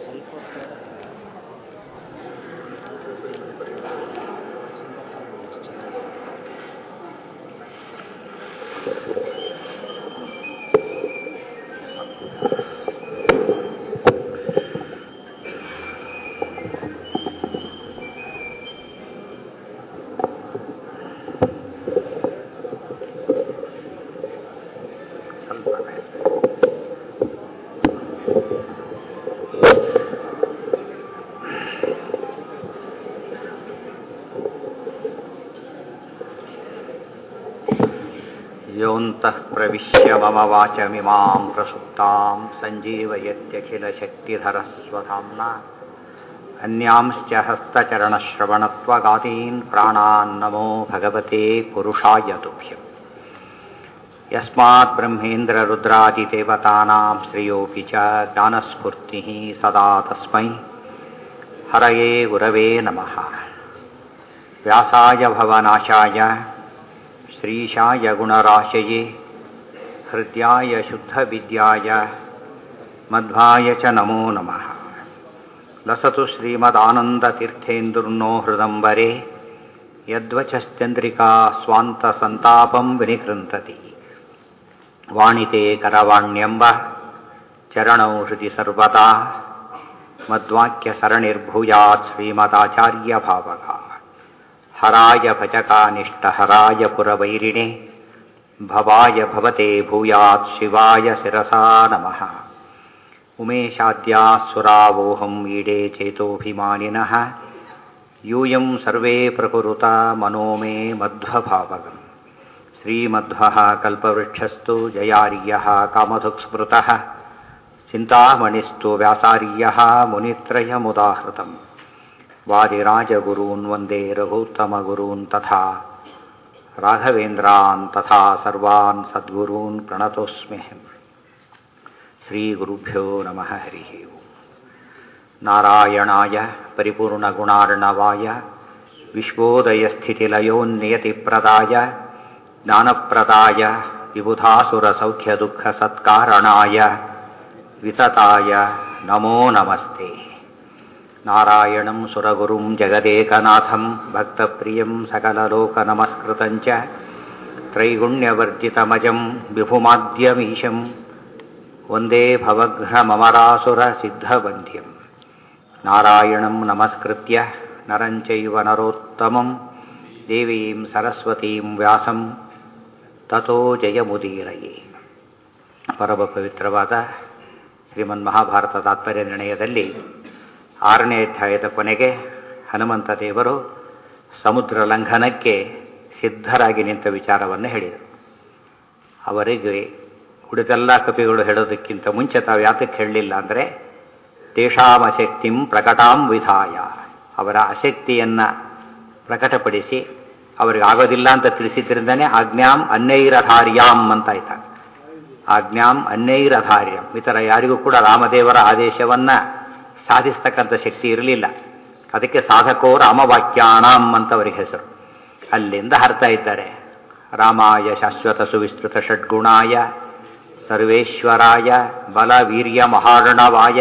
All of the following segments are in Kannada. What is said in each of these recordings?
ಯೋಂತಃ ಪ್ರವಿಶ್ಯ ಮಮ ವಾಚಮಿಮಾಂ ಪ್ರಸುಪ್ತಾಂ ಸಂಜೀವಯತ್ಯಖಿಲಶಕ್ತಿಧರಸ್ವಧಾಮ್ನಾ ಅನ್ಯಾಂಶ್ಚ ಹಸ್ತಚರಣಶ್ರವಣತ್ವಗಾದೀನ್ ಪ್ರಾಣಾನ್ ನಮೋ ಭಗವತೆ ಪುರುಷಾಯ ತುಭ್ಯಂ ಯಸ್ಮಾತ್ ಬ್ರಹ್ಮೇಂದ್ರ ರುದ್ರಾದಿದೇವತಾನಾಂ ಶ್ರೇಯೋಪಿ ಚ ಜ್ಞಾನಸ್ಫೂರ್ತಿಃ ಸದಾ ತಸ್ಮೈ ಹರಯೇ ಗುರವೇ ನಮಃ. ವ್ಯಾಸಾಯ ಭವನಾಶಾಯ ಶ್ರೀಶಾಯ ಗುಣರಾಶಯೇ ಹೃದ್ಯಾಯ ಶುದ್ಧವಿದ್ಯಾಯ ಮಧ್ವಾಯ ಚ ನಮೋ ನಮಃ. ಲಸತು ಶ್ರೀಮದಾನಂದತೀರ್ಥೇಂದುರ್ನೋ ಹೃದಂಬರೆ ಯದ್ವಚಶ್ಚಂದ್ರಿಕಾ ಸ್ವಾಂತಸಂತಾಪಂ ವಿನಿಕೃಂತತಿ. ವಾಣಿತೆ ಕರವಾಣ್ಯಂಬ ಚರಣೌ ಹೃದಿ ಸರ್ವದಾ ಮದ್ವಾಕ್ಯಸರಣಿರ್ಭೂಯಾತ್ ಶ್ರೀಮದಾಚಾರ್ಯಭಾವಗ. ಹರಾಯ ಭಜಕಾನಿಷ್ಟಹರಾಯ ಪುರವೈರಿಣೆ ಭವಾಯ ಭವತೆ ಭೂಯಾತ್ ಶಿವಾಯ ಶಿರಸಾ ನಮಃ. ಉಮೇಶಾದ್ಯಾಸುರಾವೋಹಂ ಈಡೇ ಚೇತೋಭಿಮಾನಿನಃ ಯೂಯಂ ಸರ್ವೇ ಪ್ರಕುರುತ ಮನೋ ಮೇ ಮಧ್ವಭಾವಗಂ. ಶ್ರೀಮಧ್ವಃ ಕಲ್ಪವೃಕ್ಷಸ್ತು ಜಯಾರ್ಯಃ ಕಾಮಧುಕ್ಸ್ಮೃತಃ ಚಿಂತಾಮಣಿಸ್ತು ವ್ಯಾಸಾರ್ಯಃ ಮುನಿತ್ರಯಮುದಾಹೃತಂ. ವಾದಿರಾಜಗುರೂನ್ ವಂದೇ ರಘೂತ್ತಮಗುರೂನ್ ತಥಾ ರಾಘವೇಂದ್ರಾನ್ ತಥಾ ಸರ್ವಾನ್ ಸದ್ಗುರೂನ್ ಪ್ರಣತೋಸ್ಮ್ಯಹಂ. ಶ್ರೀಗುರುಭ್ಯೋ ನಮಃ. ಹರಿ ಓಂ. ನಾರಾಯಣಾಯ ಪರಿಪೂರ್ಣಗುಣಾರ್ಣವಾಯ ವಿಶ್ವೋದಯಸ್ಥಿತಿಲಯೋನ್ನಿಯತಿಪ್ರದಾಯ ಜ್ಞಾನಪ್ರದಾಯ ವಿಬುಧಾಸುರಸೌಖ್ಯದುಃಖಸತ್ಕಾರಣಾಯ ವಿತತಾಯ ನಮೋ ನಮಸ್ತೆ. ನಾರಾಯಣಂ ಸುರಗುರುಂ ಜಗದೇಕನಾಥಂ ಭಕ್ತಪ್ರಿಯಂ ಸಕಲಲೋಕನಮಸ್ಕೃತಂ ಚ ತ್ರೈಗುಣ್ಯವರ್ಜಿತಮಜಂ ವಿಭುಮಾದ್ಯಮೀಶಂ ವಂದೇ ಭವಘ್ನಮರಾಸುರಸಿದ್ಧವಂದ್ಯಂ. ನಾರಾಯಣಂ ನಮಸ್ಕೃತ್ಯ ನರಂ ಚೈವ ನರೋತ್ತಮಂ ದೇವೀಂ ಸರಸ್ವತೀಂ ವ್ಯಾಸಂ ತತೋ ಜಯಮುದೀರಯೇ. ಪರಮ ಪವಿತ್ರವಾದ ಶ್ರೀಮನ್ಮಹಾಭಾರತ ತಾತ್ಪರ್ಯ ನಿರ್ಣಯದಲ್ಲಿ 6ನೇ ಅಧ್ಯಾಯದ ಕೊನೆಗೆ ಹನುಮಂತ ದೇವರು ಸಮುದ್ರ ಲಂಘನಕ್ಕೆ ಸಿದ್ಧರಾಗಿ ನಿಂತ ವಿಚಾರವನ್ನು ಹೇಳಿದರು. ಅವರಿಗೆ ಉಳಿದೆಲ್ಲ ಕಪಿಗಳು ಹೇಳೋದಕ್ಕಿಂತ ಮುಂಚೆ ತಾವು ಯಾತಕ್ಕೆ ಹೇಳಲಿಲ್ಲ ಅಂದರೆ ತೇಷಾಂ ಅಶಕ್ತಿಂ ಪ್ರಕಟಾಂ ವಿಧಾಯ, ಅವರ ಅಶಕ್ತಿಯನ್ನು ಪ್ರಕಟಪಡಿಸಿ ಅವರಿಗೆ ಆಗೋದಿಲ್ಲ ಅಂತ ತಿಳಿಸಿದ್ರಿಂದನೇ ಆಜ್ಞಾಂ ಅನ್ಯೈರಧಾರ್ಯಾಂ ಅಂತ ಆಯ್ತಾಗ. ಆಜ್ಞಾಂ ಅನ್ಯೈರಧಾರ್ಯಂ, ಈ ಥರ ಯಾರಿಗೂ ಕೂಡ ರಾಮದೇವರ ಆದೇಶವನ್ನು ಸಾಧಿಸ್ತಕ್ಕಂಥ ಶಕ್ತಿ ಇರಲಿಲ್ಲ. ಅದಕ್ಕೆ ಸಾಧಕೋ ರಾಮವಾಕ್ಯಾಣಾಂ ಅಂತ ಅವರಿಗೆ ಹೆಸರು. ಅಲ್ಲಿಂದ ಹರ್ತಾ ಇದ್ದಾರೆ. ರಾಮಾಯ ಶಾಶ್ವತ ಸುವಿಸ್ತೃತ ಷಡ್ಗುಣಾಯ ಸರ್ವೇಶ್ವರಾಯ ಬಲ ವೀರ್ಯ ಮಹಾರ್ಣವಾಯ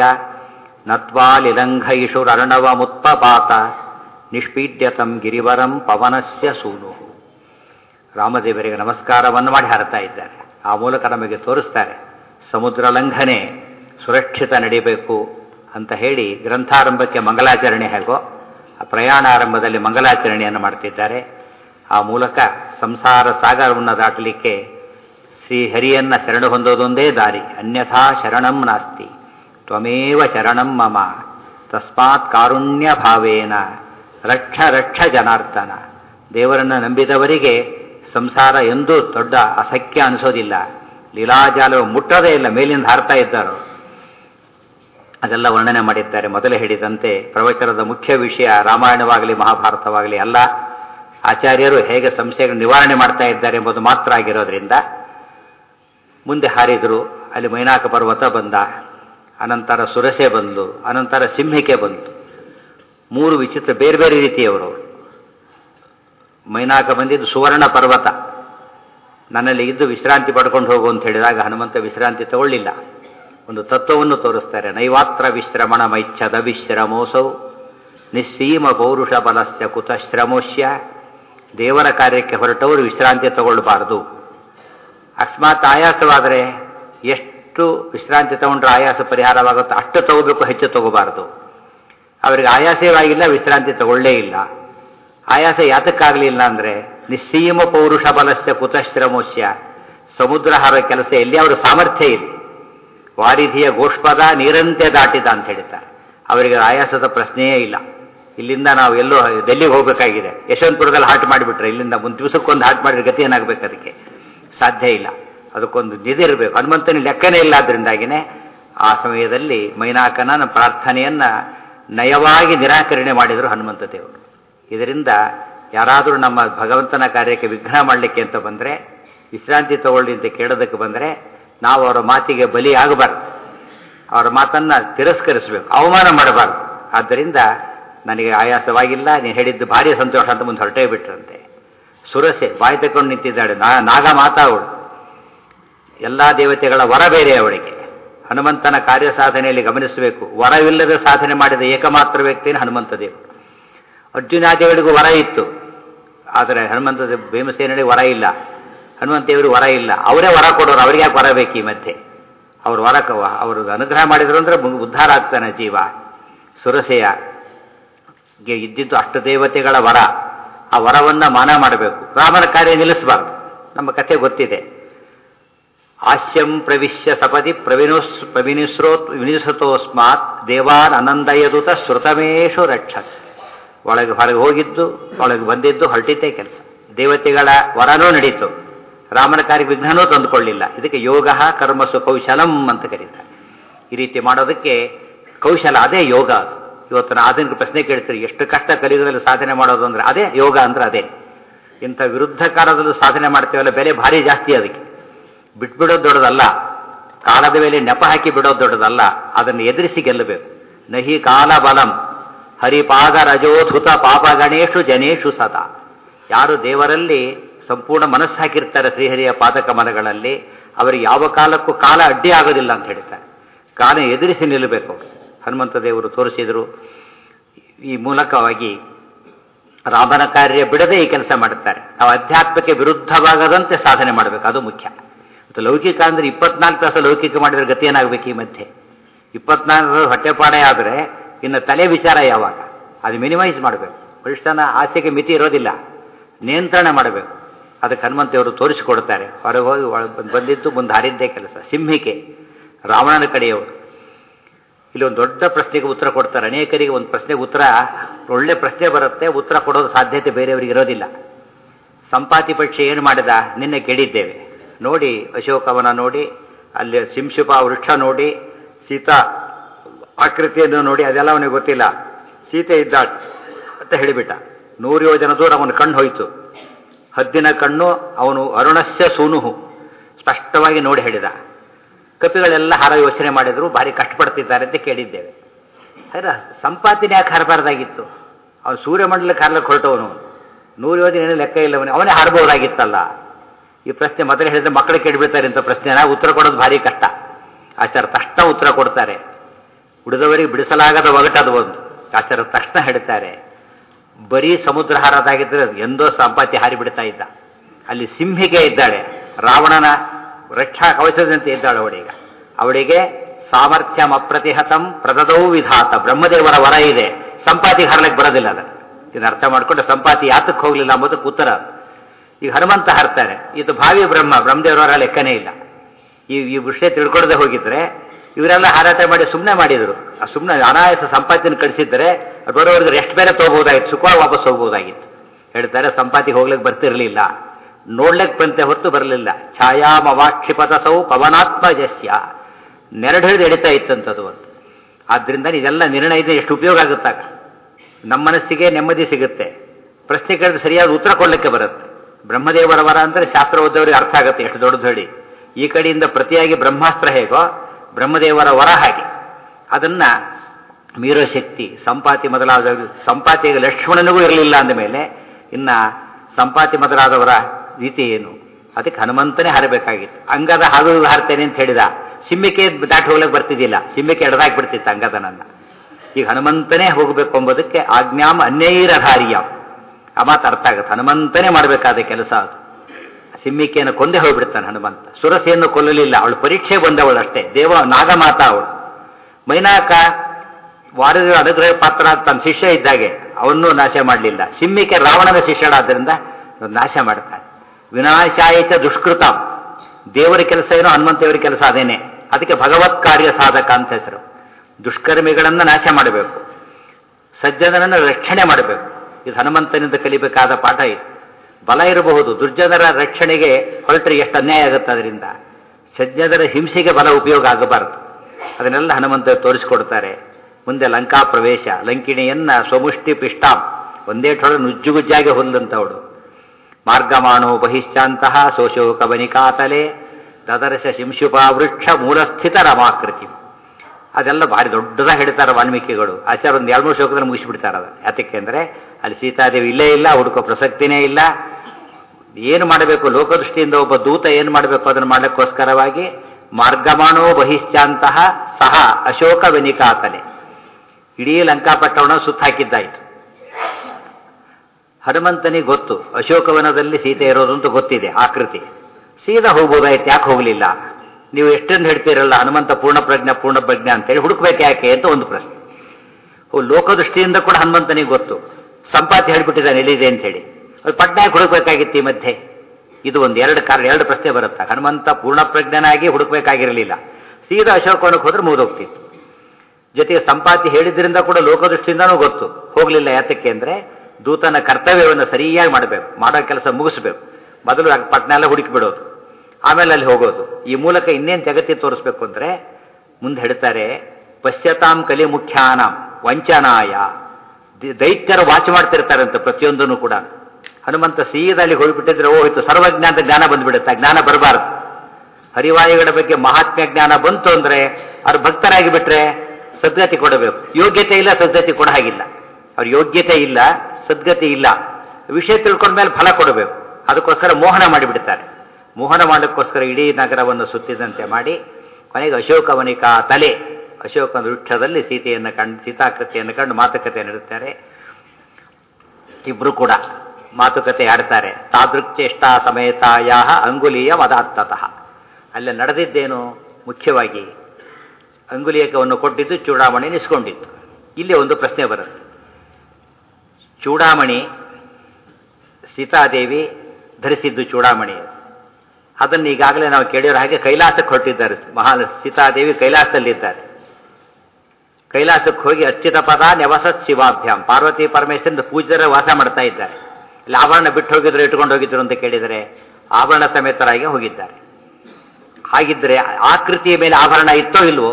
ನತ್ವಾಲಿಲಂಘಯಿಷುರರ್ಣವಮುತ್ಪಪಾತ ನಿಷ್ಪೀಡ್ಯತಂ ಗಿರಿವರಂ ಪವನಸ್ಯ ಸೂನು. ರಾಮದೇವರಿಗೆ ನಮಸ್ಕಾರವನ್ನು ಮಾಡಿ ಹರ್ತಾ ಇದ್ದಾರೆ. ಆ ಮೂಲಕ ನಮಗೆ ತೋರಿಸ್ತಾರೆ ಸಮುದ್ರ ಲಂಘನೆ ಸುರಕ್ಷಿತ ನಡೀಬೇಕು ಅಂತ ಹೇಳಿ ಗ್ರಂಥಾರಂಭಕ್ಕೆ ಮಂಗಲಾಚರಣೆ ಹೇಗೋ ಆ ಪ್ರಯಾಣ ಆರಂಭದಲ್ಲಿ ಮಂಗಲಾಚರಣೆಯನ್ನು ಮಾಡ್ತಿದ್ದಾರೆ. ಆ ಮೂಲಕ ಸಂಸಾರ ಸಾಗರವನ್ನು ದಾಟಲಿಕ್ಕೆ ಶ್ರೀಹರಿಯನ್ನು ಶರಣು ಹೊಂದೋದೊಂದೇ ದಾರಿ. ಅನ್ಯಥಾ ಶರಣಂ ನಾಸ್ತಿ ತ್ವಮೇವ ಶರಣಂ ಮಮ ತಸ್ಮಾತ್ ಕಾರುಣ್ಯ ಭಾವೇನ ರಕ್ಷ ರಕ್ಷ ಜನಾರ್ದನ. ದೇವರನ್ನು ನಂಬಿದವರಿಗೆ ಸಂಸಾರ ಎಂದೂ ದೊಡ್ಡ ಅಸಖ್ಯ ಅನಿಸೋದಿಲ್ಲ. ಲೀಲಾಜಾಲವು ಮುಟ್ಟೋದೇ ಇಲ್ಲ, ಮೇಲಿಂದ ಹಾರ್ತಾ ಇದ್ದಾರೋ ಅದೆಲ್ಲ ವರ್ಣನೆ ಮಾಡಿದ್ದಾರೆ. ಮೊದಲೇ ಹೇಳಿದಂತೆ ಪ್ರವಚನದ ಮುಖ್ಯ ವಿಷಯ ರಾಮಾಯಣವಾಗಲಿ ಮಹಾಭಾರತವಾಗಲಿ ಅಲ್ಲ, ಆಚಾರ್ಯರು ಹೇಗೆ ಸಂಶಯಗಳನ್ನು ನಿವಾರಣೆ ಮಾಡ್ತಾ ಇದ್ದಾರೆ ಎಂಬುದು ಮಾತ್ರ ಆಗಿರೋದ್ರಿಂದ ಮುಂದೆ ಹಾರಿದರು. ಅಲ್ಲಿ ಮೈನಾಕ ಪರ್ವತ ಬಂದ, ಅನಂತರ ಸುರಸೆ ಬಂದು, ಅನಂತರ ಸಿಂಹಿಕೆ ಬಂತು. 3 ವಿಚಿತ್ರ ಬೇರೆ ಬೇರೆ ರೀತಿಯವರು. ಮೈನಾಕ ಬಂದಿದ್ದು ಸುವರ್ಣ ಪರ್ವತ, ನನ್ನಲ್ಲಿ ಇದ್ದು ವಿಶ್ರಾಂತಿ ಪಡ್ಕೊಂಡು ಹೋಗು ಅಂತ ಹೇಳಿದಾಗ ಹನುಮಂತ ವಿಶ್ರಾಂತಿ ತಗೊಳ್ಳಿಲ್ಲ. ಒಂದು ತತ್ವವನ್ನು ತೋರಿಸ್ತಾರೆ. ನೈವಾತ್ರ ವಿಶ್ರಮಣ ಮೈಚ್ಛದ ವಿಶ್ರಮೋಸೌ ನಿಸ್ಸೀಮ ಪೌರುಷ ಬಲಸ್ಯ ಕುತಶ್ರಮೋಷ್ಯ. ದೇವರ ಕಾರ್ಯಕ್ಕೆ ಹೊರಟವರು ವಿಶ್ರಾಂತಿ ತಗೊಳ್ಬಾರದು. ಅಕಸ್ಮಾತ್ ಆಯಾಸವಾದರೆ ಎಷ್ಟು ವಿಶ್ರಾಂತಿ ತಗೊಂಡ್ರೆ ಆಯಾಸ ಪರಿಹಾರವಾಗುತ್ತೋ ಅಷ್ಟು ತಗೋಬೇಕು, ಹೆಚ್ಚು ತಗೋಬಾರದು. ಅವರಿಗೆ ಆಯಾಸವಾಗಿಲ್ಲ, ವಿಶ್ರಾಂತಿ ತಗೊಳ್ಳೇ ಇಲ್ಲ. ಆಯಾಸ ಯಾತಕ್ಕಾಗಲಿಲ್ಲ ಅಂದರೆ ನಿಸ್ಸೀಮ ಪೌರುಷ ಬಲಸ್ಯ ಕುತಶ್ರಮೋಷ್ಯ. ಸಮುದ್ರ ಹಾರ ಕೆಲಸ ಎಲ್ಲಿ ಅವರ ಸಾಮರ್ಥ್ಯ ಇಲ್ಲ. ವಾರಿಧಿಯ ಗೋಷ್ಪದ ನೀರಂತೆ ದಾಟಿದ ಅಂತ ಹೇಳ್ತಾರೆ. ಅವರಿಗೆ ಆಯಾಸದ ಪ್ರಶ್ನೆಯೇ ಇಲ್ಲ. ಇಲ್ಲಿಂದ ನಾವು ಎಲ್ಲೋ ಡೆಲ್ಲಿಗೆ ಹೋಗಬೇಕಾಗಿದೆ, ಯಶವಂತಪುರದಲ್ಲಿ ಹಾಟ್ ಮಾಡಿಬಿಟ್ರೆ ಇಲ್ಲಿಂದ ಒಂದು ದಿವಸಕ್ಕೊಂದು ಹಾಟ್ ಮಾಡಿದ್ರೆ ಗತಿ ಏನಾಗಬೇಕು? ಅದಕ್ಕೆ ಸಾಧ್ಯ ಇಲ್ಲ. ಅದಕ್ಕೊಂದು ನಿಧಿರಬೇಕು. ಹನುಮಂತನ ಲೆಕ್ಕನೇ ಇಲ್ಲ. ಅದರಿಂದಾಗಿನೇ ಆ ಸಮಯದಲ್ಲಿ ಮೈನಾಕನ ಪ್ರಾರ್ಥನೆಯನ್ನ ನಯವಾಗಿ ನಿರಾಕರಣೆ ಮಾಡಿದರು ಹನುಮಂತ ದೇವರು. ಇದರಿಂದ ಯಾರಾದರೂ ನಮ್ಮ ಭಗವಂತನ ಕಾರ್ಯಕ್ಕೆ ವಿಘ್ನ ಮಾಡಲಿಕ್ಕೆ ಅಂತ ಬಂದರೆ, ವಿಶ್ರಾಂತಿ ತಗೊಳ್ಳಿ ಅಂತ ಕೇಳೋದಕ್ಕೆ ಬಂದರೆ, ನಾವು ಅವರ ಮಾತಿಗೆ ಬಲಿಯಾಗಬಾರ್ದು. ಅವರ ಮಾತನ್ನು ತಿರಸ್ಕರಿಸಬೇಕು, ಅವಮಾನ ಮಾಡಬಾರ್ದು. ಆದ್ದರಿಂದ ನನಗೆ ಆಯಾಸವಾಗಿಲ್ಲ, ನೀನು ಹೇಳಿದ್ದು ಭಾರಿ ಸಂತೋಷ ಅಂತ ಮುಂದೆ ಹೊರಟೇ ಬಿಟ್ರಂತೆ. ಸುರಸೆ ಬಾಯಿ ತಕೊಂಡು ನಿಂತಿದ್ದಾಳೆ. ನಾಗ ಮಾತಾವಳು. ಎಲ್ಲ ದೇವತೆಗಳ ವರ ಬೇರೆ ಅವಳಿಗೆ. ಹನುಮಂತನ ಕಾರ್ಯ ಸಾಧನೆಯಲ್ಲಿ ಗಮನಿಸಬೇಕು. ವರವಿಲ್ಲದ ಸಾಧನೆ ಮಾಡಿದ ಏಕಮಾತ್ರ ವ್ಯಕ್ತಿನ ಹನುಮಂತ ದೇವರು. ಅರ್ಜುನಾದಿಗಳಿಗೂ ವರ ಇತ್ತು, ಆದರೆ ಹನುಮಂತ ಭೀಮಸೇನಿಗೆ ವರ ಇಲ್ಲ. ಹನುಮಂತ ದೇವರು ವರ ಇಲ್ಲ. ಅವರೇ ವರ ಕೊಡೋರು, ಅವ್ರಿಗೆ ಯಾಕೆ ವರ ಬೇಕು ಈ ಮಧ್ಯೆ? ಅವರು ಅವರು ಅನುಗ್ರಹ ಮಾಡಿದ್ರು ಅಂದರೆ ಉದ್ಧಾರ ಆಗ್ತಾನೆ ಜೀವ. ಸುರಸೆಯ ಇದ್ದಿದ್ದು ಅಷ್ಟು ದೇವತೆಗಳ ವರ. ಆ ವರವನ್ನು ಮಾನ ಮಾಡಬೇಕು. ರಾಮನ ಕಾರ್ಯ ನಿಲ್ಲಿಸಬಾರ್ದು. ನಮ್ಮ ಕಥೆ ಗೊತ್ತಿದೆ. ಆಸ್ಯಂ ಪ್ರವಿಶ್ಯ ಸಪದಿ ವಿನಿಸತೋಸ್ಮಾತ್ ದೇವಾನ್ ಅನಂದಯದುತ ಶ್ರುತಮೇಶು ರಕ್ಷತ್. ಒಳಗೆ ಹೊರಗೆ ಹೋಗಿದ್ದು, ಒಳಗೆ ಬಂದಿದ್ದು, ಹೊರಟಿದ್ದೇ ಕೆಲಸ. ದೇವತೆಗಳ ವರನೂ ನಡೀತು, ರಾಮನ ಕಾರ್ಯ ವಿಘ್ನನೂ ತಂದುಕೊಳ್ಳಿಲ್ಲ. ಇದಕ್ಕೆ ಯೋಗ ಕರ್ಮಸು ಕೌಶಲಂ ಅಂತ ಕರೀತಾರೆ. ಈ ರೀತಿ ಮಾಡೋದಕ್ಕೆ ಕೌಶಲ, ಅದೇ ಯೋಗ. ಅದು ಇವತ್ತಿನ ಆಧುನಿಕ ಪ್ರಶ್ನೆ ಕೇಳ್ತೀರಿ, ಎಷ್ಟು ಕಷ್ಟ ಕಲಿಯುಗದಲ್ಲಿ ಸಾಧನೆ ಮಾಡೋದು ಅಂದರೆ ಅದೇ ಯೋಗ ಅಂದ್ರೆ ಅದೇ. ಇಂಥ ವಿರುದ್ಧ ಕಾಲದಲ್ಲೂ ಸಾಧನೆ ಮಾಡ್ತೇವಲ್ಲ, ಬೆಲೆ ಭಾರಿ ಜಾಸ್ತಿ. ಅದಕ್ಕೆ ಬಿಟ್ಬಿಡೋದು ದೊಡ್ಡದಲ್ಲ, ಕಾಲದ ಮೇಲೆ ನೆಪ ಹಾಕಿ ಬಿಡೋದು ದೊಡ್ಡದಲ್ಲ. ಅದನ್ನು ಎದುರಿಸಿ ಗೆಲ್ಲಬೇಕು. ನಹಿ ಕಾಲ ಬಲಂ ಹರಿಪಾದ ರಜೋಧುತ ಪಾಪಗಣೇಶು ಜನೇಶು ಸದಾ. ಯಾರು ದೇವರಲ್ಲಿ ಸಂಪೂರ್ಣ ಮನಸ್ಸು ಹಾಕಿರ್ತಾರೆ ಶ್ರೀಹರಿಯ ಪಾದಕಮಲಗಳಲ್ಲಿ, ಅವರಿಗೆ ಯಾವ ಕಾಲಕ್ಕೂ ಕಾಲ ಅಡ್ಡಿ ಆಗೋದಿಲ್ಲ ಅಂತ ಹೇಳ್ತಾರೆ. ಕಾಲ ಎದುರಿಸಿ ನಿಲ್ಲಬೇಕು. ಹನುಮಂತ ದೇವರು ತೋರಿಸಿದರು. ಈ ಮೂಲಕವಾಗಿ ರಾಮನ ಕಾರ್ಯ ಬಿಡದೆ ಈ ಕೆಲಸ ಮಾಡುತ್ತಾರೆ. ನಾವು ಅಧ್ಯಾತ್ಮಕ್ಕೆ ವಿರುದ್ಧವಾಗದಂತೆ ಸಾಧನೆ ಮಾಡಬೇಕು, ಅದು ಮುಖ್ಯ. ಮತ್ತು ಲೌಕಿಕ ಅಂದರೆ 24 ತಾಸು ಲೌಕಿಕ ಮಾಡಿದ್ರೆ ಗತಿ ಏನಾಗಬೇಕು? ಈ ಮಧ್ಯೆ 24 ಹೊಟ್ಟೆಪಾಡೆ ಆದರೆ ಇನ್ನು ತಲೆ ವಿಚಾರ ಯಾವಾಗ? ಅದು ಮಿನಿಮೈಸ್ ಮಾಡಬೇಕು. ಮನುಷ್ಯನ ಆಸೆಗೆ ಮಿತಿ ಇರೋದಿಲ್ಲ, ನಿಯಂತ್ರಣ ಮಾಡಬೇಕು. ಅದಕ್ಕೆ ಹನುಮಂತೇವರು ತೋರಿಸಿಕೊಡ್ತಾರೆ. ಹೊರಗೆ ಹೋಗಿ ಬಂದಿದ್ದು ಮುಂದೆ ಹಾರಿದ್ದೇ ಕೆಲಸ. ಸಿಂಹಿಕೆ ರಾವಣನ ಕಡೆಯವರು. ಇಲ್ಲಿ ಒಂದು ದೊಡ್ಡ ಪ್ರಶ್ನೆಗೆ ಉತ್ತರ ಕೊಡ್ತಾರೆ. ಅನೇಕರಿಗೆ ಒಂದು ಪ್ರಶ್ನೆಗೆ ಉತ್ತರ, ಒಳ್ಳೆ ಪ್ರಶ್ನೆ ಬರುತ್ತೆ, ಉತ್ತರ ಕೊಡೋದು ಸಾಧ್ಯತೆ ಬೇರೆಯವರಿಗೆ ಇರೋದಿಲ್ಲ. ಸಂಪಾತಿ ಪಕ್ಷಿ ಏನು ಮಾಡಿದ? ನಿನ್ನೆ ಕೇಳಿದ್ದೇವೆ ನೋಡಿ. ಅಶೋಕವನ ನೋಡಿ, ಅಲ್ಲಿ ಸಿಂಶುಪ ವೃಕ್ಷ ನೋಡಿ, ಸೀತಾ ಆಕೃತಿಯನ್ನು ನೋಡಿ, ಅದೆಲ್ಲ ಅವನಿಗೆ ಗೊತ್ತಿಲ್ಲ. ಸೀತೆ ಇದ್ದಾಳೆ ಅಂತ ಹೇಳಿಬಿಟ್ಟ. 100 ಯೋಜನ ದೂರ ಅವನ ಕಣ್ಣು ಹೋಯಿತು. ಹದ್ದಿನ ಕಣ್ಣು. ಅವನು ಅರುಣಸ್ಯ ಸೂನುಹು ಸ್ಪಷ್ಟವಾಗಿ ನೋಡಿ ಹೇಳಿದ. ಕಪಿಗಳೆಲ್ಲ ಹಾರ ಯೋಚನೆ ಮಾಡಿದ್ರು, ಭಾರಿ ಕಷ್ಟಪಡ್ತಿದ್ದಾರೆ ಅಂತ ಕೇಳಿದ್ದೇವೆ. ಹೌದಾ? ಸಂಪಾತಿನೇ ಯಾಕೆ ಹಾರಬಾರ್ದಾಗಿತ್ತು? ಅವನು ಸೂರ್ಯಮಂಡಲಕ್ಕೆ ಹಾರ್ಲಕ್ಕೆ ಹೊರಟವನು. 100 ಯೋಜನೆ ಲೆಕ್ಕ ಇಲ್ಲವನು, ಅವನೇ ಹಾರಬಹುದಾಗಿತ್ತಲ್ಲ. ಈ ಪ್ರಶ್ನೆ ಮೊದಲೇ ಹೇಳಿದ್ರೆ ಮಕ್ಕಳು ಕೇಳಿಬಿಡ್ತಾರೆ. ಇಂಥ ಪ್ರಶ್ನೆನ ಉತ್ತರ ಕೊಡೋದು ಭಾರಿ ಕಷ್ಟ. ಆಚಾರ್ಯ ತಕ್ಷಣ ಉತ್ತರ ಕೊಡ್ತಾರೆ. ಉಳಿದವರಿಗೆ ಬಿಡಿಸಲಾಗದ ಒಗಟದು ಒಂದು. ಆಚಾರ್ಯ ತಕ್ಷಣ ಹೇಳ್ತಾರೆ, ಬರೀ ಸಮುದ್ರ ಹಾರದಾಗಿದ್ದರೆ ಎಂದೋ ಸಂಪಾತಿ ಹಾರಿಬಿಡ್ತಾ ಇದ್ದ. ಅಲ್ಲಿ ಸಿಂಹಿಗೆ ಇದ್ದಾಳೆ, ರಾವಣನ ರಕ್ಷಾ ಕವಚದಂತೆ ಇದ್ದಾಳೆ. ಅವಳಿಗೆ ಸಾಮರ್ಥ್ಯಂ ಅಪ್ರತಿಹತಂ ಪ್ರದದೌ ವಿಧಾತ. ಬ್ರಹ್ಮದೇವರ ವರ ಇದೆ, ಸಂಪಾತಿಗೆ ಹಾರ್ಲಿಕ್ಕೆ ಬರೋದಿಲ್ಲ. ಅದನ್ನು ಇದನ್ನು ಅರ್ಥ ಮಾಡಿಕೊಂಡು ಸಂಪಾತಿ ಯಾತಕ್ಕೆ ಹೋಗಲಿಲ್ಲ ಅಂಬುದಕ್ಕೆ ಉತ್ತರ. ಈಗ ಹನುಮಂತ ಹಾರ್ತಾರೆ, ಇದು ಭಾವಿ ಬ್ರಹ್ಮದೇವರ ಲೆಕ್ಕನೇ ಇಲ್ಲ. ಈ ವಿಷಯ ತಿಳ್ಕೊಳ್ಳದೆ ಹೋಗಿದ್ರೆ ಇವರೆಲ್ಲ ಹಾರಾಟ ಮಾಡಿ ಸುಮ್ಮನೆ ಮಾಡಿದರು. ಸುಮ್ಮನೆ ಅನಾಯಾಸ ಸಂಪಾತಿನ ಕಳಿಸಿದ್ರೆ ಬರೋವರೆಗೆ ರೆಸ್ಟ್ ಬೇರೆ ತಗೋಬಹುದಾಗಿತ್ತು, ಸುಖವಾಗಿ ವಾಪಸ್ ಹೋಗ್ಬೋದಾಗಿತ್ತು. ಹೇಳ್ತಾರೆ ಸಂಪಾತಿಗೆ ಹೋಗ್ಲಿಕ್ಕೆ ಬರ್ತಿರಲಿಲ್ಲ, ನೋಡ್ಲಿಕ್ಕೆ ಬಂತೆ ಹೊತ್ತು ಬರಲಿಲ್ಲ. ಛಾಯಾಮವಾಕ್ಷಿಪತಸೌ ಪವನಾತ್ಮಜಸ್ಯ. ನೆರಡು ಹಿಡಿದು ಎಡಿತಾ ಇತ್ತಂಥದ್ದು ಅಂತ. ಆದ್ದರಿಂದ ಇದೆಲ್ಲ ನಿರ್ಣಯದ ಎಷ್ಟು ಉಪಯೋಗ ಆಗುತ್ತಾಗ. ನಮ್ಮ ಮನಸ್ಸಿಗೆ ನೆಮ್ಮದಿ ಸಿಗುತ್ತೆ. ಪ್ರಶ್ನೆ ಕೇಳಿದ್ರೆ ಸರಿಯಾದ ಉತ್ತರ ಕೊಡಲಿಕ್ಕೆ ಬರುತ್ತೆ. ಬ್ರಹ್ಮದೇವರ ವರ ಅಂದರೆ ಶಾಸ್ತ್ರ ಓದೋರಿಗೆ ಅರ್ಥ ಆಗುತ್ತೆ ಎಷ್ಟು ದೊಡ್ಡದು ಹೇಳಿ. ಈ ಕಡೆಯಿಂದ ಪ್ರತಿಯಾಗಿ ಬ್ರಹ್ಮಾಸ್ತ್ರ ಹೇಗೋ ಬ್ರಹ್ಮದೇವರ ವರ ಹಾಗೆ. ಅದನ್ನ ಮೀರೋ ಶಕ್ತಿ ಸಂಪಾತಿ ಮೊದಲಾದ. ಸಂಪಾತಿಗೆ ಲಕ್ಷ್ಮಣನಿಗೂ ಇರಲಿಲ್ಲ ಅಂದಮೇಲೆ ಇನ್ನ ಸಂಪಾತಿ ಮೊದಲಾದವರ ರೀತಿ ಏನು? ಅದಕ್ಕೆ ಹನುಮಂತನೇ ಹಾರಬೇಕಾಗಿತ್ತು. ಅಂಗದ ಹಾಗೂ ಹಾರ್ತೇನೆ ಅಂತ ಹೇಳಿದ. ಸಿಮ್ಮಿಕೆ ದಾಟಿ ಹೋಗ್ಲಿಕ್ಕೆ ಬರ್ತಿದ್ದಿಲ್ಲ, ಸಿಮ್ಮಿಕೆ ಎಡದಾಕ್ಬಿಡ್ತಿತ್ತು ಅಂಗದನನ್ನ. ಈಗ ಹನುಮಂತನೇ ಹೋಗಬೇಕು ಎಂಬುದಕ್ಕೆ ಆಜ್ಞಾಂ ಅನ್ಯೈರಧಾರ್ಯಾಂ ಆ ಮಾತು ಅರ್ಥ ಆಗುತ್ತೆ. ಹನುಮಂತನೇ ಮಾಡಬೇಕಾದ ಕೆಲಸ ಅದು. ಸಿಮ್ಮಿಕೆಯನ್ನು ಕೊಂದೇ ಹೋಗ್ಬಿಡ್ತಾನೆ ಹನುಮಂತ. ಸುರಸೆಯನ್ನು ಕೊಲ್ಲಲಿಲ್ಲ, ಅವಳು ಪರೀಕ್ಷೆ ಬಂದವಳಷ್ಟೇ, ನಾಗಮಾತ ಅವಳು. ಮೈನಾಕ ವಾರದ ಅನುಗ್ರಹ ಪಾತ್ರ ತನ್ನ ಶಿಷ್ಯ ಇದ್ದಾಗೆ ಅವನ್ನೂ ನಾಶ ಮಾಡಲಿಲ್ಲ. ಸಿಮ್ಮಿಕೆ ರಾವಣನ ಶಿಷ್ಯಳಾದ್ರಿಂದ ನಾಶ ಮಾಡ್ತಾನೆ. ವಿನಾಶಾಯಿತ ದುಷ್ಕೃತ, ದೇವರ ಕೆಲಸ ಏನೋ ಹನುಮಂತೇವರ ಕೆಲಸ ಅದೇನೆ. ಅದಕ್ಕೆ ಭಗವತ್ ಕಾರ್ಯ ಸಾಧಕ ಅಂತ ಹೆಸರು. ದುಷ್ಕರ್ಮಿಗಳನ್ನು ನಾಶ ಮಾಡಬೇಕು, ಸಜ್ಜನರನ್ನು ರಕ್ಷಣೆ ಮಾಡಬೇಕು. ಇದು ಹನುಮಂತನಿಂದ ಕಲಿಬೇಕಾದ ಪಾಠ ಇದು. ಬಲ ಇರಬಹುದು, ದುರ್ಜನರ ರಕ್ಷಣೆಗೆ ಹೊರಟರೆ ಎಷ್ಟು ಅನ್ಯಾಯ ಆಗುತ್ತೆ. ಅದರಿಂದ ಸಜ್ಜನರ ಹಿಂಸೆಗೆ ಬಲ ಉಪಯೋಗ ಆಗಬಾರದು. ಅದನ್ನೆಲ್ಲ ಹನುಮಂತ ತೋರಿಸಿಕೊಡ್ತಾರೆ. ಮುಂದೆ ಲಂಕಾ ಪ್ರವೇಶ, ಲಂಕಿಣಿಯನ್ನ ಸ್ವಮುಷ್ಟಿ ಪಿಷ್ಟಾಂ, ಒಂದೇ ಠೊಳ ನುಜ್ಜುಗುಜ್ಜಾಗಿ ಹೊಂದಂತವಳು. ಮಾರ್ಗಮಾಣೋ ಬಹಿಶ್ಚಾಂತಹ ಸೋಶೋಕವನಿಕಾತಲೆ ದದರ್ಶ ಶಿಂಶುಪಾ ವೃಕ್ಷ ಮೂಲಸ್ಥಿತ ರಮಾಕೃತಿ. ಅದೆಲ್ಲ ಭಾರಿ ದೊಡ್ಡದಾಗಿ ಹೇಳ್ತಾರೆ ವಾಲ್ಮೀಕಿಗಳು. ಆಚಾರ್ಯ ಒಂದು 2-3 ಶ್ಲೋಕದಲ್ಲಿ ಮುಗಿಸಿಬಿಡ್ತಾರೆ ಅದು. ಯಾತಕ್ಕೆ ಅಂದರೆ ಅಲ್ಲಿ ಸೀತಾದೇವಿ ಇಲ್ಲೇ ಇಲ್ಲ, ಹುಡುಕೋ ಪ್ರಸಕ್ತಿನೇ ಇಲ್ಲ. ಏನು ಮಾಡಬೇಕು ಲೋಕದೃಷ್ಟಿಯಿಂದ ಒಬ್ಬ ದೂತ ಏನು ಮಾಡಬೇಕು ಅದನ್ನು ಮಾಡಲಿಕ್ಕೋಸ್ಕರವಾಗಿ ಮಾರ್ಗಮಾಣೋ ಬಹಿಶ್ಚಾಂತಹ ಸಹ ಅಶೋಕ ವೆನಿಕಾತಲೆ, ಇಡೀ ಲಂಕಾಪಟ್ಟಣವನ್ನು ಸುತ್ತಾಕಿದ್ದಾಯಿತು. ಹನುಮಂತನಿಗೆ ಗೊತ್ತು ಅಶೋಕವನದಲ್ಲಿ ಸೀತೆ ಇರೋದು ಅಂತ ಗೊತ್ತಿದೆ, ಆಕೃತಿ. ಸೀದಾ ಹೋಗ್ಬೋದಾಯ್ತು, ಯಾಕೆ ಹೋಗಲಿಲ್ಲ? ನೀವು ಎಷ್ಟೊಂದು ಹೇಳ್ತೀರಲ್ಲ ಹನುಮಂತ ಪೂರ್ಣಪ್ರಜ್ಞ ಅಂತೇಳಿ, ಹುಡುಕ್ಬೇಕು ಯಾಕೆ ಅಂತ ಒಂದು ಪ್ರಶ್ನೆ. ಲೋಕದೃಷ್ಟಿಯಿಂದ ಕೂಡ ಹನುಮಂತನಿಗೆ ಗೊತ್ತು, ಸಂಪಾತಿ ಹೇಳಿಬಿಟ್ಟಿದ್ದಾನೆ ಎಲ್ಲಿದೆ ಅಂತ ಹೇಳಿ. ಅದು ಪಟ್ನಾಯಕ್ ಹುಡುಕ್ಬೇಕಾಗಿತ್ತು ಈ ಮಧ್ಯೆ. ಇದು ಒಂದು ಎರಡು ಪ್ರಶ್ನೆ ಬರುತ್ತೆ. ಹನುಮಂತ ಪೂರ್ಣಪ್ರಜ್ಞನಾಗಿ ಹುಡುಕ್ಬೇಕಾಗಿರಲಿಲ್ಲ, ಸೀದಾ ಅಶೋಕವನಕ್ಕೆ ಹೋದ್ರೆ ಮುಗಿದೋಗ್ತಿತ್ತು. ಜೊತೆಗೆ ಸಂಪಾತಿ ಹೇಳಿದ್ರಿಂದ ಕೂಡ ಲೋಕದೃಷ್ಟಿಯಿಂದನೂ ಗೊತ್ತು, ಹೋಗಲಿಲ್ಲ. ಯಾತಕ್ಕೆ ಅಂದರೆ ದೂತನ ಕರ್ತವ್ಯವನ್ನು ಸರಿಯಾಗಿ ಮಾಡಬೇಕು, ಮಾಡೋ ಕೆಲಸ ಮುಗಿಸ್ಬೇಕು. ಮೊದಲು ಪಟ್ನ ಎಲ್ಲ ಹುಡುಕಿಬಿಡೋದು, ಆಮೇಲೆ ಅಲ್ಲಿ ಹೋಗೋದು. ಈ ಮೂಲಕ ಇನ್ನೇನು ಜಗತ್ತಿಗೆ ತೋರಿಸ್ಬೇಕು ಅಂದರೆ ಮುಂದೆ ಹೇಳ್ತಾರೆ, ಪಶ್ಯತಾಂ ಕಲಿ ಮುಖ್ಯಾನಾಂ ವಂಚನಾಯ. ದೈತ್ಯರು ವಾಚ್ ಮಾಡ್ತಿರ್ತಾರಂತೆ ಪ್ರತಿಯೊಂದನ್ನು ಕೂಡ. ಹನುಮಂತ ಸೀದಲ್ಲಿ ಹೋಗಿಬಿಟ್ಟಿದ್ರೆ ಹೋಯ್ತು, ಸರ್ವಜ್ಞ ಅಂತ ಜ್ಞಾನ ಬಂದ್ಬಿಡುತ್ತೆ. ಜ್ಞಾನ ಬರಬಾರ್ದು. ಹರಿವಾಯುಗಳ ಬಗ್ಗೆ ಮಹಾತ್ಮ್ಯ ಜ್ಞಾನ ಬಂತು ಅಂದರೆ ಅವ್ರು ಭಕ್ತರಾಗಿ ಬಿಟ್ರೆ ಸದ್ಗತಿ ಕೊಡಬೇಕು. ಯೋಗ್ಯತೆ ಇಲ್ಲ, ಸದ್ಗತಿ ಕೊಡ ಹಾಗಿಲ್ಲ. ಅವ್ರ ಯೋಗ್ಯತೆ ಇಲ್ಲ, ಸದ್ಗತಿ ಇಲ್ಲ. ವಿಷಯ ತಿಳ್ಕೊಂಡ್ಮೇಲೆ ಫಲ ಕೊಡಬೇಕು. ಅದಕ್ಕೋಸ್ಕರ ಮೋಹನ ಮಾಡಿಬಿಡ್ತಾರೆ. ಮೋಹನ ಮಾಡೋಕ್ಕೋಸ್ಕರ ಇಡೀ ನಗರವನ್ನು ಸುತ್ತಿದಂತೆ ಮಾಡಿ ಕೊನೆಗೆ ಅಶೋಕವನಿಕಾ ತಲೆ, ಅಶೋಕನ ವೃಕ್ಷದಲ್ಲಿ ಸೀತಾಕೃತಿಯನ್ನು ಕಂಡು ಮಾತುಕತೆ ನಡೆಸ್ತಾರೆ. ಇಬ್ರು ಕೂಡ ಮಾತುಕತೆ ಆಡ್ತಾರೆ. ತಾದೃಕ್ಚೇಷ್ಟಾ ಸಮೇತಾಯ ಅಂಗುಲೀಯ ಮದಾತ್ತತಃ. ಅಲ್ಲಿ ನಡೆದಿದ್ದೇನು? ಮುಖ್ಯವಾಗಿ ಅಂಗುಲಿಯಕವನ್ನು ಕೊಟ್ಟಿದ್ದು, ಚೂಡಾಮಣಿ ನಿಸ್ಕೊಂಡಿತ್ತು. ಇಲ್ಲಿ ಒಂದು ಪ್ರಶ್ನೆ ಬರುತ್ತೆ. ಚೂಡಾಮಣಿ ಸೀತಾದೇವಿ ಧರಿಸಿದ್ದು ಚೂಡಾಮಣಿ, ಅದನ್ನು ಈಗಾಗಲೇ ನಾವು ಕೇಳಿರೋ ಹಾಗೆ ಕೈಲಾಸಕ್ಕೆ ಹೊರಟಿದ್ದಾರೆ. ಸೀತಾದೇವಿ ಕೈಲಾಸದಲ್ಲಿದ್ದಾರೆ. ಕೈಲಾಸಕ್ಕೆ ಹೋಗಿ ಅಚ್ಯುತ ಪದ ನೆವಸತ್ ಶಿವಾಭ್ಯಾಂ, ಪಾರ್ವತಿ ಪರಮೇಶ್ವರನ ಪೂಜ್ಯರ ವಾಸ ಮಾಡ್ತಾ ಇದ್ದಾರೆ. ಇಲ್ಲಿ ಆಭರಣ ಬಿಟ್ಟು ಹೋಗಿದ್ರು, ಇಟ್ಕೊಂಡು ಹೋಗಿದ್ರು ಅಂತ ಕೇಳಿದರೆ ಆಭರಣ ಸಮೇತರಾಗಿ ಹೋಗಿದ್ದಾರೆ. ಹಾಗಿದ್ರೆ ಆಕೃತಿಯ ಮೇಲೆ ಆಭರಣ ಇತ್ತೋ ಇಲ್ವೋ?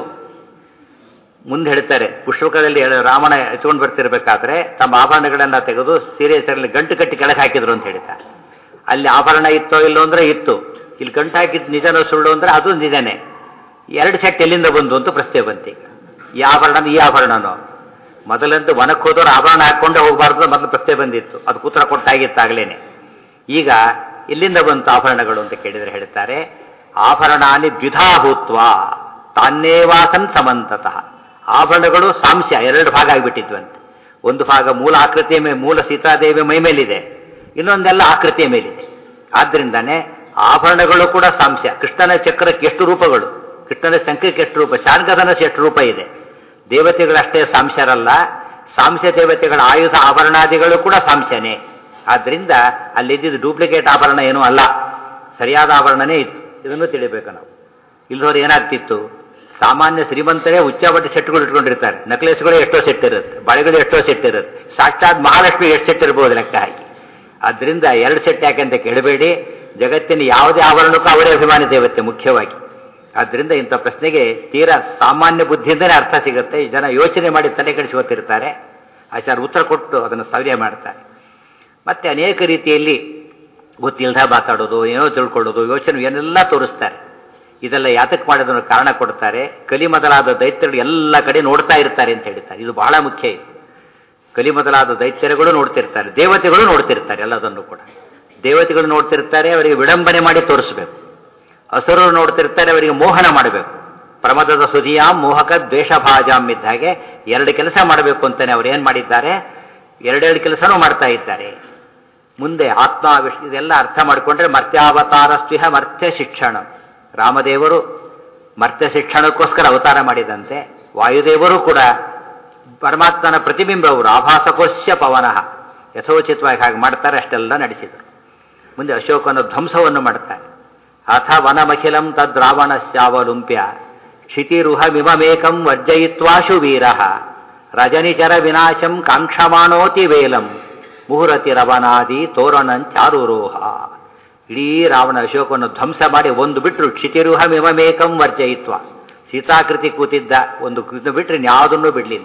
ಮುಂದೆ ಹೇಳ್ತಾರೆ, ಪುಷ್ಪಕದಲ್ಲಿ ರಾಮನ ಎತ್ಕೊಂಡು ಬರ್ತಿರ್ಬೇಕಾದ್ರೆ ತಮ್ಮ ಆಭರಣಗಳನ್ನ ತೆಗೆದು ಸೀರೆ ಸರಲ್ಲಿ ಗಂಟು ಕಟ್ಟಿ ಕೆಳಗೆ ಹಾಕಿದ್ರು ಅಂತ ಹೇಳ್ತಾರೆ. ಅಲ್ಲಿ ಆಭರಣ ಇತ್ತೋ ಇಲ್ಲೋ ಅಂದ್ರೆ ಇತ್ತು. ಇಲ್ಲಿ ಗಂಟು ಹಾಕಿದ್ದು ನಿಜನೋ ಸುಳ್ಳು ಅಂದ್ರೆ ಅದು ನಿಜನೇ. 2 ಸೆಟ್ ಎಲ್ಲಿಂದ ಬಂದು ಅಂತ ಪ್ರಶ್ನೆ ಬಂತು. ಈ ಆಭರಣನೋ? ಮೊದಲಂತೂ ವನಕ್ಕೆ ಹೋದವ್ರು ಆಭರಣ ಹಾಕೊಂಡೇ ಹೋಗಬಾರ್ದು ಮೊದಲು ಪ್ರಶ್ನೆ ಬಂದಿತ್ತು. ಅದು ಉತ್ತರ ಕೊಟ್ಟಾಗಿತ್ತಾಗಲೇನೆ. ಈಗ ಎಲ್ಲಿಂದ ಬಂತು ಆಭರಣಗಳು ಅಂತ ಕೇಳಿದರೆ ಹೇಳ್ತಾರೆ, ಆಭರಣಾನಿ ದ್ವಿಧಾಭೂತ್ವ ತಾನ್ನೇವಾಸನ್ ಸಮಂತತಃ. ಆಭರಣಗಳು ಸಾಂಸ್ಯ 2 ಭಾಗ ಆಗಿಬಿಟ್ಟಿದ್ವಂತೆ. ಒಂದು ಭಾಗ ಮೂಲ ಆಕೃತಿಯ ಮೂಲ ಸೀತಾದೇವಿ ಮೈ ಮೇಲಿದೆ, ಇನ್ನೊಂದೆಲ್ಲ ಆಕೃತಿಯ ಮೇಲಿದೆ. ಆದ್ರಿಂದಾನೆ ಆಭರಣಗಳು ಕೂಡ ಸಾಂಸ್ಯ. ಕೃಷ್ಣನ ಚಕ್ರಕ್ಕೆ ಎಷ್ಟು ರೂಪಗಳು, ಕೃಷ್ಣನ ಶಂಖಕ್ಕೆ ಎಷ್ಟು ರೂಪ, ಶಾರ್ಗಧನಕ್ಕೆ ಎಷ್ಟು ರೂಪ ಇದೆ. ದೇವತೆಗಳಷ್ಟೇ ಸಾಂಸ್ಯರಲ್ಲ, ಸಾಂಸ್ಯ ದೇವತೆಗಳ ಆಯುಧ ಆಭರಣಾದಿಗಳು ಕೂಡ ಸಾಂಸ್ಯನೇ. ಆದ್ರಿಂದ ಅಲ್ಲಿದ್ದ ಡೂಪ್ಲಿಕೇಟ್ ಆಭರಣ ಏನೂ ಅಲ್ಲ, ಸರಿಯಾದ ಆಭರಣನೇ ಇತ್ತು. ಇದನ್ನು ತಿಳಿಬೇಕು ನಾವು. ಇಲ್ಲದವ್ರು ಏನಾಗ್ತಿತ್ತು, ಸಾಮಾನ್ಯ ಶ್ರೀಮಂತರೇ ಉಚ್ಚಾಬಟ್ಟಿ ಸೆಟ್ಗಳು ಇಟ್ಕೊಂಡಿರ್ತಾರೆ. ನೆಕ್ಲೆಸ್ಗಳು ಎಷ್ಟೋ ಸೆಟ್ ಇರುತ್ತೆ, ಬಳೆಗಳು ಎಷ್ಟೋ ಸೆಟ್ ಇರುತ್ತೆ. ಸಾಕ್ಷಾತ್ ಮಹಾಲಕ್ಷ್ಮಿ ಎಷ್ಟು ಸೆಟ್ ಇರ್ಬೋದು ಲೆಕ್ಕ ಹಾಕಿ. ಆದ್ರಿಂದ 2 ಸೆಟ್ ಯಾಕೆಂತ ಕೇಳಬೇಡಿ. ಜಗತ್ತಿನ ಯಾವುದೇ ಆಭರಣಕ್ಕೂ ಅವರೇ ಅಭಿಮಾನಿ ದೇವತೆ ಮುಖ್ಯವಾಗಿ. ಆದ್ರಿಂದ ಇಂಥ ಪ್ರಶ್ನೆಗೆ ತೀರಾ ಸಾಮಾನ್ಯ ಬುದ್ಧಿಯಿಂದಲೇ ಅರ್ಥ ಸಿಗುತ್ತೆ. ಜನ ಯೋಚನೆ ಮಾಡಿ ತಲೆ ಕೆಡಿಸಿ ಗೊತ್ತಿರ್ತಾರೆ. ಆಚಾರ್ಯ ಉತ್ತರ ಕೊಟ್ಟು ಅದನ್ನು ಸೌರ್ಯ ಮಾಡ್ತಾರೆ. ಮತ್ತೆ ಅನೇಕ ರೀತಿಯಲ್ಲಿ ಗೊತ್ತಿಲ್ಲದ ಮಾತಾಡೋದು, ಏನೋ ತಿಳ್ಕೊಳ್ಳೋದು, ಯೋಚನೆ ಏನೆಲ್ಲ ತೋರಿಸ್ತಾರೆ. ಇದೆಲ್ಲ ಯಾತಕ್ಕೆ ಮಾಡೋದನ್ನು ಕಾರಣ ಕೊಡ್ತಾರೆ. ಕಲಿ ಮೊದಲಾದ ದೈತ್ಯರು ಎಲ್ಲ ಕಡೆ ನೋಡ್ತಾ ಇರ್ತಾರೆ ಅಂತ ಹೇಳ್ತಾರೆ. ಇದು ಬಹಳ ಮುಖ್ಯ. ಇದು ಕಲಿ ಮೊದಲಾದ ದೈತ್ಯರುಗಳು ನೋಡ್ತಿರ್ತಾರೆ, ದೇವತೆಗಳು ನೋಡ್ತಿರ್ತಾರೆ. ಎಲ್ಲದನ್ನು ಕೂಡ ದೇವತೆಗಳು ನೋಡ್ತಿರ್ತಾರೆ, ಅವರಿಗೆ ವಿಡಂಬನೆ ಮಾಡಿ ತೋರಿಸ್ಬೇಕು. ಅಸುರರು ನೋಡ್ತಿರ್ತಾರೆ, ಅವರಿಗೆ ಮೋಹನ ಮಾಡಬೇಕು. ಪ್ರಮದದ ಸುಧಿಯಾಂ ಮೋಹಕ ದ್ವೇಷಭಾಜಾಂ ಇದ್ದ ಹಾಗೆ ಎರಡು ಕೆಲಸ ಮಾಡಬೇಕು ಅಂತಾನೆ ಅವ್ರು ಏನು ಮಾಡಿದ್ದಾರೆ, ಎರಡೆರಡು ಕೆಲಸನೂ ಮಾಡ್ತಾ ಇದ್ದಾರೆ. ಮುಂದೆ ಆತ್ಮಾವಿಷ್ಣು ಇದೆಲ್ಲ ಅರ್ಥ ಮಾಡಿಕೊಂಡ್ರೆ ಮರ್ತ್ಯಾವತಾರಸ್ವಿಹ ಮರ್ತ್ಯ ಶಿಕ್ಷಣ. ರಾಮದೇವರು ಮರ್ತ್ಯ ಶಿಕ್ಷಣಕ್ಕೋಸ್ಕರ ಅವತಾರ ಮಾಡಿದಂತೆ ವಾಯುದೇವರು ಕೂಡ ಪರಮಾತ್ಮನ ಪ್ರತಿಬಿಂಬ. ಅವರು ಆಭಾಸಕೋಶ್ಯ ಪವನಃ ಯಥೋಚಿತವಾಗಿ ಹಾಗೆ ಮಾಡ್ತಾರೆ, ಅಷ್ಟೆಲ್ಲ ನಡೆಸಿದರು. ಮುಂದೆ ಅಶೋಕನ ಧ್ವಂಸವನ್ನು ಮಾಡ್ತಾರೆ. ಅಥ ವನಮಖಿಲಂ ತದ್ರಾವಣಸ್ಯಾವಲುಂಪ್ಯ ಕ್ಷಿತಿರುಹಮಿಮಮೇಕಂ ವರ್ಜಯಿತ್ವಾಶು ವೀರಃ ರಜನಿಚರ ವಿನಾಶಂ ಕಾಂಕ್ಷಮಾಣೋತಿ ವೇಲಂ ಮುಹುರತಿರವನಾದಿ ತೋರಣಂಚಾರುರೋಹ. ಇಡೀ ರಾವಣ ಅಶೋಕವನ್ನು ಧ್ವಂಸ ಮಾಡಿ ಒಂದು ಬಿಟ್ಟರು. ಕ್ಷಿತಿರುಹಮಿಮಮೇಕಂ ವರ್ಜಯಿತ್ವ, ಸೀತಾಕೃತಿ ಕೂತಿದ್ದ ಒಂದು ಬಿಟ್ಟರೆ ಯಾವುದನ್ನೂ ಬಿಡಲಿಲ್ಲ.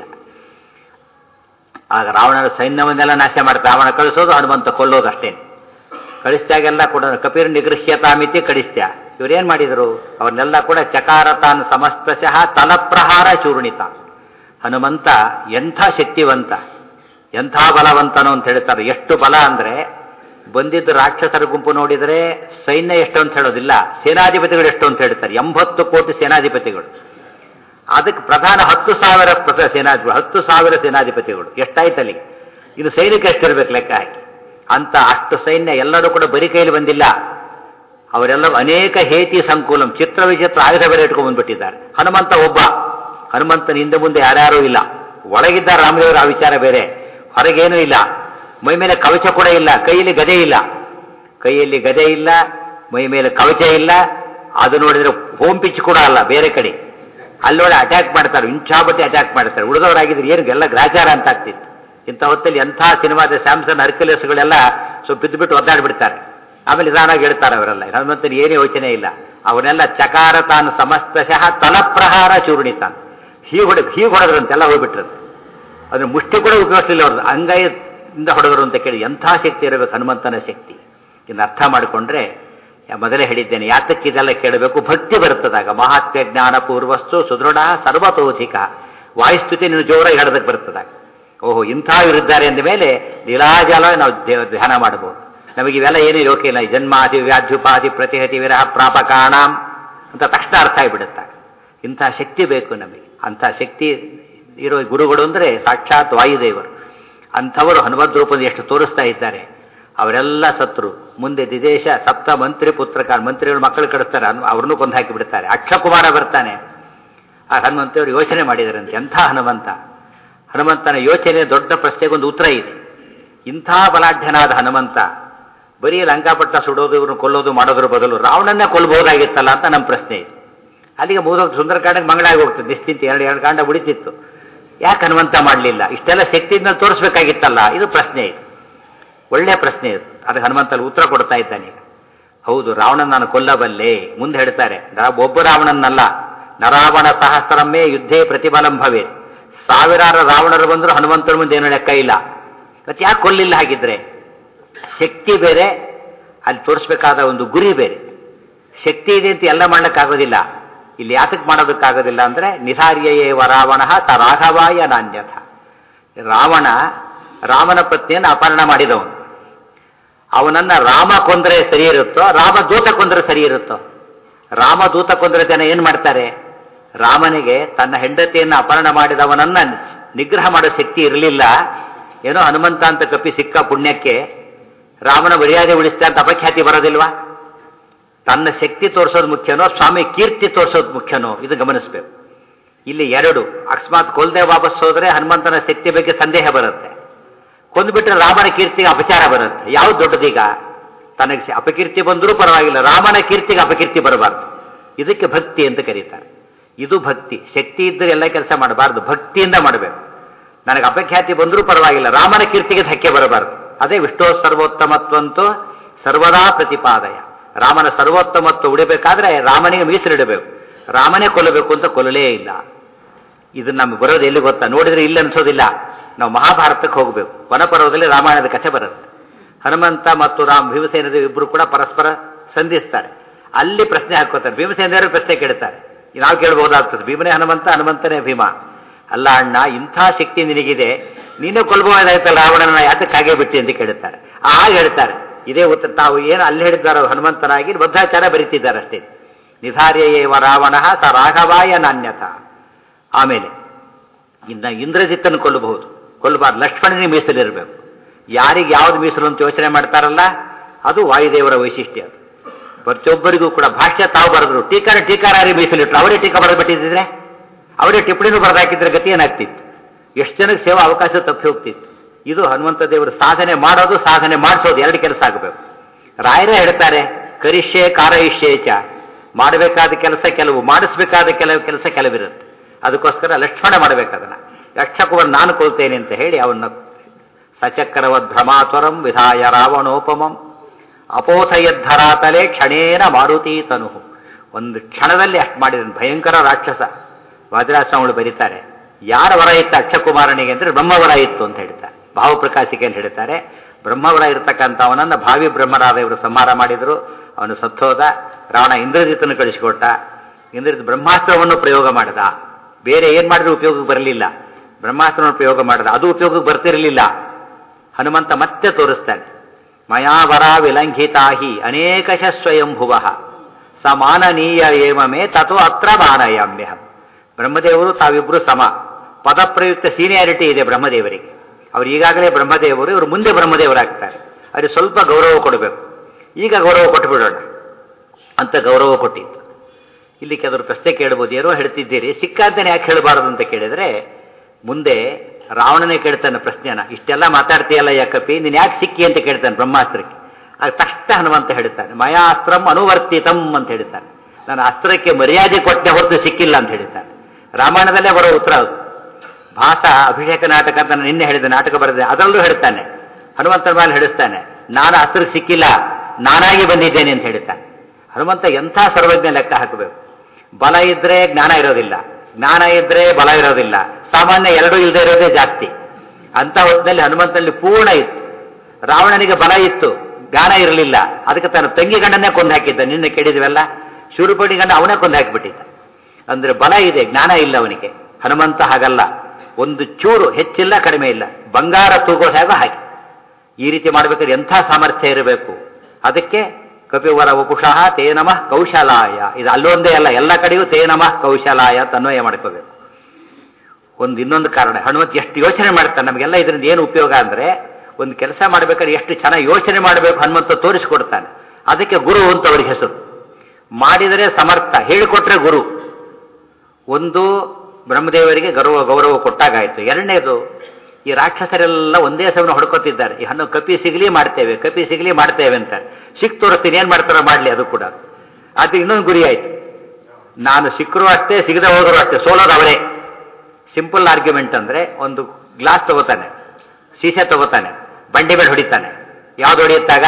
ಆಗ ರಾವಣನ ಸೈನ್ಯವನ್ನೆಲ್ಲ ನಾಶ ಮಾಡ್ತಾ ರಾವಣ ಕಳಿಸೋದು, ಹನುಮಂತ ಕೊಲ್ಲೋದು ಅಷ್ಟೇ. ಕಳಿಸಿದಾಗೆಲ್ಲ ಕೂಡ ಕಪಿರ್ ನಿಗೃಹ್ಯತಾಮಿತಿ ಕಳಿಸ್ತ್ಯ. ಇವರೇನು ಮಾಡಿದರು, ಅವನ್ನೆಲ್ಲ ಕೂಡ ಚಕಾರತಾನ್ ಸಮಸ್ತಶಃ ತಲಪ್ರಹಾರ ಚೂರ್ಣಿತ. ಹನುಮಂತ ಎಂಥ ಶಕ್ತಿವಂತ, ಎಂಥ ಬಲವಂತನೋ ಅಂತ ಹೇಳ್ತಾರೆ. ಎಷ್ಟು ಬಲ ಅಂದರೆ ಬಂದಿದ್ದು ರಾಕ್ಷಸರ ಗುಂಪು ನೋಡಿದರೆ ಸೈನ್ಯ ಎಷ್ಟು ಅಂತ ಹೇಳೋದಿಲ್ಲ, ಸೇನಾಧಿಪತಿಗಳು ಎಷ್ಟು ಅಂತ ಹೇಳ್ತಾರೆ. 80 ಕೋಟಿ ಸೇನಾಧಿಪತಿಗಳು. ಅದಕ್ಕೆ ಪ್ರಧಾನ 10,000 ಸೇನಾಧಿಪತಿ, 10,000 ಸೇನಾಧಿಪತಿಗಳು. ಎಷ್ಟಾಯ್ತಲ್ಲಿ? ಇನ್ನು ಸೈನಿಕ ಎಷ್ಟಿರ್ಬೇಕು ಲೆಕ್ಕ ಹಾಕಿ. ಅಂತ ಅಷ್ಟು ಸೈನ್ಯ ಎಲ್ಲರೂ ಕೂಡ ಬರಿ ಕೈಲಿ ಬಂದಿಲ್ಲ. ಅವರೆಲ್ಲ ಅನೇಕ ಹೇತಿ ಸಂಕುಲಂ, ಚಿತ್ರ ವಿಚಿತ್ರ ಆಯುಧ ಬೇರೆ ಇಟ್ಕೊಂಡು ಬಂದ್ಬಿಟ್ಟಿದ್ದಾರೆ. ಹನುಮಂತ ಒಬ್ಬ. ಹನುಮಂತನ ಹಿಂದೆ ಮುಂದೆ ಯಾರ್ಯಾರೂ ಇಲ್ಲ. ಒಳಗಿದ್ದ ರಾಮದೇವರು, ಆ ವಿಚಾರ ಬೇರೆ. ಹೊರಗೇನೂ ಇಲ್ಲ. ಮೈ ಮೇಲೆ ಕವಚ ಕೂಡ ಇಲ್ಲ. ಕೈಯಲ್ಲಿ ಗದೆ ಇಲ್ಲ. ಕೈಯಲ್ಲಿ ಗದೆ ಇಲ್ಲ, ಮೈ ಮೇಲೆ ಕವಚ ಇಲ್ಲ. ಅದು ನೋಡಿದ್ರೆ ಹೋಮ್ ಪಿಚ್ ಕೂಡ ಅಲ್ಲ, ಬೇರೆ ಕಡೆ. ಅಲ್ಲೋಡೆ ಅಟ್ಯಾಕ್ ಮಾಡ್ತಾರೆ, ಇಂಚಾಬಟ್ಟಿ ಅಟ್ಯಾಕ್ ಮಾಡ್ತಾರೆ. ಉಳಿದವರಾಗಿದ್ರೆ ಏನು ಎಲ್ಲ ಗ್ರಾಚಾರ ಅಂತ ಆಗ್ತಿತ್ತು. ಇಂಥ ಹೊತ್ತಲ್ಲಿ ಎಂಥ ಸಿನಿಮಾದ ಸ್ಯಾಮ್ಸನ್ ಹರ್ಕ್ಯುಲಸ್ಗಳೆಲ್ಲ ಸ್ವಲ್ಪ ಬಿದ್ದುಬಿಟ್ಟು ಒದ್ದಾಡ್ಬಿಡ್ತಾರೆ. ಆಮೇಲೆ ನಿಧಾನಾಗಿ ಹೇಳ್ತಾರೆ ಅವರೆಲ್ಲ. ಹನುಮಂತನ ಏನು ಯೋಚನೆ ಇಲ್ಲ. ಅವನ್ನೆಲ್ಲ ಚಕಾರ ತಾನು ಸಮಸ್ತಶಃ ತಲಪ್ರಹಾರ ಚೂರ್ಣಿತಾನ್. ಹೀಗೆ ಹೊಡೆದ್ರಂತೆಲ್ಲ ಹೋಗ್ಬಿಟ್ರಂತೆ. ಅದನ್ನು ಮುಷ್ಟಿ ಕೂಡ ಉಪಯೋಗಿಸಲಿಲ್ಲ. ಅವ್ರದ್ದು ಅಂಗೈಯಿಂದ ಹೊಡೆದರು ಅಂತ ಕೇಳಿ ಎಂಥ ಶಕ್ತಿ ಇರಬೇಕು ಹನುಮಂತನ ಶಕ್ತಿ. ಇನ್ನು ಅರ್ಥ ಮಾಡಿಕೊಂಡ್ರೆ ಮೊದಲೇ ಹೇಳಿದ್ದೇನೆ, ಯಾತಕ್ಕೆ ಇದೆಲ್ಲ ಕೇಳಬೇಕು? ಭಕ್ತಿ ಬರ್ತದಾಗ. ಮಹಾತ್ಮ್ಯ ಜ್ಞಾನ ಪೂರ್ವಸ್ತು ಸುದೃಢ ಸರ್ವತೋಧಿಕ. ವಾಯುಸ್ತುತಿ ನೀನು ಜೋರಾಗಿ ಹೇಳೋದಕ್ಕೆ ಬರ್ತದಾಗ. ಓಹೋ, ಇಂಥ ಇವರಿದ್ದಾರೆ ಅಂದ ಮೇಲೆ ಲೀಲಾಜಲ ನಾವು ಧ್ಯಾನ ಮಾಡಬಹುದು. ನಮಗೆ ಇವೆಲ್ಲ ಏನೇ ಯೋಕಿಲ್ಲ. ಜನ್ಮಾದಿ ವ್ಯಾಧ್ಯುಪಾದಿ ಪ್ರತಿಹತಿ ವಿರಹ ಪ್ರಾಪಕಾಣಾಂ ಅಂತ ತಕ್ಷಣ ಅರ್ಥ ಆಗಿಬಿಡುತ್ತೆ. ಇಂಥ ಶಕ್ತಿ ಬೇಕು ನಮಗೆ. ಅಂಥ ಶಕ್ತಿ ಇರೋ ಗುರುಗಳು ಅಂದರೆ ಸಾಕ್ಷಾತ್ ವಾಯುದೇವರು. ಅಂಥವರು ಹನುಮದ್ ರೂಪದ ಎಷ್ಟು ತೋರಿಸ್ತಾ ಇದ್ದಾರೆ. ಅವರೆಲ್ಲ ಸತ್ರು. ಮುಂದೆ ದಿದೇಶ ಸಪ್ತ ಮಂತ್ರಿ ಪುತ್ರಕ, ಮಂತ್ರಿಗಳು ಮಕ್ಕಳು ಕಳಿಸ್ತಾರೆ, ಅವ್ರನ್ನೂ ಕೊಂದು ಹಾಕಿ ಬಿಡ್ತಾರೆ. ಅಕ್ಷಕುಮಾರ ಬರ್ತಾನೆ. ಆ ಹನುಮಂತವರು ಯೋಚನೆ ಮಾಡಿದರಂತೆ. ಎಂಥ ಹನುಮಂತ! ಹನುಮಂತನ ಯೋಚನೆ ದೊಡ್ಡ ಪ್ರಶ್ನೆಗೊಂದು ಉತ್ತರ ಇದೆ. ಇಂಥ ಬಲಾಢ್ಯನಾದ ಹನುಮಂತ ಬರೀ ಲಂಕಾಪಟ್ಟ ಸುಡೋದು, ಇವ್ರನ್ನ ಕೊಲ್ಲೋದು ಮಾಡೋದ್ರ ಬದಲು ರಾವಣನ್ನೇ ಕೊಲ್ಲಬಹುದಾಗಿತ್ತಲ್ಲ ಅಂತ ನಮ್ಮ ಪ್ರಶ್ನೆ ಇದೆ. ಅಲ್ಲಿಗೆ ಮುಗಿದೋಗಿ ಸುಂದರಕಾಂಡಕ್ಕೆ ಮಂಗಳಾಗಿ ಹೋಗ್ತದೆ. ನಿಶ್ಚಿಂತೆ ಎರಡು ಕಾಂಡ ಉಳಿತಿತ್ತು. ಯಾಕೆ ಹನುಮಂತ ಮಾಡಲಿಲ್ಲ? ಇಷ್ಟೆಲ್ಲ ಶಕ್ತಿಯಿಂದ ತೋರಿಸ್ಬೇಕಾಗಿತ್ತಲ್ಲ. ಇದು ಪ್ರಶ್ನೆ ಇದೆ, ಒಳ್ಳೆಯ ಪ್ರಶ್ನೆ ಇದು. ಅದಕ್ಕೆ ಹನುಮಂತಲ್ಲಿ ಉತ್ತರ ಕೊಡ್ತಾ ಇದ್ದಾನೆ. ಹೌದು, ರಾವಣನ ನಾನು ಕೊಲ್ಲಬಲ್ಲೆ. ಮುಂದೆ ಹೇಳ್ತಾರೆ, ಒಬ್ಬ ರಾವಣನಲ್ಲ, ನರಾವಣ ಸಹಸ್ರಮ್ಮೇ ಯುದ್ಧೇ ಪ್ರತಿಫಲಂ ಭವೇತ್. ಸಾವಿರಾರು ರಾವಣರು ಬಂದರೂ ಹನುಮಂತನ ಮುಂದೆ ಏನೂ ಲೆಕ್ಕ ಇಲ್ಲ. ಮತ್ತೆ ಯಾಕೆ ಕೊಲ್ಲಿಲ್ಲ? ಹಾಗಿದ್ರೆ ಶಕ್ತಿ ಬೇರೆ, ಅಲ್ಲಿ ತೋರಿಸ್ಬೇಕಾದ ಒಂದು ಗುರಿ ಬೇರೆ. ಶಕ್ತಿ ಇದೆ ಅಂತ ಎಲ್ಲ ಮಾಡ್ಲಿಕ್ಕಾಗೋದಿಲ್ಲ. ಇಲ್ಲಿ ಯಾತಕ್ಕೆ ಮಾಡೋದಕ್ಕಾಗೋದಿಲ್ಲ ಅಂದರೆ ನಿಧಾರ್ಯಯೇವ ರಾವಣ ಸ ರಾಘವಾಯ ನಾನ್ಯಥ. ರಾಮನ ಪತ್ನಿಯನ್ನು ಅಪಹರಣ ಮಾಡಿದವನು. ಅವನನ್ನ ರಾಮ ಕೊಂದರೆ ಸರಿ ಇರುತ್ತೋ, ರಾಮದೂತ ಕೊಂದರೆ ಸರಿ ಇರುತ್ತೋ? ರಾಮದೂತ ಕೊಂದರೆ ಜನ ಏನು ಮಾಡ್ತಾರೆ? ರಾಮನಿಗೆ ತನ್ನ ಹೆಂಡತಿಯನ್ನು ಅಪಹರಣ ಮಾಡಿದವನನ್ನ ನಿಗ್ರಹ ಮಾಡೋ ಶಕ್ತಿ ಇರಲಿಲ್ಲ. ಏನೋ ಹನುಮಂತ ಅಂತ ಕಪ್ಪಿ ಸಿಕ್ಕ ಪುಣ್ಯಕ್ಕೆ ರಾಮನ ಮರ್ಯಾದೆ ಉಳಿಸ್ತಾ ಅಂತ ಅಪಖ್ಯಾತಿ ಬರೋದಿಲ್ವಾ? ತನ್ನ ಶಕ್ತಿ ತೋರಿಸೋದು ಮುಖ್ಯನೋ, ಸ್ವಾಮಿ ಕೀರ್ತಿ ತೋರಿಸೋದು ಮುಖ್ಯನೋ? ಇದು ಗಮನಿಸಬೇಕು. ಇಲ್ಲಿ ಎರಡು. ಅಕಸ್ಮಾತ್ ಕೊಲ್ದೆ ವಾಪಸ್ ಹೋದ್ರೆ ಹನುಮಂತನ ಶಕ್ತಿ ಬಗ್ಗೆ ಸಂದೇಹ ಬರುತ್ತೆ. ಕೊಂದುಬಿಟ್ರೆ ರಾಮನ ಕೀರ್ತಿಗೆ ಅಪಚಾರ ಬರುತ್ತೆ. ಯಾವ್ದು ದೊಡ್ಡದೀಗ? ತನಗೆ ಅಪಕೀರ್ತಿ ಬಂದರೂ ಪರವಾಗಿಲ್ಲ, ರಾಮನ ಕೀರ್ತಿಗೆ ಅಪಕೀರ್ತಿ ಬರಬಾರ್ದು. ಇದಕ್ಕೆ ಭಕ್ತಿ ಅಂತ ಕರೀತಾರೆ. ಇದು ಭಕ್ತಿ. ಶಕ್ತಿ ಇದ್ದರೆ ಎಲ್ಲ ಕೆಲಸ ಮಾಡಬಾರ್ದು, ಭಕ್ತಿಯಿಂದ ಮಾಡಬೇಕು. ನನಗೆ ಅಪಖ್ಯಾತಿ ಬಂದರೂ ಪರವಾಗಿಲ್ಲ, ರಾಮನ ಕೀರ್ತಿಗೆ ಧಕ್ಕೆ ಬರಬಾರ್ದು. ಅದೇ ವಿಷ್ಣು ಸರ್ವೋತ್ತಮತ್ವಂತೂ ಸರ್ವದಾ ಪ್ರತಿಪಾದಯ. ರಾಮನ ಸರ್ವೋತ್ತಮತ್ವ ಉಳಿಬೇಕಾದ್ರೆ ರಾಮನಿಗೆ ಮೀಸಲಿಡಬೇಕು. ರಾಮನೇ ಕೊಲ್ಲಬೇಕು ಅಂತ ಕೊಲ್ಲಲೇ ಇಲ್ಲ. ಇದು ನಮ್ಗೆ ಬರೋದು ಎಲ್ಲಿ ಗೊತ್ತಾ? ನೋಡಿದ್ರೆ ಇಲ್ಲ ಅನ್ಸೋದಿಲ್ಲ. ನಾವು ಮಹಾಭಾರತಕ್ಕೆ ಹೋಗಬೇಕು. ವನಪರ್ವದಲ್ಲಿ ರಾಮಾಯಣದ ಕಥೆ ಬರುತ್ತೆ. ಹನುಮಂತ ಮತ್ತು ಭೀಮಸೇನ ಇಬ್ಬರು ಕೂಡ ಪರಸ್ಪರ ಸಂಧಿಸ್ತಾರೆ. ಅಲ್ಲಿ ಪ್ರಶ್ನೆ ಹಾಕೋತಾರೆ. ಭೀಮಸೇನರು ಪ್ರಶ್ನೆ ಕೇಳ್ತಾರೆ. ನಾವು ಕೇಳಬಹುದಾಗ್ತದೆ, ಭೀಮನೇ ಹನುಮಂತ, ಹನುಮಂತನೇ ಭೀಮ. ಅಲ್ಲ ಅಣ್ಣ, ಇಂಥ ಶಕ್ತಿ ನಿನಗಿದೆ, ನೀನೇ ಕೊಲ್ಬಹುದಾಯ್ತಲ್ಲ ರಾವಣನ, ಯಾತಕ್ಕಾಗೇ ಬಿಟ್ಟಿ ಅಂತ ಕೇಳುತ್ತಾರೆ. ಆಗ ಹೇಳ್ತಾರೆ, ಇದೇ ಉತ್ತರ ತಾವು ಏನು ಅಲ್ಲಿ ಹೇಳಿದ್ದಾರೋ ಹನುಮಂತನಾಗಿ ಬದ್ಧಾಚಾರ ಬರೀತಿದ್ದಾರೆ ಅಷ್ಟೇ. ನಿಧಾರ್ಯೇವ ರಾವಣ ಸ ರಾಘವಾಯ ನಾನ್ಯಥ. ಆಮೇಲೆ ಇನ್ನು ಇಂದ್ರಜಿತ್ತನ್ನು ಕೊಲ್ಲಬಾರ್ದು, ಲಕ್ಷ್ಮಣನಿಗೆ ಮೀಸಲಿರಬೇಕು. ಯಾರಿಗೆ ಯಾವ್ದು ಮೀಸಲು ಅಂತ ಯೋಚನೆ ಮಾಡ್ತಾರಲ್ಲ ಅದು ವಾಯುದೇವರ ವೈಶಿಷ್ಟ್ಯ. ಅದು ಪ್ರತಿಯೊಬ್ಬರಿಗೂ ಕೂಡ ಭಾಷ್ಯ ತಾವು ಬರೆದ್ರು, ಟೀಕಾರಾರಿ ಮೀಸಲಿಟ್ರು. ಅವರೇ ಟೀಕಾ ಬರೆದ್ಬಿಟ್ಟಿದ್ರೆ, ಅವರೇ ಟಿಪ್ಪಣಿನೂ ಬರೆದಾಕಿದ್ರೆ ಗತಿ ಏನಾಗ್ತಿತ್ತು? ಎಷ್ಟು ಜನಕ್ಕೆ ಸೇವಾ ಅವಕಾಶ ತಪ್ಪಿ ಹೋಗ್ತಿತ್ತು. ಇದು ಹನುಮಂತ ದೇವರು ಸಾಧನೆ ಮಾಡೋದು, ಸಾಧನೆ ಮಾಡಿಸೋದು ಎರಡು ಕೆಲಸ ಆಗಬೇಕು. ರಾಯರೇ ಹೇಳ್ತಾರೆ, ಕರಿಷ್ಯೆ ಕಾರಯಿಷ್ಯೆ ಚ, ಮಾಡಬೇಕಾದ ಕೆಲಸ ಕೆಲವು, ಮಾಡಿಸ್ಬೇಕಾದ ಕೆಲಸ ಕೆಲವಿರುತ್ತೆ. ಅದಕ್ಕೋಸ್ಕರ ಲಕ್ಷ್ಮಣ ಮಾಡಬೇಕದನ್ನ. ಯಕ್ಷಕುವರ್ ನಾನು ಕೊಲ್ತೇನೆ ಅಂತ ಹೇಳಿ ಅವನ್ನ ಸಚಕ್ರವದ್ ಭ್ರಮಾತ್ವರಂ ವಿಧಾಯ ರಾವಣೋಪಮಂ ಅಪೋಥಯದ್ಧರಾತಲೆ ಕ್ಷಣೇನ ಮಾರುತಿ ತನು. ಒಂದು ಕ್ಷಣದಲ್ಲಿ ಅಷ್ಟು ಮಾಡಿದ ಭಯಂಕರ ರಾಕ್ಷಸ. ವಾದಿರಾಜಸ್ವಾಮಿಗಳು ಬರೀತಾರೆ, ಯಾರ ವರ ಇತ್ತು ಅಕ್ಷಕುಮಾರನಿಗೆ ಅಂದರೆ ಬ್ರಹ್ಮವರ ಇತ್ತು ಅಂತ ಹೇಳ್ತಾರೆ. ಭಾವಪ್ರಕಾಶಿಕೆಯಲ್ಲಿ ಹೇಳ್ತಾರೆ, ಬ್ರಹ್ಮವರ ಇರ್ತಕ್ಕಂಥ ಅವನನ್ನು ಭಾವಿ ಬ್ರಹ್ಮರಾದ ಇವರು ಸಂಹಾರ ಮಾಡಿದರು. ಅವನು ಸತ್ತೋದ. ರಾವಣ ಇಂದ್ರಜಿತನ್ನು ಕಳಿಸಿಕೊಟ್ಟ. ಇಂದ್ರಜಿತ್ ಬ್ರಹ್ಮಾಸ್ತ್ರವನ್ನು ಪ್ರಯೋಗ ಮಾಡಿದ. ಬೇರೆ ಏನು ಮಾಡಿದ್ರು ಉಪಯೋಗಕ್ಕೆ ಬರಲಿಲ್ಲ. ಬ್ರಹ್ಮಾಸ್ತ್ರವನ್ನು ಪ್ರಯೋಗ ಮಾಡಿದ, ಅದು ಉಪಯೋಗಕ್ಕೆ ಬರ್ತಿರಲಿಲ್ಲ. ಹನುಮಂತ ಮತ್ತೆ ತೋರಿಸ್ತಾನೆ, ಮಯಾವರ ವಿಲಂಘಿತಾಹಿ ಅನೇಕಶ ಸ್ವಯಂಭುವ ಸಮಾನನೀಯ ಏಮಮೇ ತಥೋ ಅತ್ರ ಮಾನಯಾಮ್ಯಹಂ. ಬ್ರಹ್ಮದೇವರು ತಾವಿಬ್ಬರು ಸಮ. ಪದಪ್ರಯುಕ್ತ ಸೀನಿಯಾರಿಟಿ ಇದೆ ಬ್ರಹ್ಮದೇವರಿಗೆ. ಅವರು ಈಗಾಗಲೇ ಬ್ರಹ್ಮದೇವರು, ಇವರು ಮುಂದೆ ಬ್ರಹ್ಮದೇವರಾಗ್ತಾರೆ. ಅವರಿಗೆ ಸ್ವಲ್ಪ ಗೌರವ ಕೊಡಬೇಕು. ಈಗ ಗೌರವ ಕೊಟ್ಟು ಬಿಡೋಣ ಅಂತ ಗೌರವ ಕೊಟ್ಟಿತ್ತು. ಇಲ್ಲಿ ಕೆಲವರು ಪ್ರಶ್ನೆ ಕೇಳ್ಬೋದು, ಏನೋ ಹೇಳ್ತಿದ್ದೀರಿ, ಸಿಕ್ಕಾಂತಾನೆ ಯಾಕೆ ಹೇಳಬಾರದು ಅಂತ ಕೇಳಿದರೆ, ಮುಂದೆ ರಾವಣನೇ ಕೇಳ್ತಾನೆ ಪ್ರಶ್ನೆನ, ಇಷ್ಟೆಲ್ಲ ಮಾತಾಡ್ತೀಯಲ್ಲ ಯಾಕಪ್ಪಿ, ನೀನು ಯಾಕೆ ಸಿಕ್ಕಿ ಅಂತ ಕೇಳ್ತಾನೆ ಬ್ರಹ್ಮಾಸ್ತ್ರಕ್ಕೆ. ಆಗ ತಕ್ಷಣ ಹನುಮಂತ ಹೇಳ್ತಾನೆ, ಮಯಾಸ್ತ್ರಂ ಅನುವರ್ತಿತಂ ಅಂತ ಹೇಳ್ತಾನೆ. ನಾನು ಅಸ್ತ್ರಕ್ಕೆ ಮರ್ಯಾದೆ ಕೊಟ್ಟೆ ಹೊರತು ಸಿಕ್ಕಿಲ್ಲ ಅಂತ ಹೇಳ್ತಾನೆ. ರಾಮಾಯಣದಲ್ಲೇ ಬರೋ ಉತ್ತರ ಅದು. ಭಾಸ ಅಭಿಷೇಕ ನಾಟಕ ಅಂತ ನಾನು ನಿನ್ನೆ ಹೇಳಿದ ನಾಟಕ ಬರೆದೆ, ಅದರಲ್ಲೂ ಹೇಳ್ತಾನೆ, ಹನುಮಂತನ ಮೇಲೆ ಹೇಳಿಸ್ತಾನೆ, ನಾನು ಅಸ್ತ್ರಕ್ಕೆ ಸಿಕ್ಕಿಲ್ಲ, ನಾನಾಗಿ ಬಂದಿದ್ದೇನೆ ಅಂತ ಹೇಳ್ತಾನೆ. ಹನುಮಂತ ಎಂಥ ಸರ್ವಜ್ಞ ಲೆಕ್ಕ ಹಾಕಬೇಕು. ಬಲ ಇದ್ರೆ ಜ್ಞಾನ ಇರೋದಿಲ್ಲ, ಜ್ಞಾನ ಇದ್ರೆ ಬಲ ಇರೋದಿಲ್ಲ, ಸಾಮಾನ್ಯ ಎರಡೂ ಇಲ್ಲದೆ ಇರೋದೇ ಜಾಸ್ತಿ. ಅಂತ ಹೊತ್ತಿನಲ್ಲಿ ಹನುಮಂತನಲ್ಲಿ ಪೂರ್ಣ ಇತ್ತು. ರಾವಣನಿಗೆ ಬಲ ಇತ್ತು, ಜ್ಞಾನ ಇರಲಿಲ್ಲ. ಅದಕ್ಕೆ ತನ್ನ ತಂಗಿ ಗಂಡನ್ನೇ ಕೊಂದು ಹಾಕಿದ್ದ. ನಿನ್ನೆ ಕೇಳಿದ್ವಲ್ಲ, ಶೂರಪಡಿ ಗಂಡ ಅವನೇ ಕೊಂದು ಹಾಕಿಬಿಟ್ಟಿದ್ದ. ಅಂದ್ರೆ ಬಲ ಇದೆ, ಜ್ಞಾನ ಇಲ್ಲ ಅವನಿಗೆ. ಹನುಮಂತ ಹಾಗಲ್ಲ, ಒಂದು ಚೂರು ಹೆಚ್ಚಿಲ್ಲ ಕಡಿಮೆ ಇಲ್ಲ, ಬಂಗಾರ ತೂಗೋ ಹೇಗೋ ಹಾಗೆ. ಈ ರೀತಿ ಮಾಡಬೇಕಾದ್ರೆ ಎಂಥ ಸಾಮರ್ಥ್ಯ ಇರಬೇಕು. ಅದಕ್ಕೆ ಕಪಿವರ ವಪುಷಃ ತೇ ನಮಃ ಕೌಶಲಾಯ. ಇದು ಅಲ್ಲೊಂದೇ ಅಲ್ಲ, ಎಲ್ಲ ಕಡೆಯೂ ತೇ ನಮಃ ಕೌಶಲಾಯ ತನ್ವಯ ಮಾಡ್ಕೋಬೇಕು. ಇನ್ನೊಂದು ಕಾರಣ, ಹನುಮಂತ ಎಷ್ಟು ಯೋಚನೆ ಮಾಡ್ತಾನೆ. ನಮಗೆಲ್ಲ ಇದರಿಂದ ಏನು ಉಪಯೋಗ ಅಂದರೆ, ಒಂದು ಕೆಲಸ ಮಾಡಬೇಕಾದ್ರೆ ಎಷ್ಟು ಚೆನ್ನಾಗಿ ಯೋಚನೆ ಮಾಡಬೇಕು ಹನುಮಂತ ತೋರಿಸ್ಕೊಡ್ತಾನೆ. ಅದಕ್ಕೆ ಗುರು ಅಂತ ಅವ್ರಿಗೆ ಹೆಸರು. ಮಾಡಿದರೆ ಸಮರ್ಥ, ಹೇಳಿಕೊಟ್ರೆ ಗುರು. ಒಂದು ಬ್ರಹ್ಮದೇವರಿಗೆ ಗೌರವ ಕೊಟ್ಟಾಗಾಯಿತು. ಎರಡನೇದು, ಈ ರಾಕ್ಷಸರೆಲ್ಲ ಒಂದೇ ಸಮಯ ಹೊಡ್ಕೊತಿದ್ದಾರೆ. ಈ ಹಣ್ಣು ಕಪಿ ಸಿಗಲಿ ಮಾಡ್ತೇವೆ ಅಂತ ಸಿಕ್ ತೋರಿಸ್ತೀನಿ, ಏನು ಮಾಡ್ತಾರೋ ಮಾಡಲಿ, ಅದು ಕೂಡ. ಅದು ಇನ್ನೊಂದು ಗುರಿ ಆಯಿತು. ನಾನು ಸಿಕ್ಕರೂ ಅಷ್ಟೇ, ಸಿಗದೆ ಹೋದರೂ ಅಷ್ಟೇ, ಸೋಲೋದು ಅವರೇ. ಸಿಂಪಲ್ ಆರ್ಗ್ಯುಮೆಂಟ್ ಅಂದರೆ, ಒಂದು ಗ್ಲಾಸ್ ತಗೋತಾನೆ, ಸೀಸೆ ತಗೋತಾನೆ, ಬಂಡೆ ಮೇಲೆ ಹೊಡಿತಾನೆ. ಯಾವ್ದು ಹೊಡೆಯುತ್ತಾಗ?